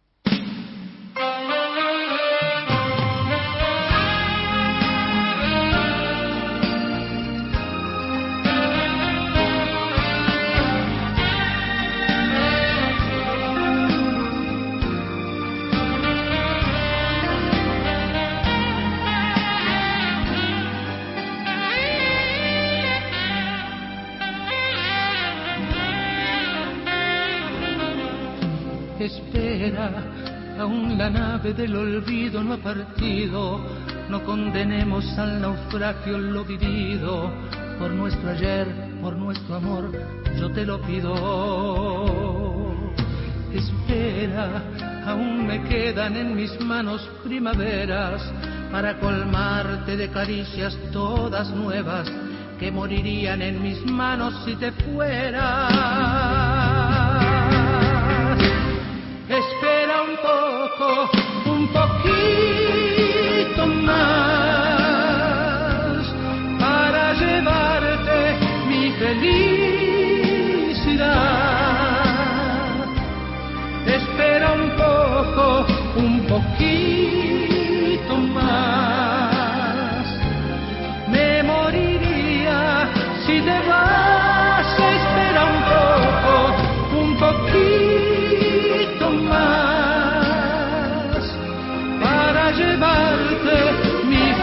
Speaker 11: Espera, aún la nave del olvido no ha partido, no condenemos al naufragio lo vivido, por nuestro ayer, por nuestro amor, yo te lo pido. Espera, aún me quedan en mis manos primaveras, para colmarte de caricias todas nuevas, que morirían en mis manos si te fueras. Espera un poco, un poquito más, para llevarte mi felicidad. Espera un poco, un poquito más. Me moriría si te vas. Espera un poco, un poquito más, para llevarte mi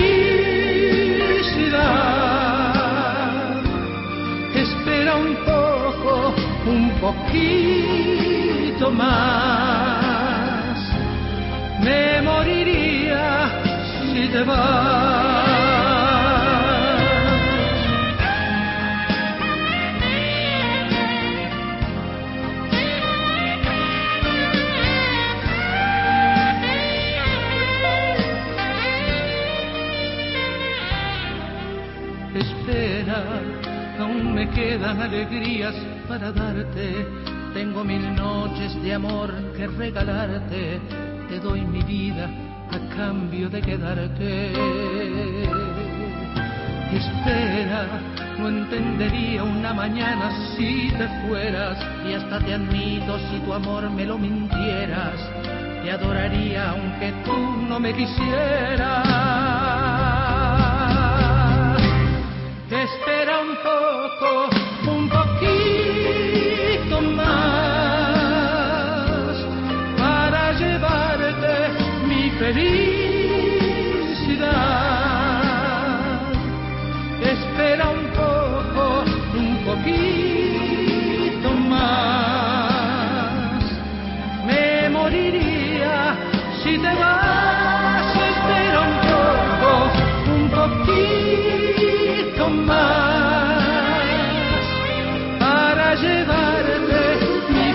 Speaker 11: felicidad. Espera un poco, un poquito más. Me moriría si te vas. Aún me quedan alegrías para darte, tengo mil noches de amor que regalarte, te doy mi vida a cambio de quedarte. Espera, no entendería una mañana si te fueras, y hasta te admito si tu amor me lo mintieras, te adoraría aunque tú no me quisieras. Espera un poco, un poquito más, para llevarte mi felicidad. Espera un poco, un poquito más. Me moriría si te vas. Espera un poco, un poquito más, para llevarte mi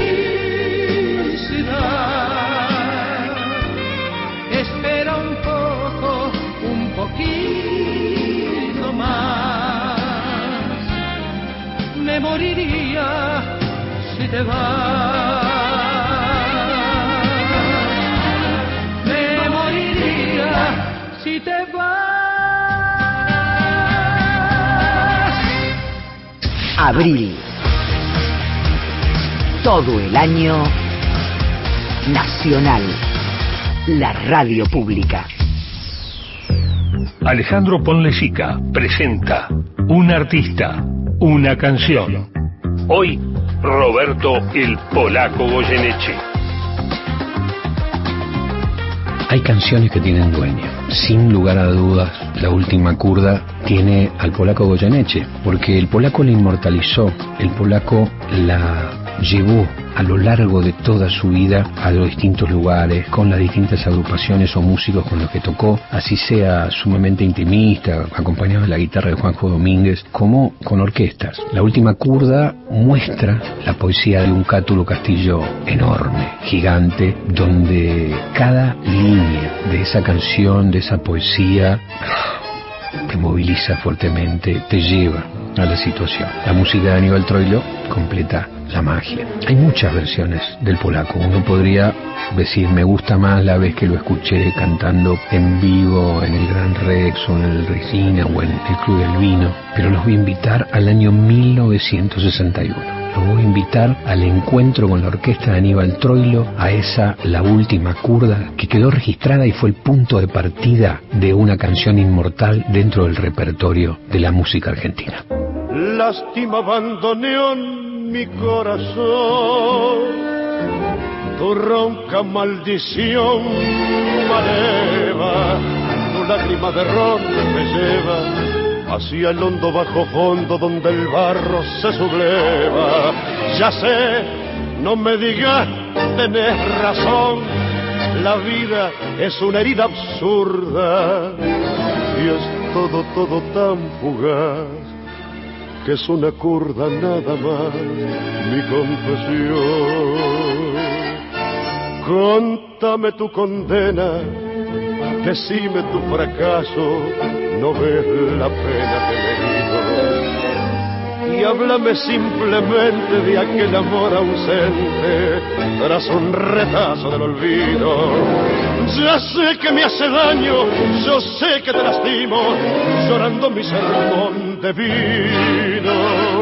Speaker 11: felicidad. Espera un poco, un poquito más. Me moriría si te vas. Me moriría si te vas.
Speaker 13: Abril. Todo el año nacional. La radio pública.
Speaker 20: Alejandro Ponlecica presenta Un artista, una canción. Hoy, Roberto el Polaco Goyeneche.
Speaker 12: Hay canciones que tienen dueño. Sin lugar a dudas, La Última Kurda tiene al Polaco Goyeneche, porque el polaco la inmortalizó, el polaco la llevó a lo largo de toda su vida a los distintos lugares, con las distintas agrupaciones o músicos con los que tocó, así sea sumamente intimista, acompañado de la guitarra de Juanjo Domínguez, como con orquestas. La Última Kurda muestra la poesía de un Cátulo Castillo enorme, gigante, donde cada línea de esa canción, de esa poesía, te moviliza fuertemente, te lleva a la situación. La música de Aníbal Troilo completa la magia. Hay muchas versiones del polaco. Uno podría decir, me gusta más la vez que lo escuché cantando en vivo en el Gran Rex o en el Resina o en el Club del Vino, pero los voy a invitar al año mil novecientos sesenta y uno. Los voy a invitar al encuentro con la orquesta de Aníbal Troilo, a esa La Última Kurda, que quedó registrada y fue el punto de partida de una canción inmortal dentro del repertorio de la música argentina.
Speaker 14: Lástima abandoneón mi corazón, tu ronca maldición maleva, tu lágrima de ron me lleva hacia el hondo bajo fondo donde el barro se subleva. Ya sé, no me digas, tenés razón, la vida es una herida absurda y es todo, todo tan fugaz que es una kurda nada más mi confesión. Contame tu condena, decime tu fracaso, no ves la pena que me he ido. Y háblame simplemente de aquel amor ausente tras un retazo del olvido. Ya sé que me hace daño, yo sé que te lastimo, llorando mi sermón de vino.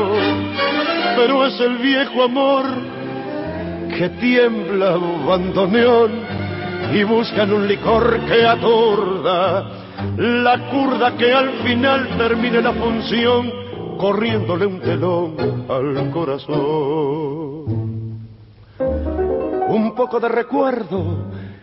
Speaker 14: Pero es el viejo amor que tiembla bandoneón y buscan un licor que aturda, la kurda que al final termine la función corriéndole un telón al corazón. Un poco de recuerdo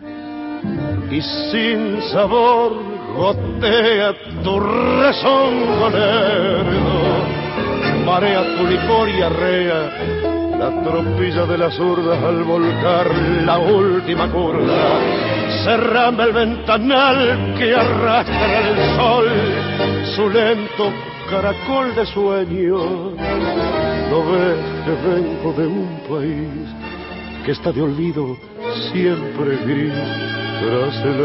Speaker 14: y sin sabor gotea tu rezongo lerdo, marea tu licor y arrea la tropilla de las zurdas al volcar la última kurda. Cerrame el ventanal que arrastra el sol, su lento caracol de sueño. No ves que vengo de un país que está de olvido siempre gris tras el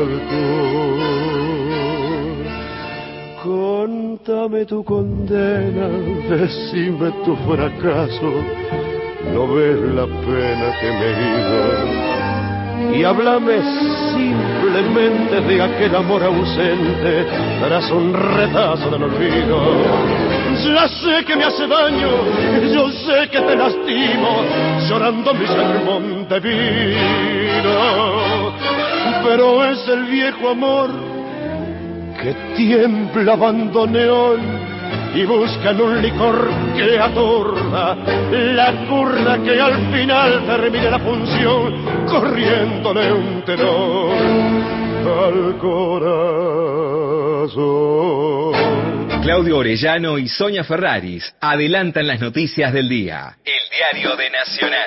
Speaker 14: alcohol. Contame tu condena, decime tu fracaso, no ves la pena que me iba. Y háblame simplemente de aquel amor ausente tras un retazo del olvido. Ya sé que me hace daño, yo sé que te lastimo, llorando mi sermón de vino. Pero es el viejo amor que tiembla bandoneón y buscan un licor que aturda, la kurda que al final termine la función corriéndole un telón al corazón.
Speaker 23: Claudio Orellano y Sonia Ferraris adelantan las noticias del día. El diario de Nacional.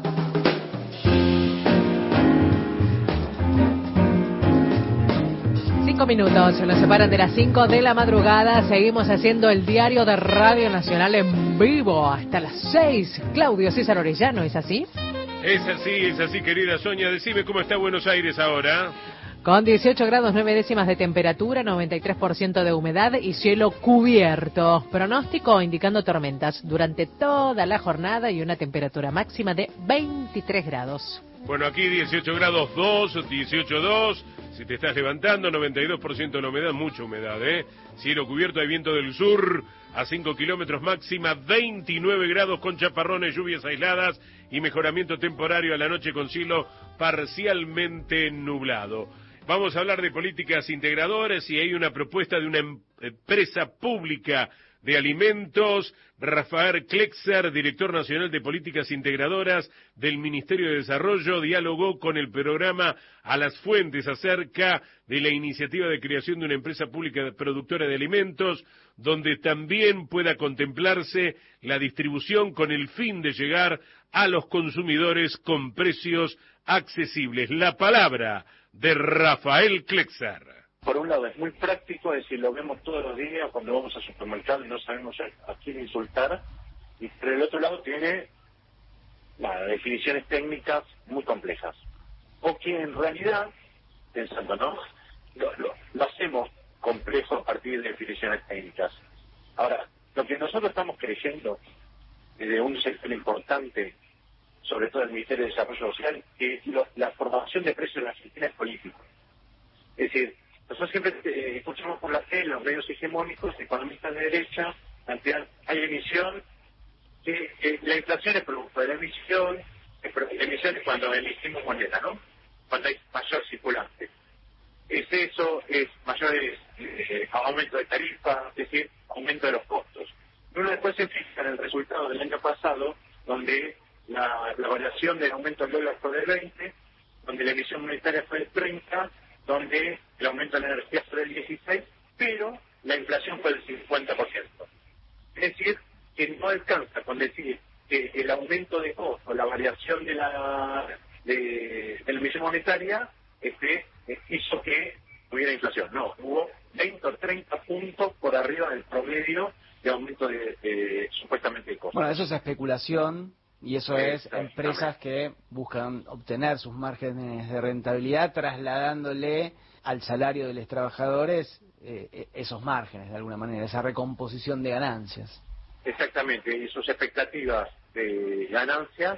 Speaker 2: Cinco minutos, nos separan de las cinco de la madrugada. Seguimos haciendo el diario de Radio Nacional en vivo hasta las seis. Claudio César Orellano, ¿es así?
Speaker 1: Es así, es así, querida Sonia. Decime cómo está Buenos Aires ahora.
Speaker 2: Con dieciocho grados nueve décimas de temperatura, noventa y tres por ciento de humedad y cielo cubierto. Pronóstico indicando tormentas durante toda la jornada y una temperatura máxima de veintitrés grados.
Speaker 1: Bueno, aquí dieciocho grados dos, dieciocho dos. Si te estás levantando, noventa y dos por ciento de la humedad, mucha humedad, ¿eh? Cielo cubierto, hay viento del sur a cinco kilómetros, máxima veintinueve grados con chaparrones, lluvias aisladas y mejoramiento temporario a la noche con cielo parcialmente nublado. Vamos a hablar de políticas integradoras y hay una propuesta de una empresa pública de alimentos. Rafael Klexer, director nacional de políticas integradoras del Ministerio de Desarrollo, dialogó con el programa A las Fuentes acerca de la iniciativa de creación de una empresa pública productora de alimentos, donde también pueda contemplarse la distribución con el fin de llegar a los consumidores con precios accesibles. La palabra de Rafael Klexer.
Speaker 15: Por un lado es muy práctico, es decir, lo vemos todos los días cuando vamos al supermercado y no sabemos a, a quién insultar, y por el otro lado tiene bueno, definiciones técnicas muy complejas, o que en realidad, pensando, ¿no? Lo, lo, lo hacemos complejo a partir de definiciones técnicas. Ahora, lo que nosotros estamos creyendo desde un sector importante, sobre todo el Ministerio de Desarrollo Social, que lo, la formación de precios en la Argentina es política. Es decir, nosotros siempre eh, escuchamos por la tele, los medios hegemónicos, economistas de derecha, plantean, hay emisión, que eh, la inflación es producto de la emisión, es pro, la emisión es cuando emitimos moneda, ¿no? Cuando hay mayor circulante. Es eso, es mayor eh, aumento de tarifa, es decir, aumento de los costos. Uno después se fija en el resultado del año pasado, donde la, la variación del aumento del dólar fue del veinte, donde la emisión monetaria fue del treinta, donde el aumento de la energía fue del dieciséis, pero la inflación fue del cincuenta por ciento. Es decir, que no alcanza con decir que el aumento de costo, la variación de la de, de la emisión monetaria, este, hizo que hubiera inflación. No, hubo veinte o treinta puntos por arriba del promedio de aumento de, de supuestamente de costo.
Speaker 17: Bueno, eso es especulación. Y eso es empresas que buscan obtener sus márgenes de rentabilidad trasladándole al salario de los trabajadores eh, esos márgenes de alguna manera, esa recomposición de ganancias.
Speaker 15: Exactamente, y sus expectativas de ganancias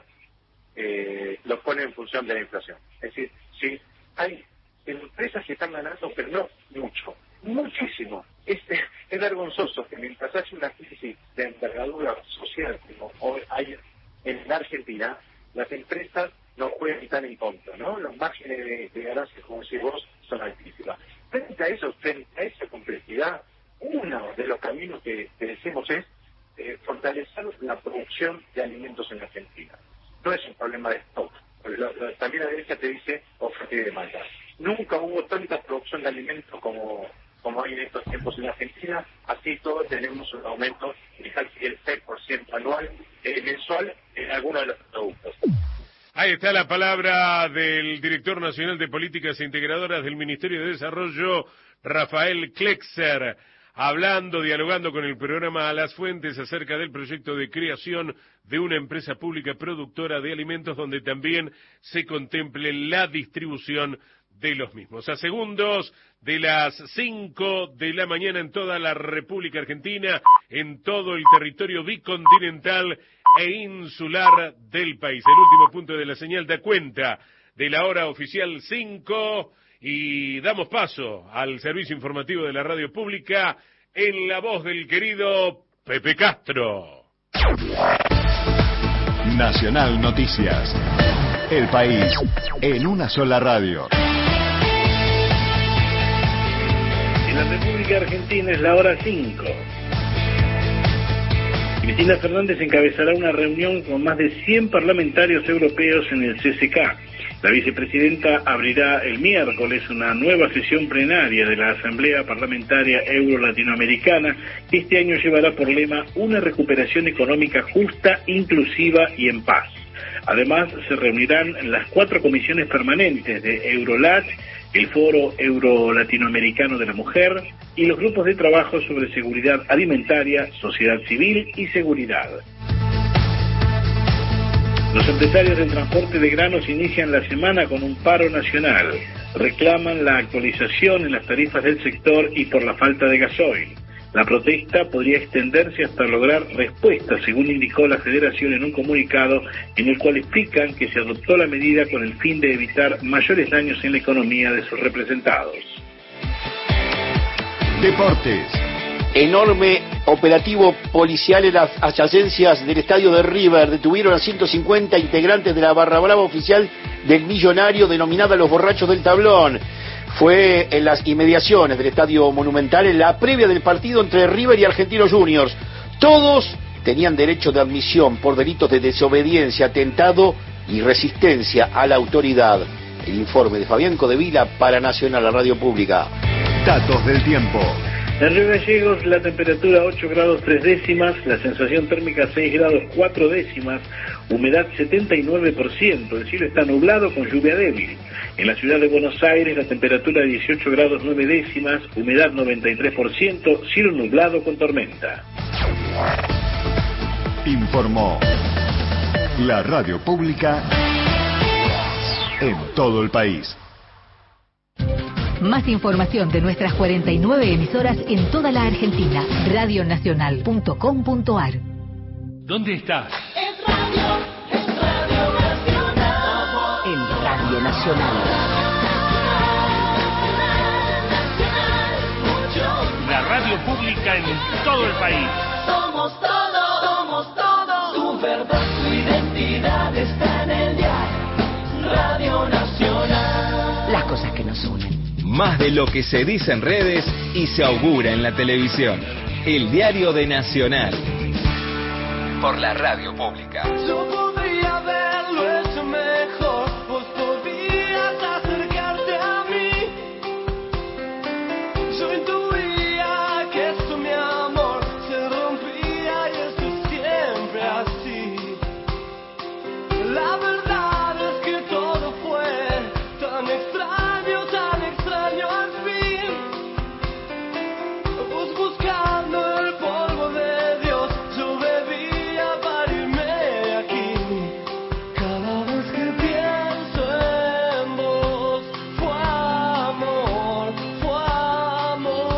Speaker 15: eh, los ponen en función de la inflación. Es decir, si hay empresas que están ganando, pero no mucho, muchísimo. Es, es vergonzoso que mientras hay una crisis de envergadura social como hoy hay en la Argentina, las empresas no pueden estar en contra, ¿no? Los márgenes de, de ganancias, como decís vos, son altísimas. Frente a eso, frente a esa complejidad, uno de los caminos que, que decimos es eh, fortalecer la producción de alimentos en la Argentina. No es un problema de stock. Lo, lo, también la derecha te dice oferta y demanda. Nunca hubo tanta producción de alimentos como como hay en estos tiempos en Argentina, así todos tenemos un aumento de casi el seis por ciento anual, eh, mensual, en algunos de los productos.
Speaker 1: Ahí está la palabra del director nacional de políticas integradoras del Ministerio de Desarrollo, Rafael Klexer, hablando, dialogando con el programa A las Fuentes acerca del proyecto de creación de una empresa pública productora de alimentos donde también se contemple la distribución de los mismos. A segundos de las cinco de la mañana en toda la República Argentina, en todo el territorio bicontinental e insular del país. El último punto de la señal da cuenta de la hora oficial cinco y damos paso al servicio informativo de la radio pública en la voz del querido Pepe Castro.
Speaker 16: Nacional Noticias. El país en una sola radio.
Speaker 18: En la República Argentina es la hora cinco. Cristina Fernández encabezará una reunión con más de cien parlamentarios europeos en el C C K. La vicepresidenta abrirá el miércoles una nueva sesión plenaria de la Asamblea Parlamentaria Euro-Latinoamericana, que este año llevará por lema una recuperación económica justa, inclusiva y en paz. Además, se reunirán las cuatro comisiones permanentes de Eurolat, el Foro Euro-Latinoamericano de la Mujer y los grupos de trabajo sobre seguridad alimentaria, sociedad civil y seguridad. Los empresarios del transporte de granos inician la semana con un paro nacional. Reclaman la actualización en las tarifas del sector y por la falta de gasoil. La protesta podría extenderse hasta lograr respuesta, según indicó la Federación en un comunicado en el cual explican que se adoptó la medida con el fin de evitar mayores daños en la economía de sus representados.
Speaker 16: Deportes.
Speaker 24: Enorme operativo policial en las adyacencias del estadio de River. Detuvieron a ciento cincuenta integrantes de la barra brava oficial del Millonario, denominada Los Borrachos del Tablón. fue en las inmediaciones del Estadio Monumental en la previa del partido entre River y Argentinos Juniors. Todos tenían derecho de admisión por delitos de desobediencia, atentado y resistencia a la autoridad. El informe de Fabián Codevila para Nacional, la radio pública.
Speaker 16: Datos del tiempo.
Speaker 18: En Río Gallegos la temperatura ocho grados tres décimas, la sensación térmica seis grados cuatro décimas, humedad setenta y nueve por ciento, el cielo está nublado con lluvia débil. En la ciudad de Buenos Aires la temperatura dieciocho grados nueve décimas, humedad noventa y tres por ciento, cielo nublado con tormenta.
Speaker 16: Informó la radio pública en todo el país.
Speaker 13: Más información de nuestras cuarenta y nueve emisoras en toda la Argentina. radio nacional punto com punto ar.
Speaker 20: ¿Dónde estás?
Speaker 13: En Radio, en Radio Nacional. En Radio Nacional.
Speaker 20: La radio pública en todo el país.
Speaker 11: Somos todo, somos todo. Tu verdad, tu identidad está en el diario Radio Nacional.
Speaker 13: Las cosas que nos unen.
Speaker 23: Más de lo que se dice en redes y se augura en la televisión. El diario de Nacional. Por la radio pública.
Speaker 11: Yo podría haberlo hecho mejor. Vos podías acercarte a mí. Yo intuía que esto, mi amor, se rompía y esto es siempre así. La verdad es que todo fue tan extraño, tan extraño al fin. Vos buscando el polvo de Dios, yo bebía para irme de aquí. Cada vez que pienso en vos, fue amor, fue amor.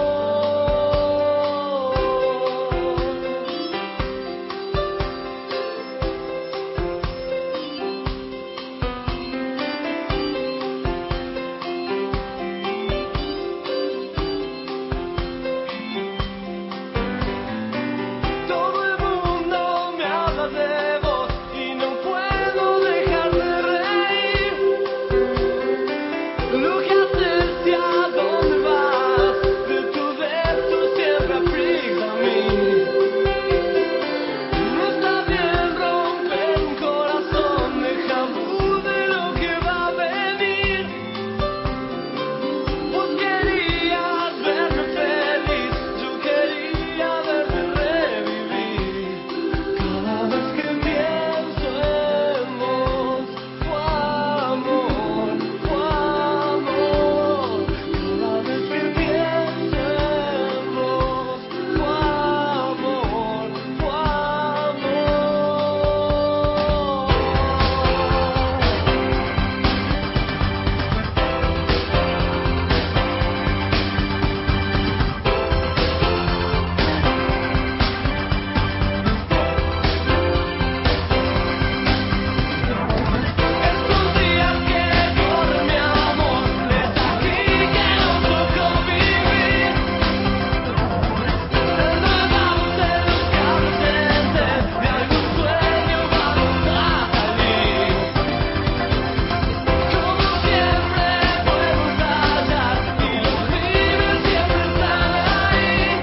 Speaker 11: Todo el mundo me habla de vos y no puedo dejar de reír. Lo que haces y a dónde vas, de tu beso siempre aplica a mí. No está bien romper un corazón, deja de lo que va a venir. Vos querías verme feliz, yo quería verte revivir. Cada vez que pienso en vos, fue amor, fue amor. Cada vez que pienso en vos, fue amor, fue amor. Estos días que corren, mi amor, es aquí que nos tocó vivir. Enredados en los cables de algún sueño vamos a salir. Como siempre podemos hallar y los pibes siempre están ahí.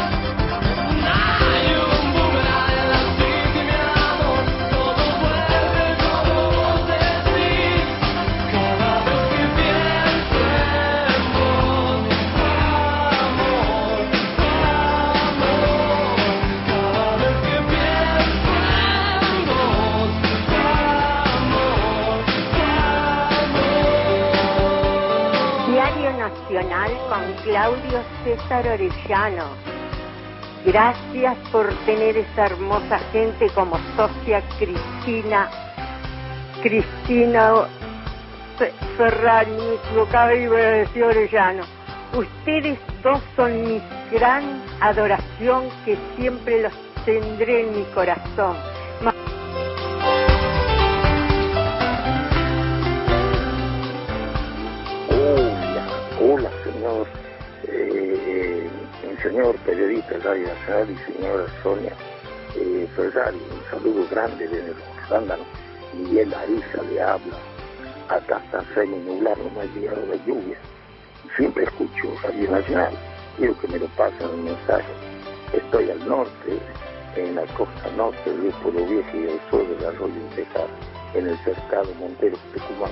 Speaker 11: Hay un boomerang en la city, mi amor, todo vuelve como vos decís. Cada vez que pienso en vos, fue amor, fue amor. Cada vez que pienso en vos, fue amor, fue amor.
Speaker 3: Diario Nacional con Claudio César Orellano. Gracias por tener esa hermosa gente como socia Cristina, Cristina Fe- Ferrari, me equivocaba y iba a decir Orellano. Ustedes dos son mi gran adoración, que siempre los tendré en mi corazón. Ma-
Speaker 10: Hola, hola señor, eh, señor periodista de Radio Nacional y señora Sonia eh, Ferrari, un saludo grande desde los Sándanos. Miguel Ariza le habla, acá está semi nublado, no ha llegado la lluvia, siempre escucho Radio Nacional, quiero que me lo pasen un mensaje. Estoy al norte, en la costa norte del Pueblo Viejo y al sur del Arroyo Intejar, en el cercado Montero, Tucumán.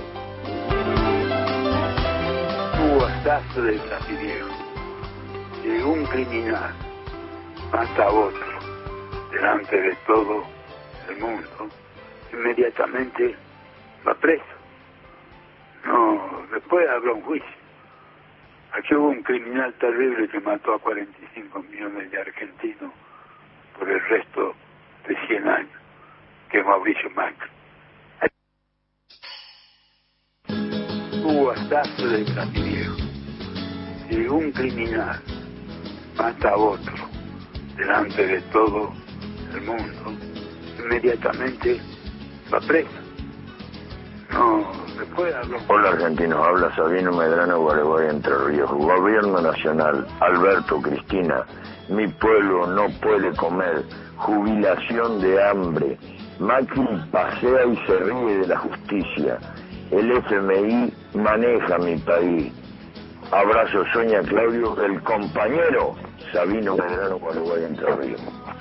Speaker 4: Hubo hasta del Platidero. Llegó un criminal, mata a otro, delante de todo el mundo, inmediatamente va preso. No, después habrá un juicio. Aquí hubo un criminal terrible que mató a cuarenta y cinco millones de argentinos por el resto de cien años, que es Mauricio Macri. Hubo hasta del Platidero. Llegó un criminal, mata a otro, delante de todo el mundo, inmediatamente va preso. No, después hablo.
Speaker 19: Hola argentinos, habla Sabino Medrano, Gualeguay, Entre Ríos. Gobierno Nacional, Alberto, Cristina, mi pueblo no puede comer, jubilación de hambre. Macri pasea y se ríe de la justicia. El F M I maneja mi país. Abrazo, Sonia, Claudio, el compañero Sabino Medrano, Gualeguay, Entre Ríos.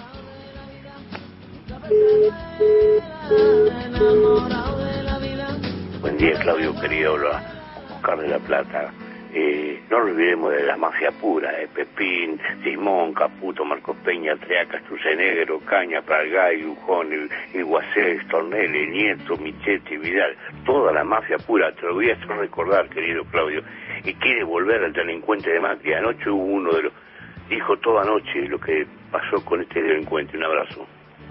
Speaker 21: Buen día, Claudio, querido, hola, Oscar de la Plata. Eh, no olvidemos de la mafia pura, eh, Pepín, Simón, Caputo, Marcos Peña, Triaca, Trucenegro, Caña, Palgay, Lujón, Iguacés, Tornelli, Nieto, Michetti, Vidal, toda la mafia pura, te lo voy a hacer recordar, querido Claudio, y quiere volver al delincuente de Macri. Anoche hubo uno de los, dijo toda noche lo que pasó con este delincuente. Un abrazo.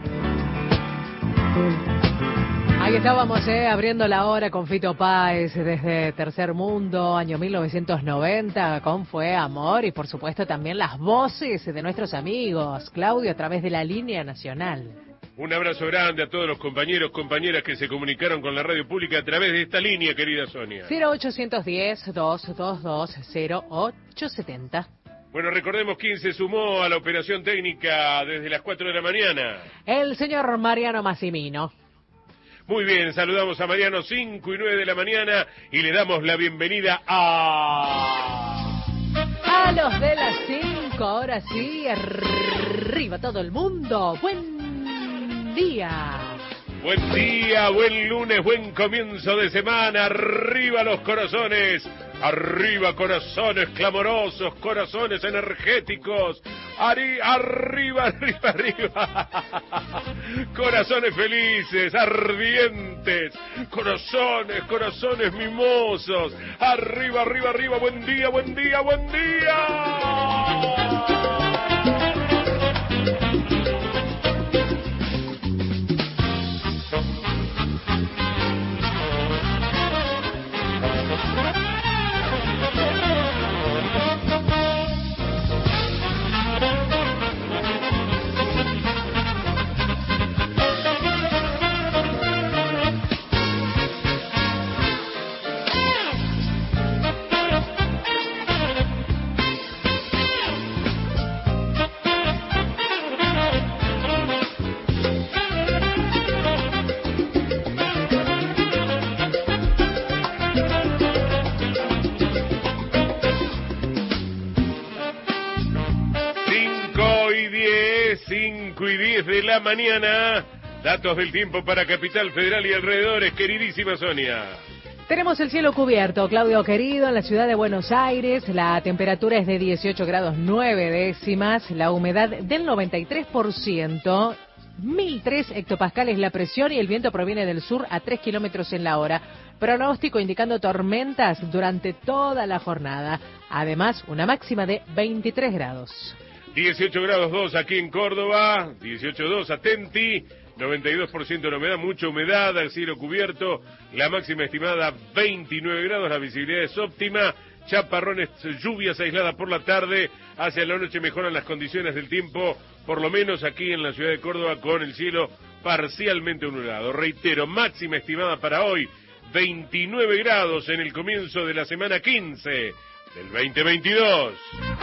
Speaker 2: Ahí estábamos, eh, abriendo la hora con Fito Páez desde Tercer Mundo, año mil novecientos noventa, con Fue Amor, y por supuesto también las voces de nuestros amigos, Claudio, a través de la línea nacional.
Speaker 1: Un abrazo grande a todos los compañeros, compañeras que se comunicaron con la radio pública a través de esta línea, querida Sonia.
Speaker 2: cero ochocientos diez, doscientos veintidós, cero ocho setenta.
Speaker 1: Bueno, recordemos quién se sumó a la operación técnica desde las cuatro de la mañana.
Speaker 2: El señor Mariano Massimino.
Speaker 1: Muy bien, saludamos a Mariano, cinco y nueve de la mañana, y le damos la bienvenida a...
Speaker 2: A los de las cinco, ahora sí, arriba todo el mundo. Buen día.
Speaker 1: Buen día, buen lunes, buen comienzo de semana, arriba los corazones, arriba corazones clamorosos, corazones energéticos, Ari, arriba, arriba, arriba, corazones felices, ardientes, corazones, corazones mimosos, arriba, arriba, arriba, buen día, buen día, buen día. cinco y diez de la mañana, datos del tiempo para Capital Federal y alrededores, queridísima Sonia.
Speaker 2: Tenemos el cielo cubierto, Claudio querido, en la ciudad de Buenos Aires. La temperatura es de dieciocho grados nueve décimas, la humedad del noventa y tres por ciento, mil tres hectopascales la presión y el viento proviene del sur a tres kilómetros en la hora. Pronóstico indicando tormentas durante toda la jornada. Además, una máxima de veintitrés grados.
Speaker 1: dieciocho grados dos aquí en Córdoba, dieciocho dos Atenti, noventa y dos por ciento de la humedad, mucha humedad, el cielo cubierto, la máxima estimada veintinueve grados, la visibilidad es óptima, chaparrones, lluvias aisladas por la tarde, hacia la noche mejoran las condiciones del tiempo, por lo menos aquí en la ciudad de Córdoba, con el cielo parcialmente nublado. Reitero, máxima estimada para hoy, veintinueve grados en el comienzo de la semana quince del veinte veintidós.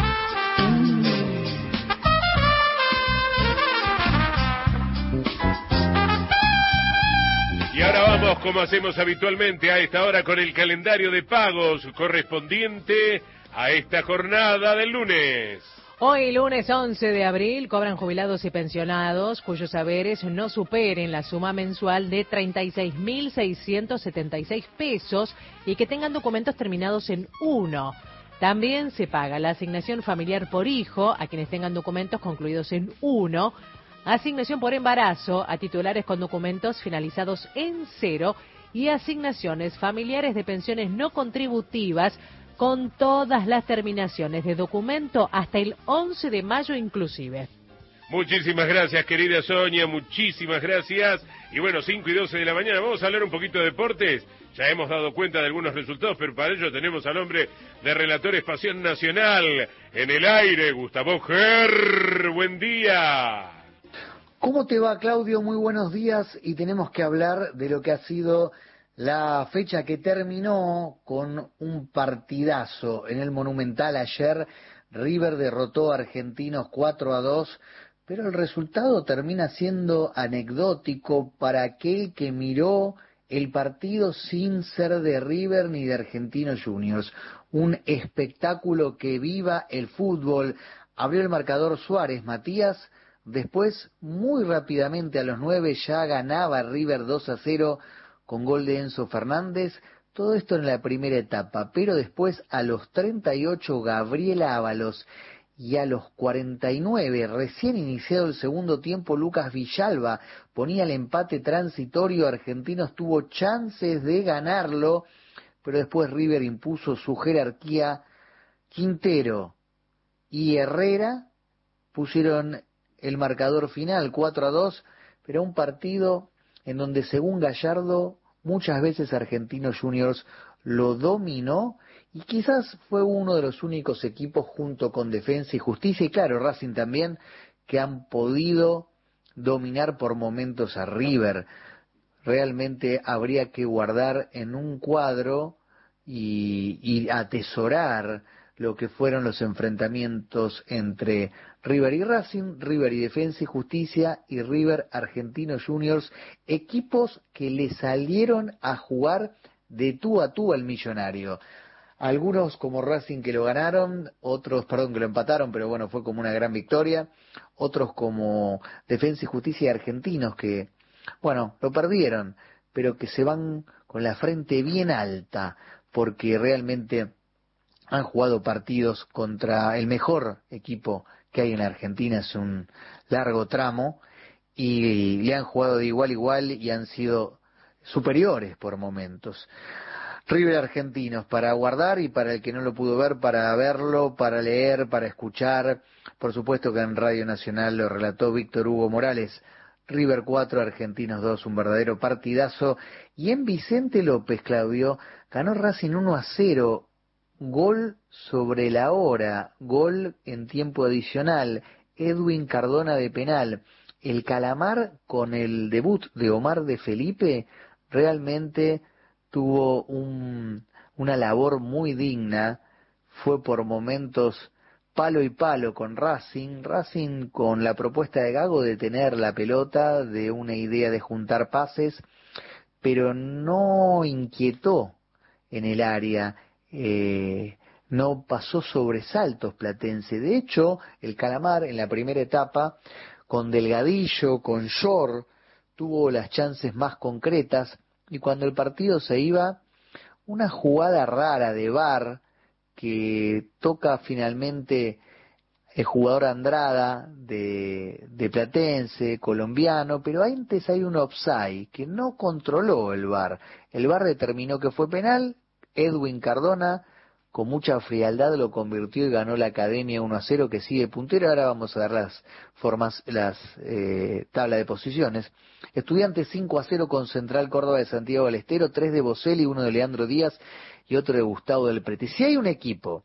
Speaker 1: Y ahora vamos, como hacemos habitualmente a esta hora, con el calendario de pagos correspondiente a esta jornada del lunes.
Speaker 2: Hoy, lunes once de abril, cobran jubilados y pensionados cuyos haberes no superen la suma mensual de treinta y seis mil seiscientos setenta y seis pesos y que tengan documentos terminados en uno. También se paga la asignación familiar por hijo a quienes tengan documentos concluidos en uno, asignación por embarazo a titulares con documentos finalizados en cero y asignaciones familiares de pensiones no contributivas con todas las terminaciones de documento hasta el once de mayo inclusive.
Speaker 1: Muchísimas gracias, querida Sonia, muchísimas gracias. Y bueno, cinco y doce de la mañana, vamos a hablar un poquito de deportes. Ya hemos dado cuenta de algunos resultados, pero para ello tenemos al hombre de Relatores Pasión Nacional en el aire, Gustavo Ger. Buen día.
Speaker 5: ¿Cómo te va, Claudio? Muy buenos días, y tenemos que hablar de lo que ha sido la fecha que terminó con un partidazo en el Monumental ayer. River derrotó a Argentinos cuatro a dos, pero el resultado termina siendo anecdótico para aquel que miró el partido sin ser de River ni de Argentinos Juniors. Un espectáculo que viva el fútbol. Abrió el marcador Suárez Matías, después muy rápidamente a los nueve ya ganaba River dos a cero con gol de Enzo Fernández. Todo esto en la primera etapa, pero después a los treinta y ocho Gabriela Ábalos y a los cuarenta y nueve, recién iniciado el segundo tiempo, Lucas Villalba ponía el empate transitorio. Argentinos tuvo chances de ganarlo, pero después River impuso su jerarquía. Quintero y Herrera pusieron el marcador final cuatro a dos, pero un partido en donde, según Gallardo, muchas veces Argentinos Juniors lo dominó y quizás fue uno de los únicos equipos, junto con Defensa y Justicia, y claro, Racing también, que han podido dominar por momentos a River. Realmente habría que guardar en un cuadro y, y atesorar lo que fueron los enfrentamientos entre River y Racing, River y Defensa y Justicia, y River Argentinos Juniors, equipos que le salieron a jugar de tú a tú al millonario. Algunos como Racing que lo ganaron, otros, perdón, que lo empataron, pero bueno, fue como una gran victoria. Otros como Defensa y Justicia y Argentinos que, bueno, lo perdieron, pero que se van con la frente bien alta, porque realmente han jugado partidos contra el mejor equipo que hay en la Argentina, es un largo tramo, y le han jugado de igual a igual y han sido superiores por momentos. River Argentinos, para guardar, y para el que no lo pudo ver, para verlo, para leer, para escuchar. Por supuesto que en Radio Nacional lo relató Víctor Hugo Morales. River cuatro, Argentinos dos, un verdadero partidazo. Y en Vicente López, Claudio, ganó Racing uno a cero. Gol sobre la hora, gol en tiempo adicional, Edwin Cardona de penal. El Calamar, con el debut de Omar de Felipe, realmente tuvo un, una labor muy digna. Fue por momentos palo y palo con Racing, Racing con la propuesta de Gago de tener la pelota, de una idea de juntar pases, pero no inquietó en el área. Eh, no pasó sobresaltos Platense. De hecho, el Calamar en la primera etapa, con Delgadillo, con Shore, tuvo las chances más concretas, y cuando el partido se iba, una jugada rara de V A R que toca finalmente el jugador Andrada de, de Platense, colombiano, pero antes hay un offside que no controló el V A R. El V A R determinó que fue penal. Edwin Cardona con mucha frialdad lo convirtió y ganó la Academia uno a cero, que sigue puntero. Ahora vamos a ver las formas, las eh, tabla de posiciones. Estudiantes cinco a cero con Central Córdoba de Santiago del Estero, tres de Boselli, uno de Leandro Díaz y otro de Gustavo del Prete. Si hay un equipo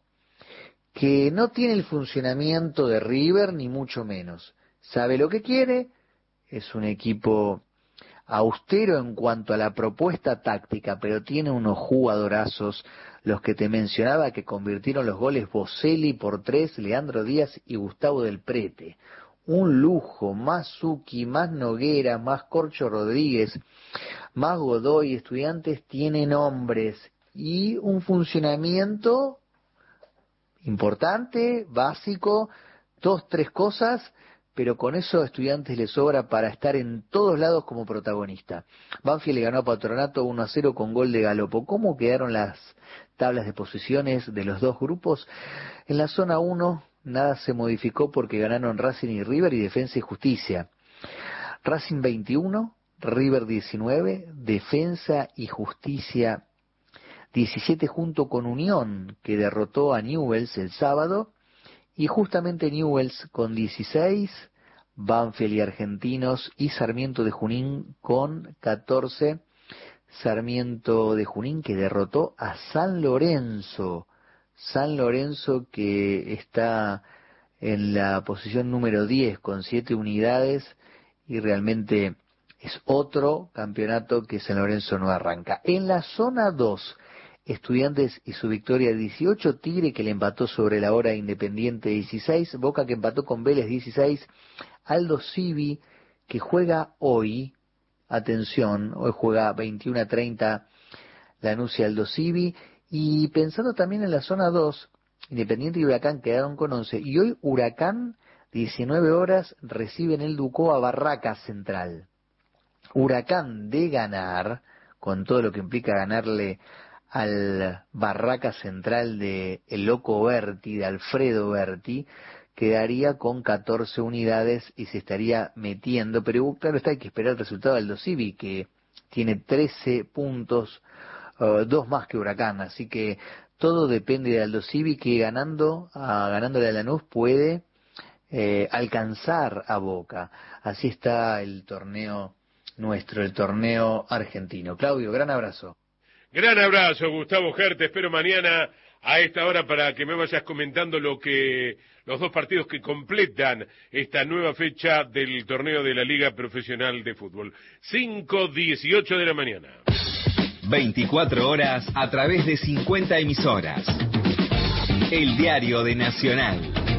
Speaker 5: que no tiene el funcionamiento de River, ni mucho menos, sabe lo que quiere, es un equipo austero en cuanto a la propuesta táctica, pero tiene unos jugadorazos, los que te mencionaba, que convirtieron los goles: Boselli por tres, Leandro Díaz y Gustavo del Prete. Un lujo, más Zucchi, más Noguera, más Corcho Rodríguez, más Godoy. Estudiantes tiene nombres y un funcionamiento importante, básico, dos, tres cosas, pero con eso a Estudiantes le sobra para estar en todos lados como protagonista. Banfield le ganó a Patronato uno a cero con gol de Galopo. ¿Cómo quedaron las tablas de posiciones de los dos grupos? En la zona uno nada se modificó porque ganaron Racing y River y Defensa y Justicia. Racing veintiuno, River diecinueve, Defensa y Justicia diecisiete junto con Unión, que derrotó a Newell's el sábado, y justamente Newell's con dieciséis, Banfield y Argentinos, y Sarmiento de Junín con catorce, Sarmiento de Junín que derrotó a San Lorenzo, San Lorenzo que está en la posición número diez con siete unidades, y realmente es otro campeonato que San Lorenzo no arranca. En la zona dos, Estudiantes y su victoria dieciocho, Tigre que le empató sobre la hora Independiente dieciséis, Boca que empató con Vélez dieciséis, Aldo Civi que juega hoy, atención, hoy juega veintiuno a treinta Lanús y Aldo Civi, y pensando también en la zona dos, Independiente y Huracán quedaron con once, y hoy Huracán, diecinueve horas, reciben el Ducó a Barracas Central. Huracán de ganar, con todo lo que implica ganarle al Barraca Central de el Loco Berti, de Alfredo Berti, quedaría con catorce unidades y se estaría metiendo, pero claro está, hay que esperar el resultado del Aldo Civi, que tiene trece puntos, uh, dos más que Huracán, así que todo depende de Aldo Civi, que ganando, uh, ganándole a Lanús puede eh, alcanzar a Boca. Así está el torneo nuestro, el torneo argentino. Claudio, gran abrazo.
Speaker 1: Gran abrazo, Gustavo Ger, te espero mañana a esta hora para que me vayas comentando lo que los dos partidos que completan esta nueva fecha del torneo de la Liga Profesional de Fútbol. cinco dieciocho de la mañana.
Speaker 23: veinticuatro horas a través de cincuenta emisoras. El diario de Nacional.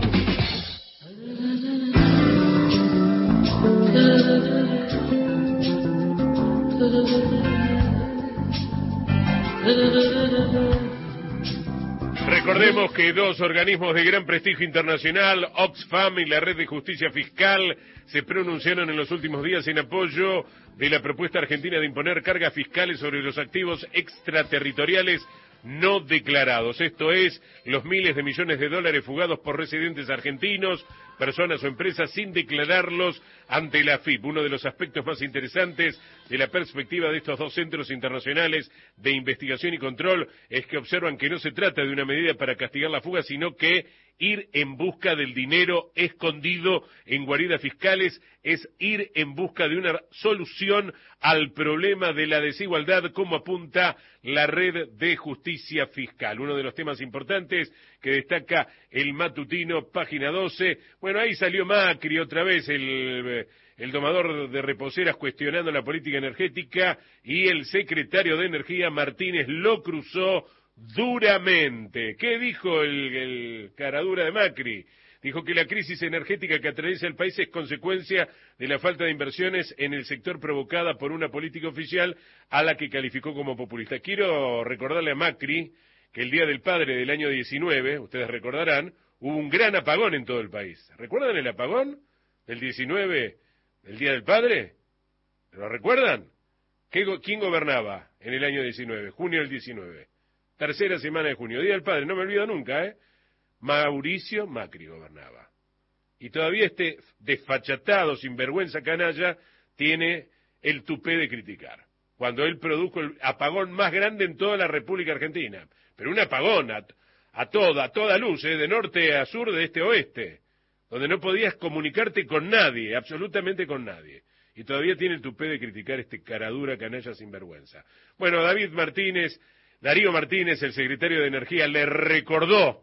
Speaker 1: Recordemos que dos organismos de gran prestigio internacional, Oxfam y la Red de Justicia Fiscal, se pronunciaron en los últimos días en apoyo de la propuesta argentina de imponer cargas fiscales sobre los activos extraterritoriales no declarados. Esto es, los miles de millones de dólares fugados por residentes argentinos, personas o empresas sin declararlos ante la F I P. Uno de los aspectos más interesantes de la perspectiva de estos dos centros internacionales de investigación y control es que observan que no se trata de una medida para castigar la fuga, sino que ir en busca del dinero escondido en guaridas fiscales es ir en busca de una solución al problema de la desigualdad, como apunta la Red de Justicia Fiscal. Uno de los temas importantes que destaca el matutino, página doce. Bueno, ahí salió Macri otra vez, el, el domador de reposeras, cuestionando la política energética, y el secretario de Energía, Martínez, lo cruzó duramente. ¿Qué dijo el, el caradura de Macri? Dijo que la crisis energética que atraviesa el país es consecuencia de la falta de inversiones en el sector provocada por una política oficial a la que calificó como populista. Quiero recordarle a Macri que el Día del Padre del año diecinueve, ustedes recordarán, hubo un gran apagón en todo el país. ¿Recuerdan el apagón del diecinueve, del Día del Padre? ¿Lo recuerdan? ¿Qué, ¿Quién gobernaba en el año diecinueve? Junio del diecinueve. Tercera semana de junio, Día del Padre, no me olvido nunca, ¿eh? Mauricio Macri gobernaba. Y todavía este desfachatado, sinvergüenza canalla, tiene el tupé de criticar. Cuando él produjo el apagón más grande en toda la República Argentina. Pero un apagón a, a toda, a toda luz, ¿eh? De norte a sur, de este a oeste. Donde no podías comunicarte con nadie, absolutamente con nadie. Y todavía tiene el tupé de criticar este caradura canalla sinvergüenza. Bueno, David Martínez... Darío Martínez, el secretario de Energía, le recordó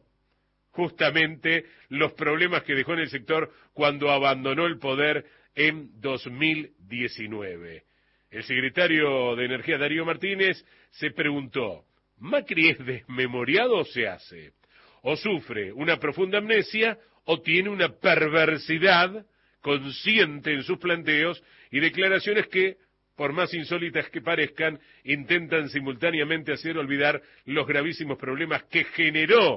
Speaker 1: justamente los problemas que dejó en el sector cuando abandonó el poder en dos mil diecinueve. El secretario de Energía, Darío Martínez, se preguntó, ¿Macri es desmemoriado o se hace? ¿O sufre una profunda amnesia o tiene una perversidad consciente en sus planteos y declaraciones que, por más insólitas que parezcan, intentan simultáneamente hacer olvidar los gravísimos problemas que generó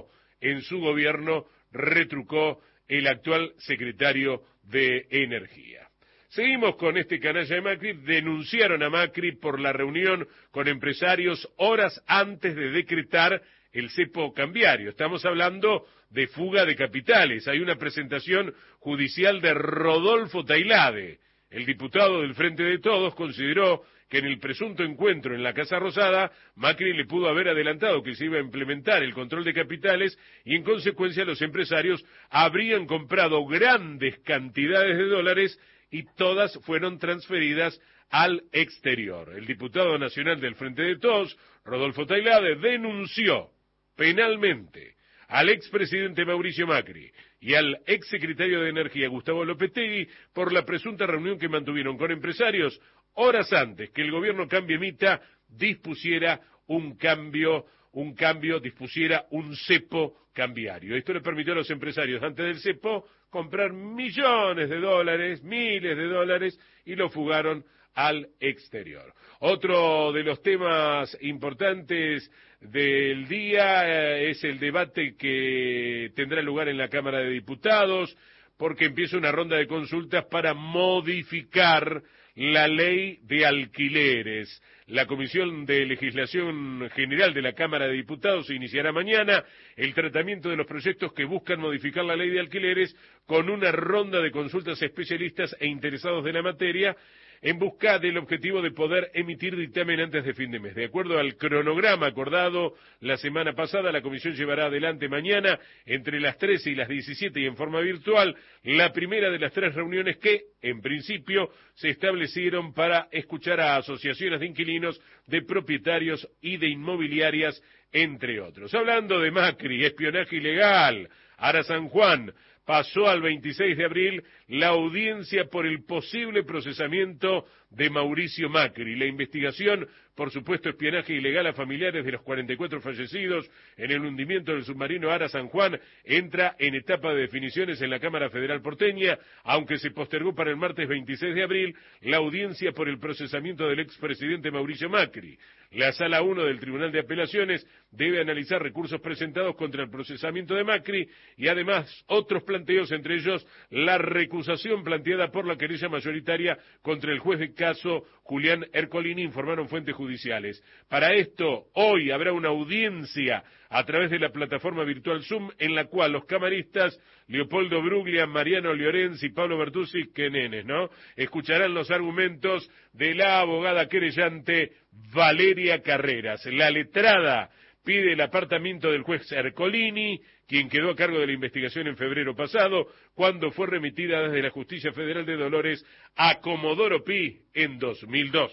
Speaker 1: en su gobierno, retrucó el actual secretario de Energía. Seguimos con este canalla de Macri. Denunciaron a Macri por la reunión con empresarios horas antes de decretar el cepo cambiario. Estamos hablando de fuga de capitales. Hay una presentación judicial de Rodolfo Tailade. El diputado del Frente de Todos consideró que en el presunto encuentro en la Casa Rosada, Macri le pudo haber adelantado que se iba a implementar el control de capitales y en consecuencia los empresarios habrían comprado grandes cantidades de dólares y todas fueron transferidas al exterior. El diputado nacional del Frente de Todos, Rodolfo Tailade, denunció penalmente al expresidente Mauricio Macri y al exsecretario de Energía, Gustavo Lopetegui, por la presunta reunión que mantuvieron con empresarios horas antes que el gobierno cambiemita dispusiera un cambio, un cambio, dispusiera un cepo cambiario. Esto le permitió a los empresarios, antes del cepo, comprar millones de dólares, miles de dólares, y lo fugaron al exterior. Otro de los temas importantes del día eh, es el debate que tendrá lugar en la Cámara de Diputados, porque empieza una ronda de consultas para modificar la ley de alquileres. La Comisión de Legislación General de la Cámara de Diputados iniciará mañana el tratamiento de los proyectos que buscan modificar la ley de alquileres con una ronda de consultas especialistas e interesados de la materia, en busca del objetivo de poder emitir dictamen antes de fin de mes. De acuerdo al cronograma acordado la semana pasada, la comisión llevará adelante mañana, entre las trece y las diecisiete y en forma virtual, la primera de las tres reuniones que, en principio, se establecieron para escuchar a asociaciones de inquilinos, de propietarios y de inmobiliarias, entre otros. Hablando de Macri, espionaje ilegal, Ara San Juan, pasó al veintiséis de abril la audiencia por el posible procesamiento de Mauricio Macri. La investigación por supuesto espionaje ilegal a familiares de los cuarenta y cuatro fallecidos en el hundimiento del submarino Ara San Juan entra en etapa de definiciones en la Cámara Federal porteña, aunque se postergó para el martes veintiséis de abril la audiencia por el procesamiento del expresidente Mauricio Macri. La Sala uno del Tribunal de Apelaciones debe analizar recursos presentados contra el procesamiento de Macri y además otros planteos, entre ellos la recusación planteada por la querella mayoritaria contra el juez de caso Julián Ercolini, informaron fuentes judiciales. Para esto, hoy habrá una audiencia a través de la plataforma virtual Zoom en la cual los camaristas Leopoldo Bruglia, Mariano Llorens y Pablo Bertuzzi, que nenes, ¿no?, escucharán los argumentos de la abogada querellante Valeria Carreras. La letrada pide el apartamiento del juez Ercolini, quien quedó a cargo de la investigación en febrero pasado, cuando fue remitida desde la Justicia Federal de Dolores a Comodoro Pi en dos mil dos.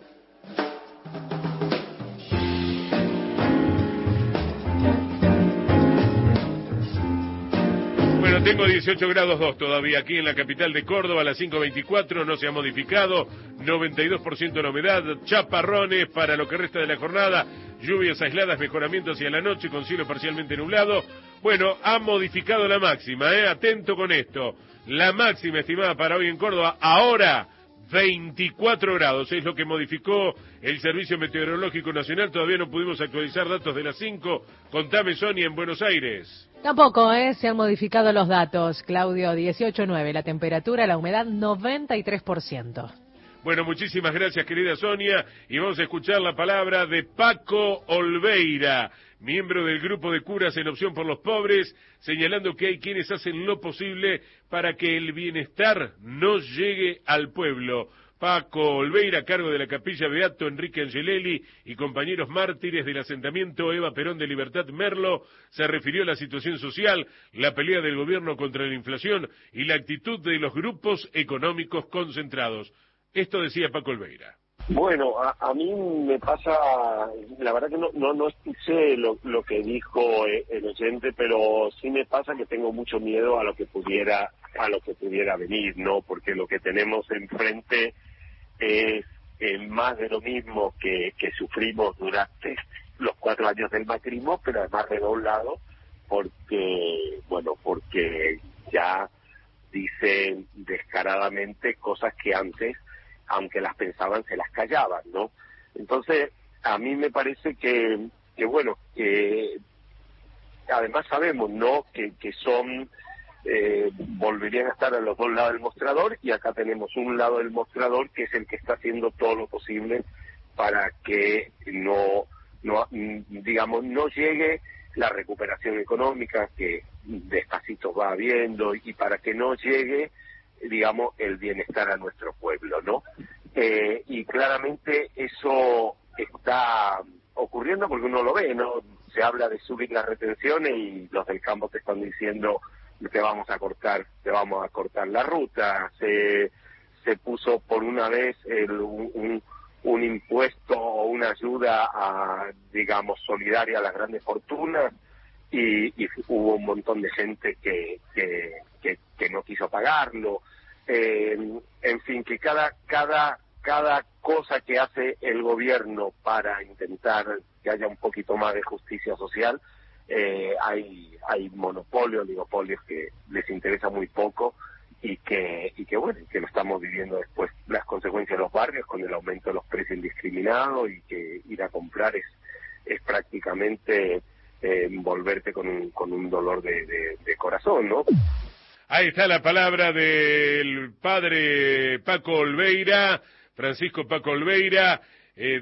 Speaker 1: Bueno, tengo dieciocho grados dos todavía aquí en la capital de Córdoba, a las cinco veinticuatro, no se ha modificado, noventa y dos por ciento la humedad, chaparrones para lo que resta de la jornada, lluvias aisladas, mejoramiento hacia la noche con cielo parcialmente nublado. Bueno, ha modificado la máxima, ¿eh? Atento con esto. La máxima estimada para hoy en Córdoba, ahora veinticuatro grados, es lo que modificó el Servicio Meteorológico Nacional. Todavía no pudimos actualizar datos de las cinco. Contame, Sonia, en Buenos Aires.
Speaker 2: Tampoco, ¿eh? Se han modificado los datos, Claudio. dieciocho nueve, la temperatura, la humedad noventa y tres por ciento.
Speaker 1: Bueno, muchísimas gracias, querida Sonia, y vamos a escuchar la palabra de Paco Olveira, miembro del grupo de curas en Opción por los Pobres, señalando que hay quienes hacen lo posible para que el bienestar no llegue al pueblo. Paco Olveira, a cargo de la Capilla Beato Enrique Angelelli y compañeros mártires del asentamiento Eva Perón de Libertad Merlo, se refirió a la situación social, la pelea del gobierno contra la inflación y la actitud de los grupos económicos concentrados. Esto decía Paco Olveira.
Speaker 6: Bueno, a, a mí me pasa, la verdad que no no, no escuché lo, lo que dijo el oyente, pero sí me pasa que tengo mucho miedo a lo que pudiera a lo que pudiera venir, ¿no? Porque lo que tenemos enfrente es eh, más de lo mismo que, que sufrimos durante los cuatro años del macrismo, pero además redoblado, porque, bueno, porque ya dicen descaradamente cosas que antes, aunque las pensaban, se las callaban, ¿no? Entonces, a mí me parece que, que bueno, que además sabemos, ¿no?, que, que son, eh, volverían a estar a los dos lados del mostrador, y acá tenemos un lado del mostrador que es el que está haciendo todo lo posible para que no, no digamos, no llegue la recuperación económica que despacito va habiendo, y para que no llegue, digamos, el bienestar a nuestro pueblo, ¿no? Eh, y claramente eso está ocurriendo porque uno lo ve, ¿no? Se habla de subir las retenciones y los del campo te están diciendo te vamos a cortar, te vamos a cortar la ruta. Se, se puso por una vez el, un, un impuesto o una ayuda, a, digamos, solidaria a las grandes fortunas, y, y hubo un montón de gente que, que, que, que no quiso pagarlo. Eh, en fin, que cada, cada, cada cosa que hace el gobierno para intentar que haya un poquito más de justicia social, eh, hay, hay monopolios, oligopolios que les interesa muy poco, y que, y que bueno, que lo estamos viviendo después, las consecuencias de los barrios con el aumento de los precios indiscriminados, y que ir a comprar es, es prácticamente eh, volverte con un, con un dolor de, de, de corazón, ¿no?
Speaker 1: Ahí está la palabra del padre Paco Olveira, Francisco Paco Olveira, eh,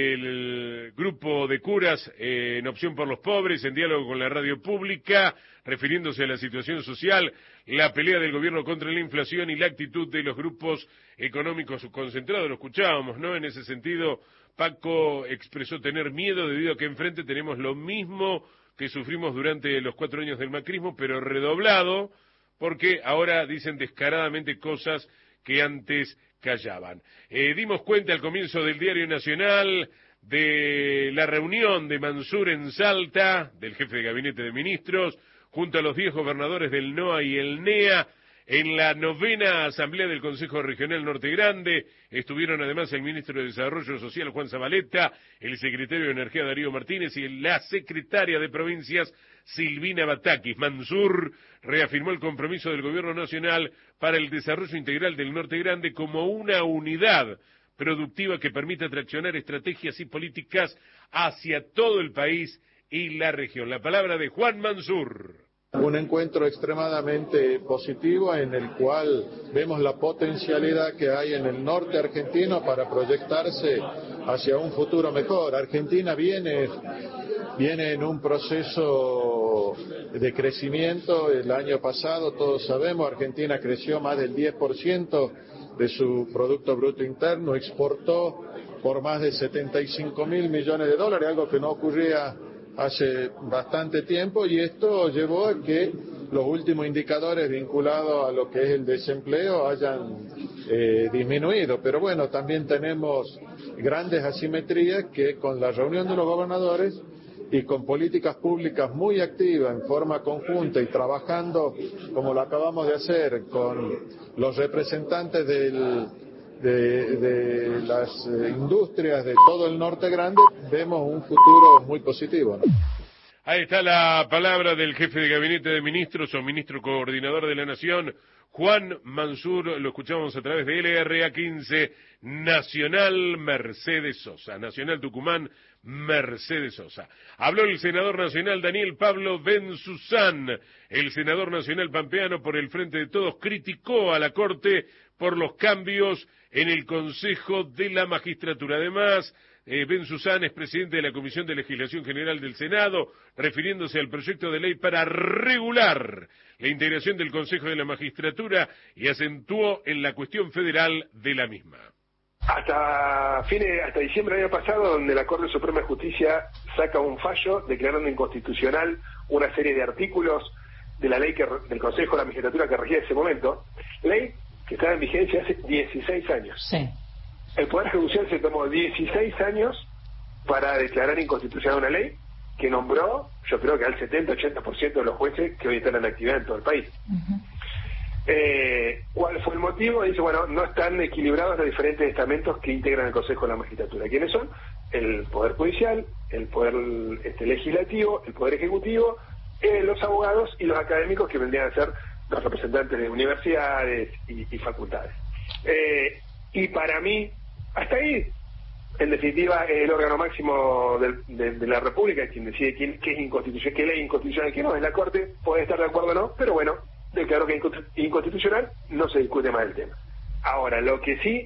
Speaker 1: del grupo de curas eh, en Opción por los Pobres, en diálogo con la radio pública, refiriéndose a la situación social, la pelea del gobierno contra la inflación y la actitud de los grupos económicos concentrados. Lo escuchábamos, ¿no? En ese sentido, Paco expresó tener miedo debido a que enfrente tenemos lo mismo que sufrimos durante los cuatro años del macrismo, pero redoblado, porque ahora dicen descaradamente cosas que antes callaban. Eh, dimos cuenta al comienzo del Diario Nacional de la reunión de Mansur en Salta, del jefe de gabinete de ministros, junto a los diez gobernadores del N O A y el N E A, en la novena asamblea del Consejo Regional Norte Grande. Estuvieron además el ministro de Desarrollo Social, Juan Zabaleta, el secretario de Energía, Darío Martínez, y la secretaria de Provincias, Silvina Batakis. Mansur reafirmó el compromiso del Gobierno Nacional para el desarrollo integral del Norte Grande como una unidad productiva que permita traccionar estrategias y políticas hacia todo el país y la región. La palabra de Juan Mansur.
Speaker 7: Un encuentro extremadamente positivo en el cual vemos la potencialidad que hay en el norte argentino para proyectarse hacia un futuro mejor. Argentina viene, viene en un proceso de crecimiento. El año pasado, todos sabemos, Argentina creció más del diez por ciento de su Producto Bruto Interno, exportó por más de setenta y cinco mil millones de dólares, algo que no ocurría hace bastante tiempo, y esto llevó a que los últimos indicadores vinculados a lo que es el desempleo hayan eh, disminuido. Pero bueno, también tenemos grandes asimetrías que con la reunión de los gobernadores y con políticas públicas muy activas en forma conjunta y trabajando como lo acabamos de hacer con los representantes del De, de las eh, industrias de todo el Norte Grande, vemos un futuro muy positivo, ¿no?
Speaker 1: Ahí está la palabra del jefe de gabinete de ministros o ministro coordinador de la Nación, Juan Mansur. Lo escuchamos a través de L R A quince Nacional Mercedes Sosa, Nacional Tucumán Mercedes Sosa. Habló el senador nacional Daniel Pablo Benzuzán. El senador nacional pampeano por el Frente de Todos criticó a la Corte por los cambios en el Consejo de la Magistratura. Además, eh, Benzuzán es presidente de la Comisión de Legislación General del Senado, refiriéndose al proyecto de ley para regular la integración del Consejo de la Magistratura, y acentuó en la cuestión federal de la misma.
Speaker 8: Hasta fines, hasta diciembre del año pasado, donde la Corte Suprema de Justicia saca un fallo declarando inconstitucional una serie de artículos de la ley que, del Consejo de la Magistratura que regía ese momento, ley que estaba en vigencia hace dieciséis años.
Speaker 2: Sí.
Speaker 8: El Poder Judicial se tomó dieciséis años para declarar inconstitucional una ley que nombró, yo creo que al setenta ochenta por ciento de los jueces que hoy están en actividad en todo el país. Uh-huh. Eh, ¿Cuál fue el motivo? Dice, bueno, no están equilibrados los diferentes estamentos que integran el Consejo de la Magistratura. ¿Quiénes son? El Poder Judicial, el Poder este, Legislativo, el Poder Ejecutivo, eh, los abogados y los académicos, que vendrían a ser los representantes de universidades y, y facultades. Eh, y para mí, hasta ahí En definitiva, el órgano máximo del, de, de la República es quien decide quién, qué es inconstitucional, qué ley es inconstitucional y qué no. Es la Corte, puede estar de acuerdo o no, pero bueno, declaró que es inconstitucional, no se discute más el tema. Ahora, lo que sí,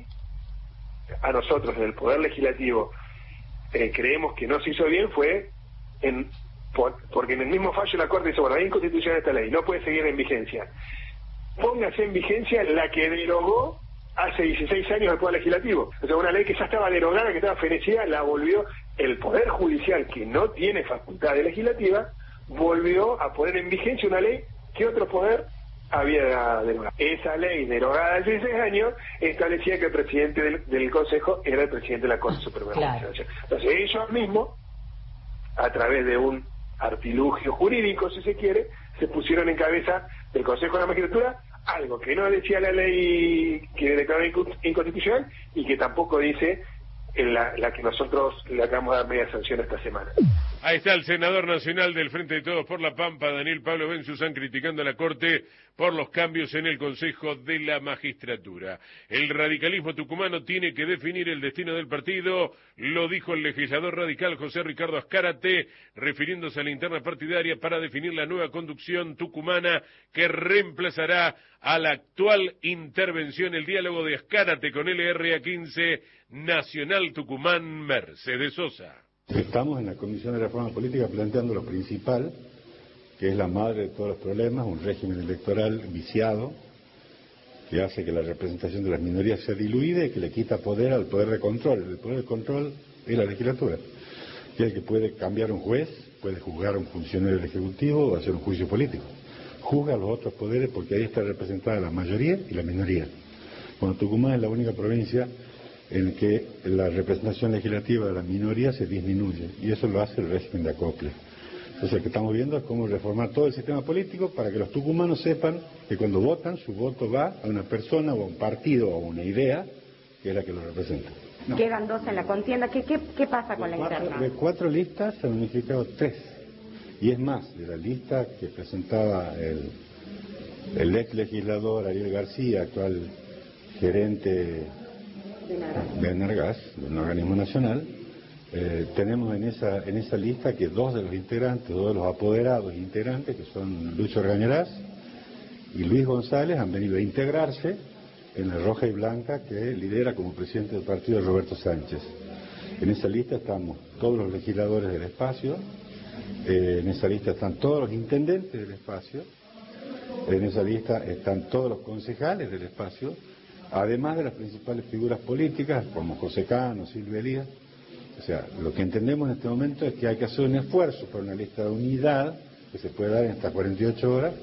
Speaker 8: a nosotros, en el Poder Legislativo, eh, creemos que no se hizo bien fue, en por, porque en el mismo fallo la Corte dice, bueno, es inconstitucional esta ley, no puede seguir en vigencia. Póngase en vigencia la que derogó hace dieciséis años el Poder Legislativo. O sea, una ley que ya estaba derogada, que estaba fenecida, la volvió el Poder Judicial, que no tiene facultad legislativa, volvió a poner en vigencia una ley que otro poder había derogado. Esa ley derogada hace dieciséis años establecía que el presidente del, del Consejo era el presidente de la Corte Suprema de Justicia. Entonces ellos mismos, a través de un artilugio jurídico, si se quiere, se pusieron en cabeza del Consejo de la Magistratura algo que no decía la ley que declaró inconstitucional y que tampoco dice en la, la que nosotros le acabamos de dar media sanción esta semana.
Speaker 1: Ahí está el senador nacional del Frente de Todos por la Pampa, Daniel Pablo Benzuzán, criticando a la Corte por los cambios en el Consejo de la Magistratura. El radicalismo tucumano tiene que definir el destino del partido, lo dijo el legislador radical José Ricardo Azcárate, refiriéndose a la interna partidaria para definir la nueva conducción tucumana que reemplazará a la actual intervención, el diálogo de Azcárate con L R A quince, Nacional Tucumán, Mercedes Sosa.
Speaker 9: Estamos en la Comisión de Reforma Política planteando lo principal, que es la madre de todos los problemas, un régimen electoral viciado, que hace que la representación de las minorías sea diluida y que le quita poder al poder de control. El poder de control es la legislatura, que es el que puede cambiar un juez, puede juzgar a un funcionario del Ejecutivo o hacer un juicio político. Juzga a los otros poderes porque ahí está representada la mayoría y la minoría. Bueno, Tucumán es la única provincia en que la representación legislativa de la minoría se disminuye, y eso lo hace el régimen de acople. Entonces lo que estamos viendo es cómo reformar todo el sistema político para que los tucumanos sepan que cuando votan, su voto va a una persona o a un partido o a una idea que es la que lo representa.
Speaker 12: No. Quedan dos en la contienda. ¿Qué, qué, qué pasa con
Speaker 9: de
Speaker 12: la
Speaker 9: cuatro,
Speaker 12: interna?
Speaker 9: De cuatro listas se han unificado tres, y es más, de la lista que presentaba el, el ex legislador Ariel García, actual gerente de Energas, de un organismo nacional, eh, tenemos en esa en esa lista que dos de los integrantes, dos de los apoderados integrantes, que son Lucho Orgañarás y Luis González, han venido a integrarse en la Roja y Blanca que lidera como presidente del partido Roberto Sánchez. En esa lista estamos todos los legisladores del espacio, eh, en esa lista están todos los intendentes del espacio, en esa lista están todos los concejales del espacio, además de las principales figuras políticas como José Cano, Silvia Elías. O sea, lo que entendemos en este momento es que hay que hacer un esfuerzo por una lista de unidad que se puede dar en estas cuarenta y ocho horas,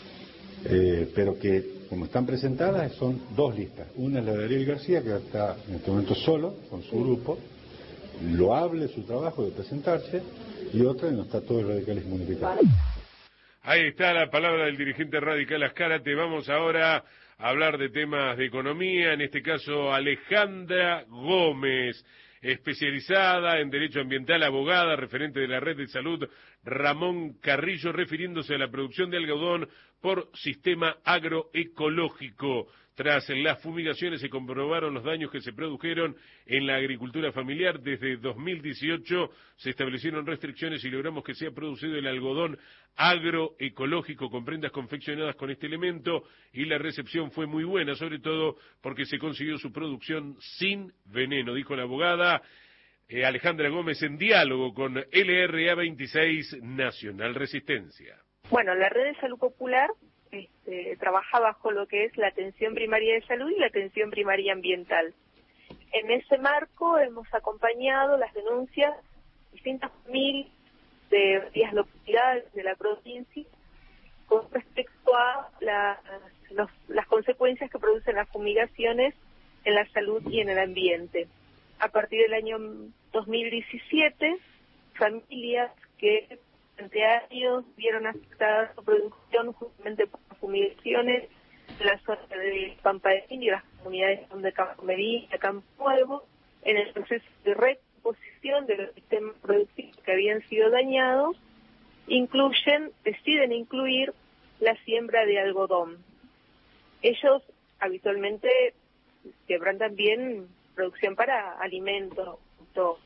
Speaker 9: eh, pero que, como están presentadas, son dos listas. Una es la de Ariel García, que está en este momento solo, con su grupo, loable su trabajo de presentarse, y otra en donde está todo el radicalismo unificado.
Speaker 1: Ahí está la palabra del dirigente radical Azcárate. Vamos ahora a hablar de temas de economía, en este caso Alejandra Gómez, especializada en Derecho Ambiental, abogada, referente de la Red de Salud Ramón Carrillo, refiriéndose a la producción de algodón por sistema agroecológico. Tras las fumigaciones se comprobaron los daños que se produjeron en la agricultura familiar. Desde dos mil dieciocho se establecieron restricciones y logramos que sea producido el algodón agroecológico con prendas confeccionadas con este elemento, y la recepción fue muy buena, sobre todo porque se consiguió su producción sin veneno, dijo la abogada eh, Alejandra Gómez en diálogo con L R A veintiséis Nacional Resistencia.
Speaker 14: Bueno, la Red de Salud Popular Este, trabaja bajo lo que es la atención primaria de salud y la atención primaria ambiental. En ese marco hemos acompañado las denuncias de distintas familias de varias localidades de la provincia con respecto a la, los, las consecuencias que producen las fumigaciones en la salud y en el ambiente. A partir del año dos mil diecisiete, familias que durante años vieron afectada su producción justamente por las fumigaciones en la zona de Pampa de Indio y las comunidades de Campo Medina, Campo Nuevo, en el proceso de recomposición de los sistemas productivos que habían sido dañados, incluyen, deciden incluir la siembra de algodón. Ellos habitualmente siembran también producción para alimentos, auto,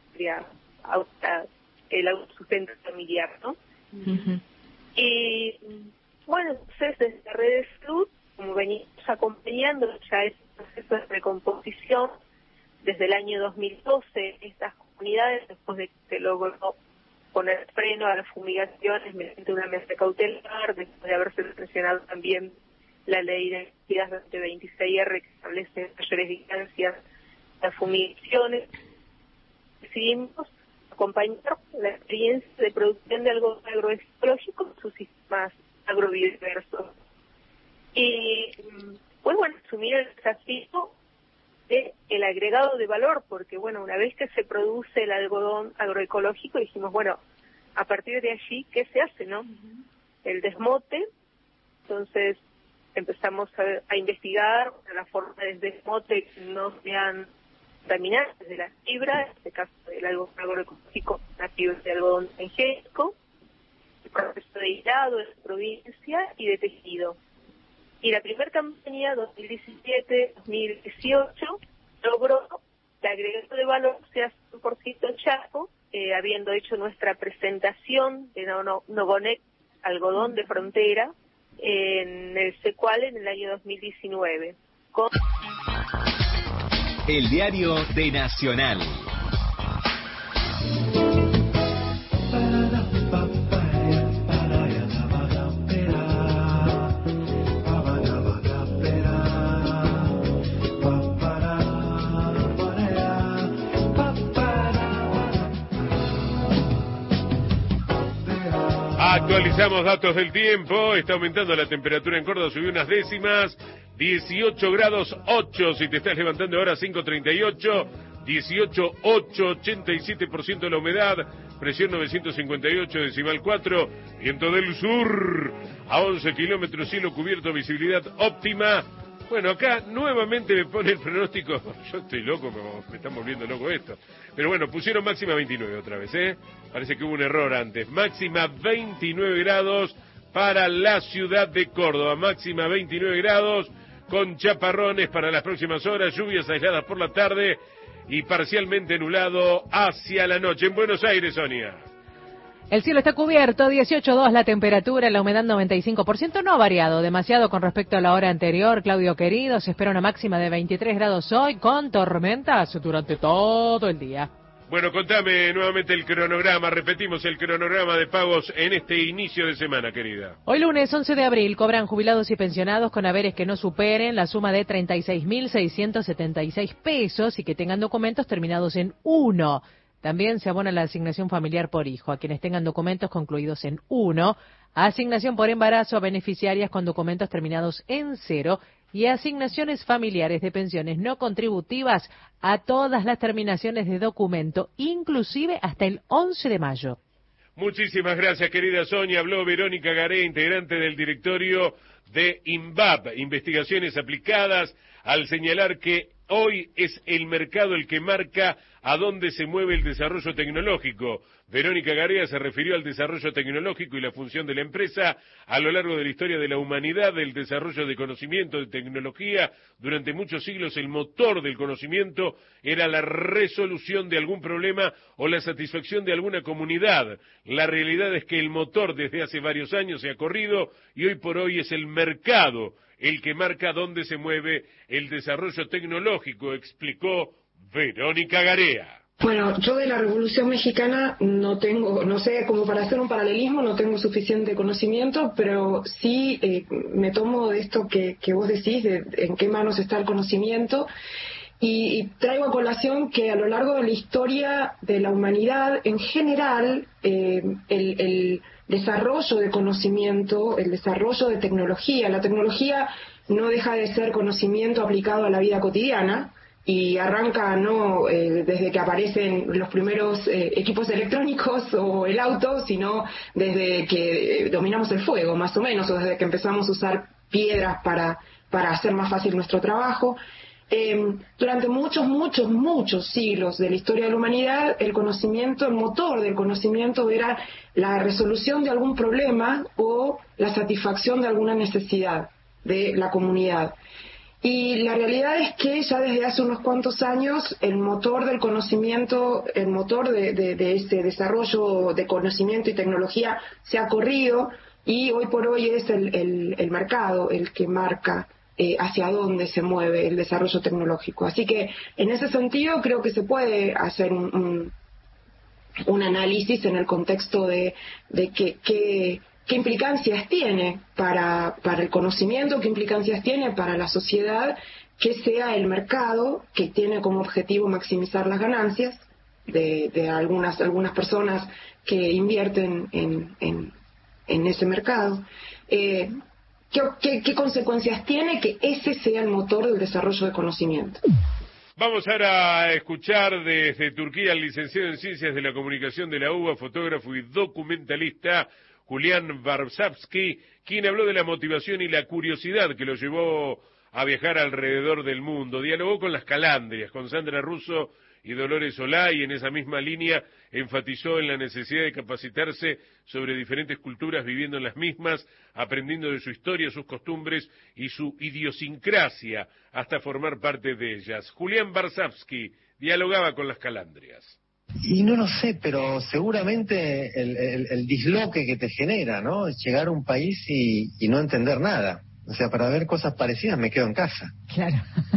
Speaker 14: el autosustento familiar, ¿no? Uh-huh. Y bueno, entonces desde la red de salud, como venimos acompañando ya ese proceso de recomposición, desde el año dos mil doce, estas comunidades, después de que se logró poner freno a las fumigaciones mediante una mesa cautelar, después de haberse presionado también la ley de necesidades veinte veintiséis R que establece mayores distancias a las fumigaciones, decidimos acompañar la experiencia de producción de algodón agroecológico en sus sistemas agrobiodiversos. Y pues bueno, asumir el desafío de el agregado de valor, porque bueno, una vez que se produce el algodón agroecológico, dijimos, bueno, a partir de allí, ¿qué se hace, no? Uh-huh. El desmote, entonces empezamos a, a investigar las formas de desmote que no sean contaminantes de la fibra, en este caso del algodón agroecológico, la fibra de algodón transgénico, el proceso de hilado de la provincia y de tejido. Y la primera campaña, dos mil diecisiete dos mil dieciocho, logró que el agregado de valor sea cien por ciento Chaco, eh, habiendo hecho nuestra presentación de Nogonek, algodón de frontera, en el Secual en el año dos mil diecinueve. Con...
Speaker 23: El diario de Nacional.
Speaker 1: Actualizamos datos del tiempo. Está aumentando la temperatura en Córdoba, subió unas décimas. dieciocho grados ocho, si te estás levantando ahora, cinco treinta y ocho. dieciocho ocho, ochenta y siete por ciento de la humedad. Presión novecientos cincuenta y ocho, decimal cuatro. Viento del sur a once kilómetros, cielo cubierto, visibilidad óptima. Bueno, acá nuevamente me pone el pronóstico. Yo estoy loco, me, me están volviendo loco esto. Pero bueno, pusieron máxima veintinueve otra vez, ¿eh? Parece que hubo un error antes. Máxima veintinueve grados para la ciudad de Córdoba. Máxima veintinueve grados con chaparrones para las próximas horas. Lluvias aisladas por la tarde y parcialmente nublado hacia la noche. En Buenos Aires, Sonia.
Speaker 2: El cielo está cubierto, dieciocho dos la temperatura, la humedad noventa y cinco por ciento, no ha variado demasiado con respecto a la hora anterior. Claudio querido, se espera una máxima de veintitrés grados hoy con tormentas durante todo el día.
Speaker 1: Bueno, contame nuevamente el cronograma, repetimos el cronograma de pagos en este inicio de semana, querida.
Speaker 2: Hoy lunes once de abril cobran jubilados y pensionados con haberes que no superen la suma de treinta y seis mil seiscientos setenta y seis pesos y que tengan documentos terminados en uno. También se abona la asignación familiar por hijo a quienes tengan documentos concluidos en uno, asignación por embarazo a beneficiarias con documentos terminados en cero y asignaciones familiares de pensiones no contributivas a todas las terminaciones de documento, inclusive hasta el once de mayo.
Speaker 1: Muchísimas gracias, querida Sonia. Habló Verónica Garea, integrante del directorio de INVAP, Investigaciones Aplicadas, al señalar que hoy es el mercado el que marca a dónde se mueve el desarrollo tecnológico. Verónica Garea se refirió al desarrollo tecnológico y la función de la empresa a lo largo de la historia de la humanidad. El desarrollo de conocimiento, de tecnología, durante muchos siglos el motor del conocimiento era la resolución de algún problema o la satisfacción de alguna comunidad. La realidad es que el motor desde hace varios años se ha corrido y hoy por hoy es el mercado el que marca dónde se mueve el desarrollo tecnológico, explicó Verónica Garea.
Speaker 15: Bueno, yo de la Revolución Mexicana no tengo, no sé, como para hacer un paralelismo, no tengo suficiente conocimiento, pero sí eh, me tomo de esto que, que vos decís, de en qué manos está el conocimiento, y, y traigo a colación que a lo largo de la historia de la humanidad, en general, eh, el, el desarrollo de conocimiento, el desarrollo de tecnología, la tecnología no deja de ser conocimiento aplicado a la vida cotidiana, y arranca no eh, desde que aparecen los primeros eh, equipos electrónicos o el auto, sino desde que eh, dominamos el fuego, más o menos, o desde que empezamos a usar piedras para, para hacer más fácil nuestro trabajo. Eh, durante muchos, muchos, muchos siglos de la historia de la humanidad, el conocimiento, el motor del conocimiento era la resolución de algún problema o la satisfacción de alguna necesidad de la comunidad. Y la realidad es que ya desde hace unos cuantos años el motor del conocimiento, el motor de, de, de este desarrollo de conocimiento y tecnología se ha corrido, y hoy por hoy es el, el, el mercado el que marca eh, hacia dónde se mueve el desarrollo tecnológico. Así que en ese sentido creo que se puede hacer un, un, un análisis en el contexto de, de que, que qué implicancias tiene para, para el conocimiento, qué implicancias tiene para la sociedad que sea el mercado que tiene como objetivo maximizar las ganancias de, de algunas, algunas personas que invierten en, en, en ese mercado. Eh, ¿qué, qué, ¿Qué consecuencias tiene que ese sea el motor del desarrollo de conocimiento?
Speaker 1: Vamos ahora a escuchar desde Turquía al licenciado en Ciencias de la Comunicación de la U B A, fotógrafo y documentalista Julián Varsavsky, quien habló de la motivación y la curiosidad que lo llevó a viajar alrededor del mundo. Dialogó con las Calandrias, con Sandra Russo y Dolores Solá, y en esa misma línea enfatizó en la necesidad de capacitarse sobre diferentes culturas, viviendo en las mismas, aprendiendo de su historia, sus costumbres y su idiosincrasia, hasta formar parte de ellas. Julián Varsavsky dialogaba con las Calandrias.
Speaker 17: Y no lo sé, pero seguramente el, el, el disloque que te genera, ¿no? Es llegar a un país y, y no entender nada. O sea, para ver cosas parecidas me quedo en casa.
Speaker 2: Claro.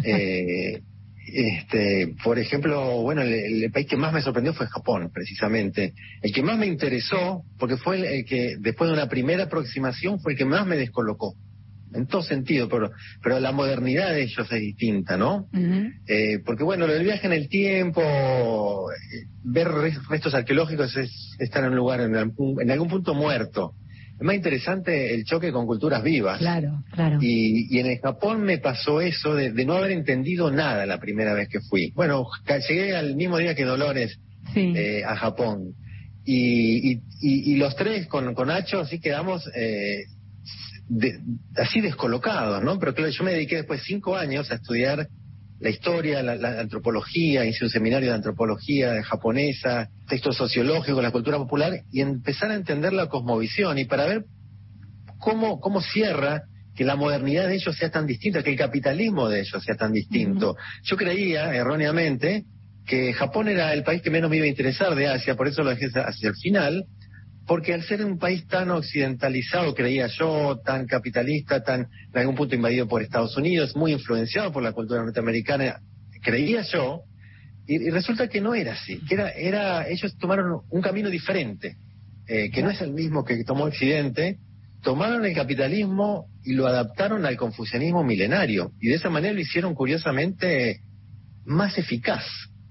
Speaker 17: Eh, este, por ejemplo, bueno, el, el país que más me sorprendió fue Japón, precisamente. El que más me interesó, porque fue el, el que, después de una primera aproximación, fue el que más me descolocó. En todo sentido, pero pero la modernidad de ellos es distinta, ¿no? Uh-huh. Eh, porque bueno, lo del viaje en el tiempo, eh, ver restos arqueológicos es estar en un lugar, en, algún, en algún punto muerto. Es más interesante el choque con culturas vivas.
Speaker 2: Claro, claro.
Speaker 17: Y, y en el Japón me pasó eso de, de no haber entendido nada la primera vez que fui. Bueno, llegué al mismo día que Dolores sí. eh, a Japón. Y, y, y, y los tres con, con Nacho así quedamos... Eh, De, así descolocados, ¿no? Pero claro, yo me dediqué después cinco años a estudiar la historia, la, la antropología, hice un seminario de antropología japonesa, textos sociológicos, la cultura popular, y empezar a entender la cosmovisión, y para ver cómo, cómo cierra que la modernidad de ellos sea tan distinta, que el capitalismo de ellos sea tan distinto. Uh-huh. Yo creía, erróneamente, que Japón era el país que menos me iba a interesar de Asia, por eso lo dejé hacia el final, porque al ser un país tan occidentalizado, creía yo, tan capitalista, tan en algún punto invadido por Estados Unidos, muy influenciado por la cultura norteamericana, creía yo, y, y resulta que no era así, que era, era ellos tomaron un camino diferente, eh, que no es el mismo que tomó Occidente, tomaron el capitalismo y lo adaptaron al confucianismo milenario, y de esa manera lo hicieron curiosamente más eficaz.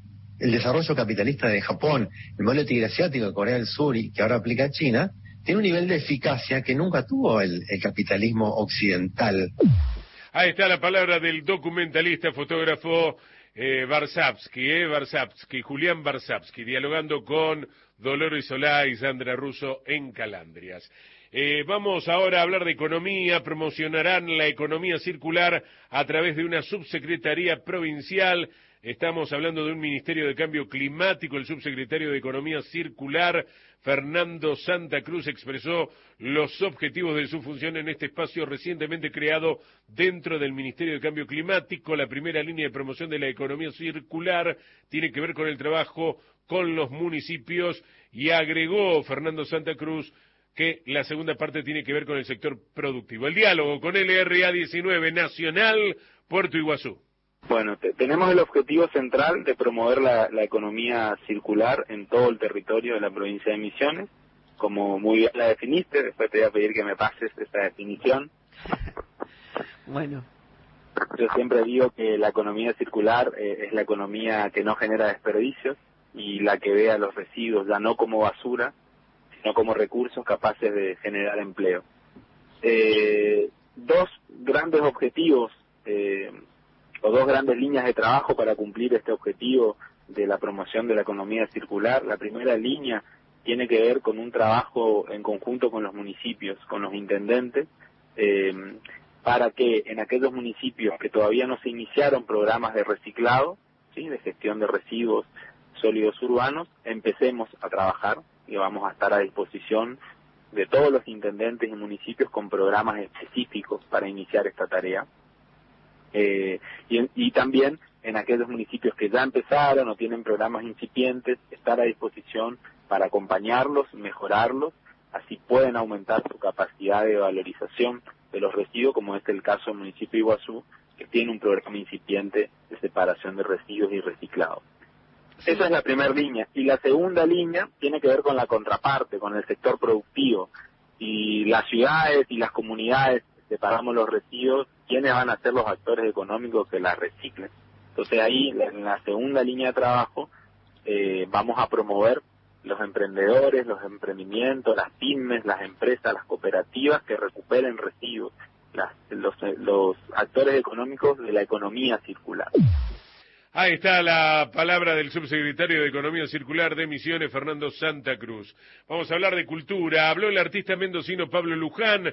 Speaker 17: El desarrollo capitalista de Japón, el modelo tigre asiático de Corea del Sur y que ahora aplica a China, tiene un nivel de eficacia que nunca tuvo el, el capitalismo occidental.
Speaker 1: Ahí está la palabra del documentalista, fotógrafo eh, Varsavsky, eh, Varsavsky, Julián Varsavsky, dialogando con Dolores Solá y Sandra Russo en Calandrias. Eh, vamos ahora a hablar de economía. Promocionarán la economía circular a través de una subsecretaría provincial. Estamos hablando de un Ministerio de Cambio Climático. El subsecretario de Economía Circular, Fernando Santa Cruz, expresó los objetivos de su función en este espacio recientemente creado dentro del Ministerio de Cambio Climático. La primera línea de promoción de la economía circular tiene que ver con el trabajo con los municipios, y agregó Fernando Santa Cruz que la segunda parte tiene que ver con el sector productivo. El diálogo con L R A diecinueve Nacional, Puerto Iguazú.
Speaker 18: Bueno, te, tenemos el objetivo central de promover la, la economía circular en todo el territorio de la provincia de Misiones, como muy bien la definiste. Después te voy a pedir que me pases esa definición.
Speaker 22: Bueno.
Speaker 18: Yo siempre digo que la economía circular eh, es la economía que no genera desperdicios y la que ve a los residuos ya no como basura, sino como recursos capaces de generar empleo. Eh, dos grandes objetivos eh, o dos grandes líneas de trabajo para cumplir este objetivo de la promoción de la economía circular. La primera línea tiene que ver con un trabajo en conjunto con los municipios, con los intendentes, eh, para que en aquellos municipios que todavía no se iniciaron programas de reciclado, ¿sí?, de gestión de residuos sólidos urbanos, empecemos a trabajar, y vamos a estar a disposición de todos los intendentes y municipios con programas específicos para iniciar esta tarea. Eh, y, y también en aquellos municipios que ya empezaron o tienen programas incipientes, estar a disposición para acompañarlos, mejorarlos, así pueden aumentar su capacidad de valorización de los residuos, como es el caso del municipio de Iguazú, que tiene un programa incipiente de separación de residuos y reciclado. Esa es la primera línea. Y la segunda línea tiene que ver con la contraparte, con el sector productivo. Y las ciudades y las comunidades separamos los residuos, ¿quiénes van a ser los actores económicos que las reciclen? Entonces ahí, en la segunda línea de trabajo, eh, vamos a promover los emprendedores, los emprendimientos, las pymes, las empresas, las cooperativas que recuperen residuos, las, los, los actores económicos de la economía circular.
Speaker 1: Ahí está la palabra del subsecretario de Economía Circular de Misiones, Fernando Santa Cruz. Vamos a hablar de cultura. Habló el artista mendocino Pablo Luján,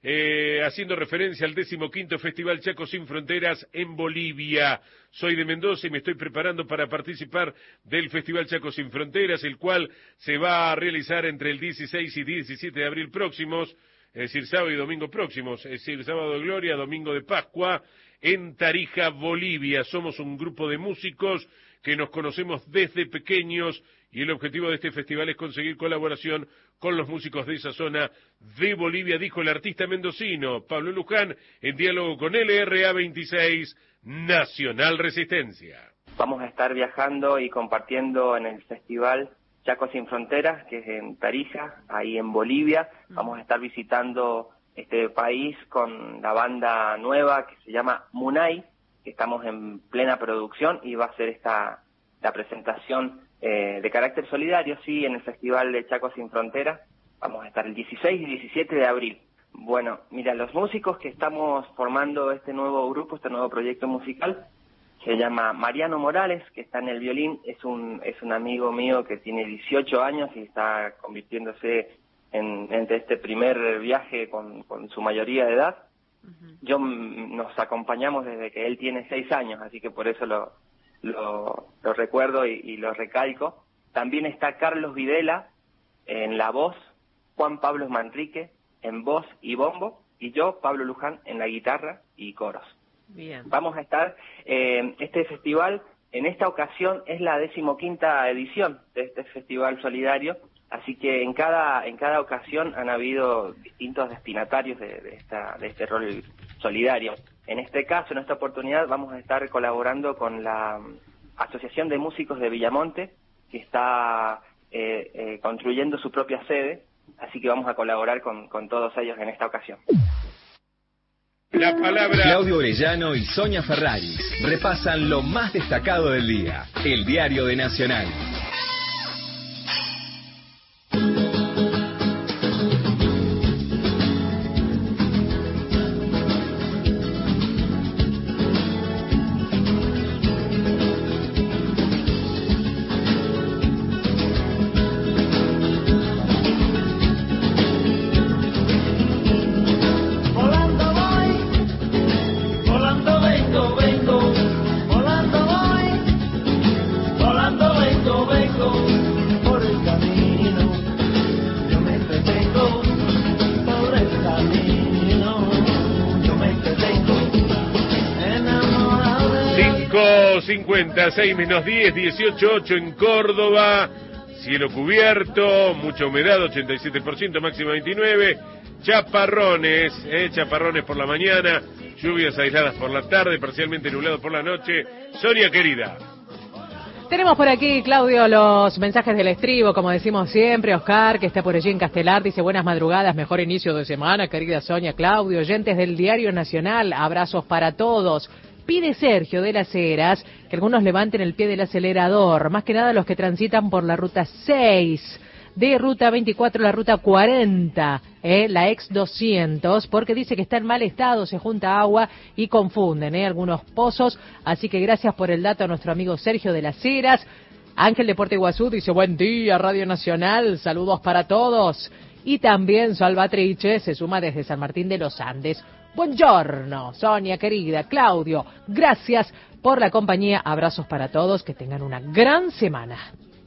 Speaker 1: eh, haciendo referencia al decimoquinto Festival Chaco Sin Fronteras en Bolivia. Soy de Mendoza y me estoy preparando para participar del Festival Chaco Sin Fronteras, el cual se va a realizar entre el dieciséis y diecisiete de abril próximos, es decir, sábado y domingo próximos, es decir, sábado de Gloria, domingo de Pascua, en Tarija, Bolivia. Somos un grupo de músicos que nos conocemos desde pequeños y el objetivo de este festival es conseguir colaboración con los músicos de esa zona de Bolivia, dijo el artista mendocino Pablo Luján en diálogo con L R A veintiséis Nacional Resistencia.
Speaker 13: Vamos a estar viajando y compartiendo en el festival Chaco Sin Fronteras, que es en Tarija, ahí en Bolivia. Vamos a estar visitando este país con la banda nueva que se llama Munay, que estamos en plena producción y va a ser esta la presentación eh, de carácter solidario, sí, en el Festival de Chaco Sin Fronteras. Vamos a estar el dieciséis y diecisiete de abril. Bueno, mira, los músicos que estamos formando este nuevo grupo, este nuevo proyecto musical, se llama Mariano Morales, que está en el violín, es un es un amigo mío que tiene dieciocho años y está convirtiéndose en, en este primer viaje con, con su mayoría de edad. Uh-huh. Yo nos acompañamos desde que él tiene seis años, así que por eso lo, lo, lo recuerdo y, y lo recalco. También está Carlos Videla en la voz, Juan Pablo Manrique en voz y bombo, y yo, Pablo Luján, en la guitarra y coros.
Speaker 2: Bien.
Speaker 13: Vamos a estar, eh, este festival, en esta ocasión es la decimoquinta edición de este festival solidario, así que en cada en cada ocasión han habido distintos destinatarios de, de, esta, de este rol solidario. En este caso, en esta oportunidad, vamos a estar colaborando con la Asociación de Músicos de Villamonte, que está eh, eh, construyendo su propia sede, así que vamos a colaborar con, con todos ellos en esta ocasión.
Speaker 1: La palabra...
Speaker 23: Claudio Orellano y Sonia Ferraris repasan lo más destacado del día. El Diario de Nacional.
Speaker 1: cincuenta, seis menos diez, dieciocho ocho en Córdoba, cielo cubierto, mucha humedad, ochenta y siete por ciento, máxima veintinueve, chaparrones, eh, chaparrones por la mañana, lluvias aisladas por la tarde, parcialmente nublado por la noche. Sonia querida.
Speaker 2: Tenemos por aquí, Claudio, los mensajes del estribo, como decimos siempre. Oscar, que está por allí en Castelar, dice buenas madrugadas, mejor inicio de semana, querida Sonia, Claudio, oyentes del Diario Nacional, abrazos para todos. Pide Sergio de las Heras que algunos levanten el pie del acelerador, más que nada los que transitan por la ruta seis, de ruta veinticuatro a la ruta cuarenta, eh, la ex doscientos, porque dice que está en mal estado, se junta agua y confunden eh, algunos pozos, así que gracias por el dato a nuestro amigo Sergio de las Heras. Ángel de Puerto Iguazú dice buen día Radio Nacional, saludos para todos. Y también Salvatrice se suma desde San Martín de los Andes. Buongiorno, Sonia querida, Claudio, gracias por la compañía, abrazos para todos, que tengan una gran semana.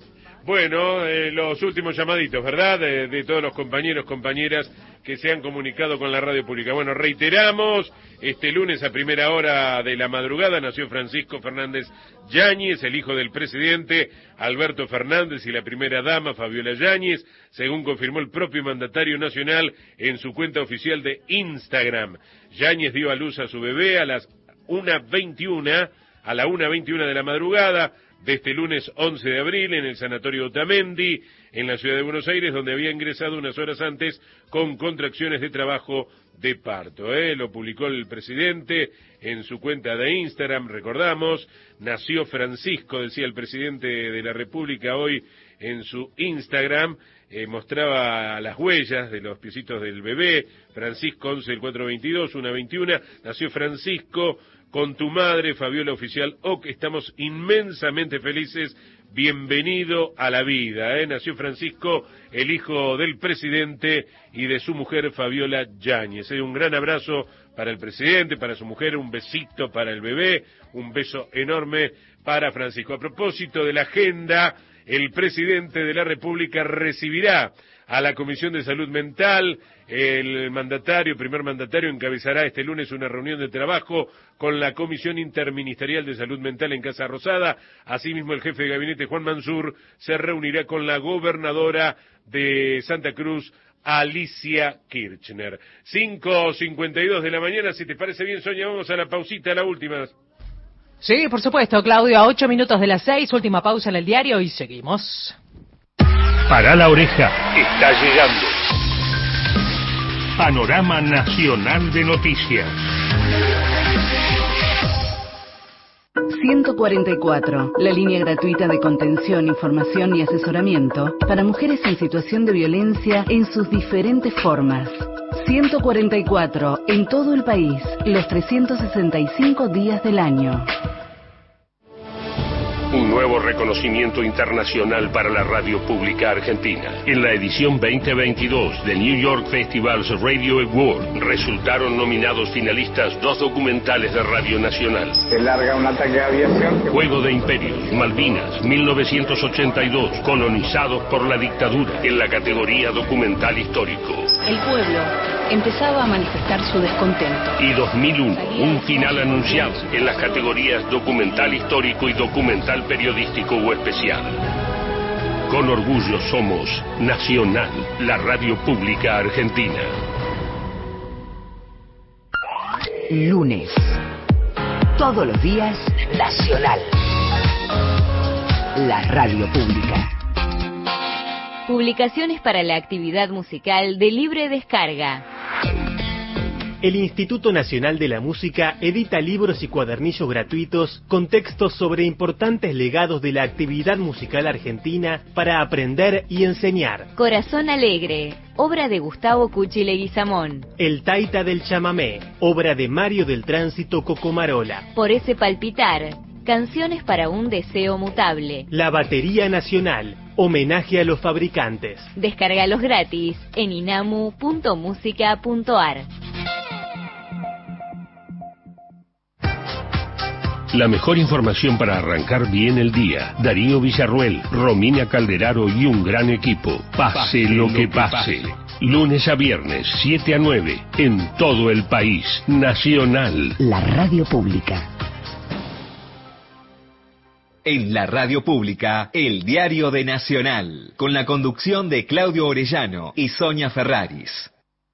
Speaker 1: Bueno, eh, los últimos llamaditos, ¿verdad? De, de todos los compañeros, compañeras que se han comunicado con la radio pública. Bueno, reiteramos, este lunes a primera hora de la madrugada nació Francisco Fernández Yáñez, el hijo del presidente Alberto Fernández y la primera dama Fabiola Yáñez, según confirmó el propio mandatario nacional en su cuenta oficial de Instagram. Yáñez dio a luz a su bebé a las una veintiuna, a la una veintiuna de la madrugada, de este lunes once de abril en el Sanatorio Otamendi, en la ciudad de Buenos Aires, donde había ingresado unas horas antes con contracciones de trabajo de parto. ¿eh? Lo publicó el presidente en su cuenta de Instagram, recordamos. Nació Francisco, decía el presidente de la República hoy en su Instagram. Eh, mostraba las huellas de los piecitos del bebé. Francisco, once del cuatro veintidós, una veintiuna. Nació Francisco. Con tu madre, Fabiola Oficial O C, estamos inmensamente felices. Bienvenido a la vida, ¿eh? Nació Francisco, el hijo del presidente y de su mujer Fabiola Yáñez. ¿eh? Un gran abrazo para el presidente, para su mujer, un besito para el bebé, un beso enorme para Francisco. A propósito de la agenda, el presidente de la República recibirá a la Comisión de Salud Mental. El mandatario, primer mandatario, encabezará este lunes una reunión de trabajo con la Comisión Interministerial de Salud Mental en Casa Rosada. Asimismo, el jefe de gabinete, Juan Mansur, se reunirá con la gobernadora de Santa Cruz, Alicia Kirchner. cinco cincuenta y dos de la mañana, si te parece bien, Sonia, vamos a la pausita, la última.
Speaker 2: Sí, por supuesto, Claudio, a ocho minutos de las seis, última pausa en el diario y seguimos.
Speaker 11: Para la oreja, está llegando Panorama Nacional de Noticias.
Speaker 16: ciento cuarenta y cuatro, la línea gratuita de contención, información y asesoramiento para mujeres en situación de violencia en sus diferentes formas. ciento cuarenta y cuatro, en todo el país, los trescientos sesenta y cinco días del año.
Speaker 11: Un nuevo reconocimiento internacional para la radio pública argentina. En la edición veinte veintidós de New York Festivals Radio Award resultaron nominados finalistas dos documentales de Radio Nacional.
Speaker 20: Se larga un ataque de aviación.
Speaker 11: Juego de Imperios, Malvinas, mil novecientos ochenta y dos, colonizados por la dictadura, en la categoría documental histórico.
Speaker 24: El pueblo empezaba a manifestar su descontento.
Speaker 11: Y dos mil uno, un final anunciado en las categorías documental histórico y documental periodístico o especial. Con orgullo somos Nacional, la radio pública argentina.
Speaker 16: Lunes. Todos los días, Nacional. La radio pública.
Speaker 25: Publicaciones para la actividad musical de libre descarga.
Speaker 26: El Instituto Nacional de la Música edita libros y cuadernillos gratuitos con textos sobre importantes legados de la actividad musical argentina para aprender y enseñar.
Speaker 25: Corazón Alegre, obra de Gustavo Cuchi Leguizamón.
Speaker 26: El Taita del Chamamé, obra de Mario del Tránsito Cocomarola.
Speaker 25: Por ese palpitar, canciones para un deseo mutable.
Speaker 26: La Batería Nacional, homenaje a los fabricantes.
Speaker 25: Descárgalos gratis en inamu punto música punto ar.
Speaker 11: La mejor información para arrancar bien el día. Darío Villarruel, Romina Calderaro y un gran equipo. Pase lo que pase. Lunes a viernes, siete a nueve, en todo el país. Nacional.
Speaker 16: La radio pública.
Speaker 23: En la radio pública, el diario de Nacional, con la conducción de Claudio Orellano y Sonia Ferraris.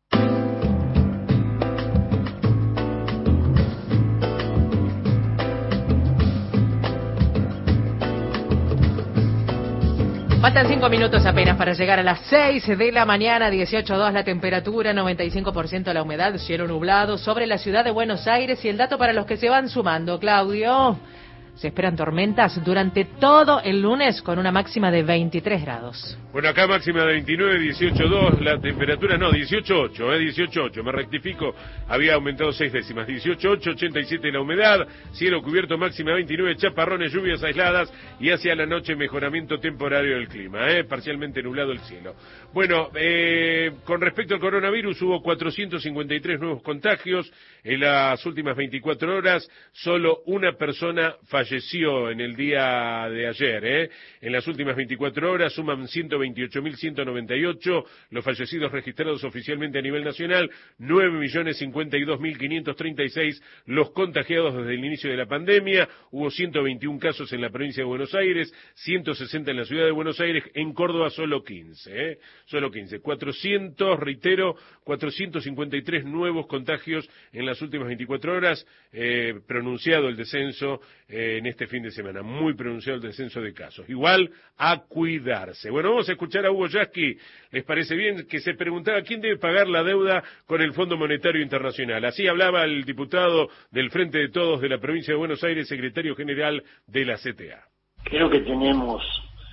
Speaker 2: Faltan cinco minutos apenas para llegar a las seis de la mañana, dieciocho grados dos la temperatura, noventa y cinco por ciento la humedad, cielo nublado sobre la ciudad de Buenos Aires. Y el dato para los que se van sumando, Claudio, se esperan tormentas durante todo el lunes con una máxima de veintitrés grados.
Speaker 1: Bueno, acá máxima de veintinueve, dieciocho dos, la temperatura, no, dieciocho ocho, eh, dieciocho ocho, me rectifico, había aumentado seis décimas, dieciocho ocho, ochenta y siete la humedad, cielo cubierto máxima veintinueve, chaparrones, lluvias aisladas y hacia la noche mejoramiento temporario del clima, eh, parcialmente nublado el cielo. Bueno, eh, con respecto al coronavirus hubo cuatrocientos cincuenta y tres nuevos contagios en las últimas veinticuatro horas, solo una persona falleció en el día de ayer, eh, en las últimas veinticuatro horas suman ciento veintiocho mil ciento noventa y ocho los fallecidos registrados oficialmente a nivel nacional, nueve millones cincuenta y dos mil quinientos treinta y seis los contagiados desde el inicio de la pandemia, hubo ciento veintiún casos en la provincia de Buenos Aires, ciento sesenta en la ciudad de Buenos Aires, en Córdoba solo quince, ¿eh? Solo quince, cuatrocientos, reitero, cuatrocientos cincuenta y tres nuevos contagios en las últimas veinticuatro horas, eh, pronunciado el descenso eh, en este fin de semana, muy pronunciado el descenso de casos. Igual a cuidarse. Bueno, vamos a escuchar a Hugo Yasky, ¿les parece bien? Que se preguntaba quién debe pagar la deuda con el Fondo Monetario Internacional. Así hablaba el diputado del Frente de Todos de la provincia de Buenos Aires, secretario general de la C T A.
Speaker 3: Creo que tenemos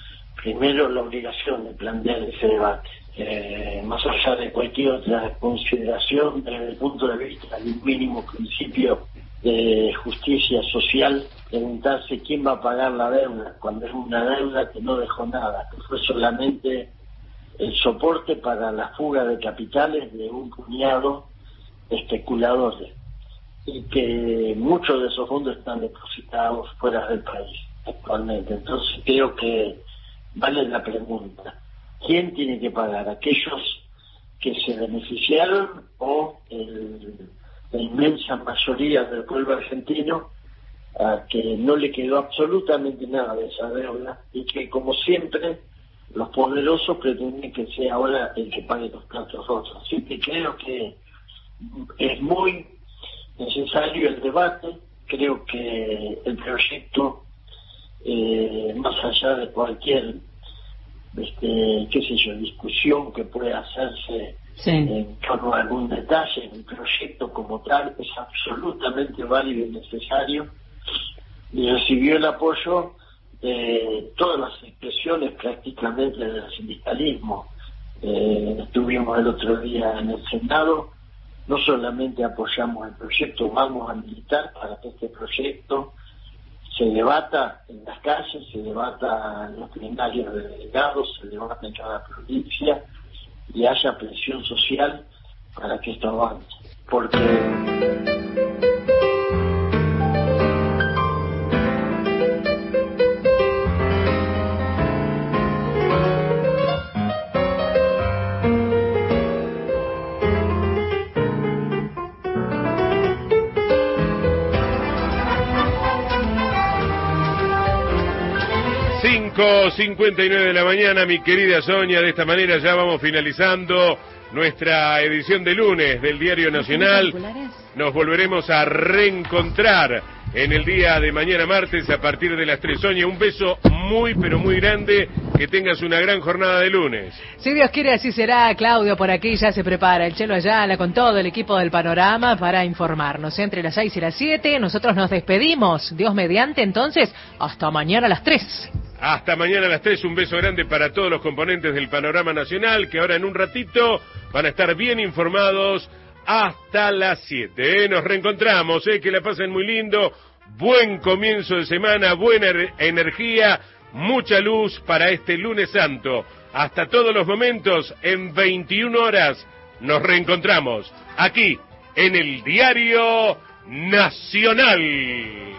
Speaker 3: primero la obligación de plantear ese debate, eh, más allá de cualquier otra consideración desde el punto de vista de un mínimo principio de justicia social, preguntarse quién va a pagar la deuda cuando es una deuda que no dejó nada, que fue solamente el soporte para la fuga de capitales de un puñado de especuladores y que muchos de esos fondos están depositados fuera del país actualmente. Entonces creo que vale la pregunta, ¿quién tiene que pagar? ¿Aquellos que se beneficiaron o el, la inmensa mayoría del pueblo argentino a que no le quedó absolutamente nada de esa deuda y que, como siempre, los poderosos pretenden que sea ahora el que pague los platos rotos? Así que creo que es muy necesario el debate. Creo que el proyecto, eh, más allá de cualquier este, qué sé yo, discusión que pueda hacerse sí. en torno a algún detalle, el proyecto como tal es absolutamente válido y necesario, y recibió el apoyo de todas las expresiones prácticamente del sindicalismo. Eh, estuvimos el otro día en el Senado, no solamente apoyamos el proyecto, vamos a militar para que este proyecto se debata en las calles, se debata en los plenarios de delegados, se debata en cada provincia y haya presión social para que esto avance. Porque
Speaker 1: cinco cincuenta y nueve de la mañana, mi querida Sonia. De esta manera ya vamos finalizando nuestra edición de lunes del Diario Nacional. Nos volveremos a reencontrar en el día de mañana martes a partir de las tres. Sonia, un beso muy pero muy grande, que tengas una gran jornada de lunes.
Speaker 2: Si Dios quiere así será. Claudio por aquí ya se prepara, el Chelo Ayala con todo el equipo del Panorama para informarnos. Entre las seis y las siete nosotros nos despedimos, Dios mediante. Entonces, hasta mañana a las tres.
Speaker 1: Hasta mañana a las tres, un beso grande para todos los componentes del Panorama Nacional, que ahora en un ratito van a estar bien informados hasta las siete. ¿eh? Nos reencontramos, ¿eh? que la pasen muy lindo, buen comienzo de semana, buena er- energía, mucha luz para este lunes santo. Hasta todos los momentos, en veintiuna horas, nos reencontramos aquí en el Diario Nacional.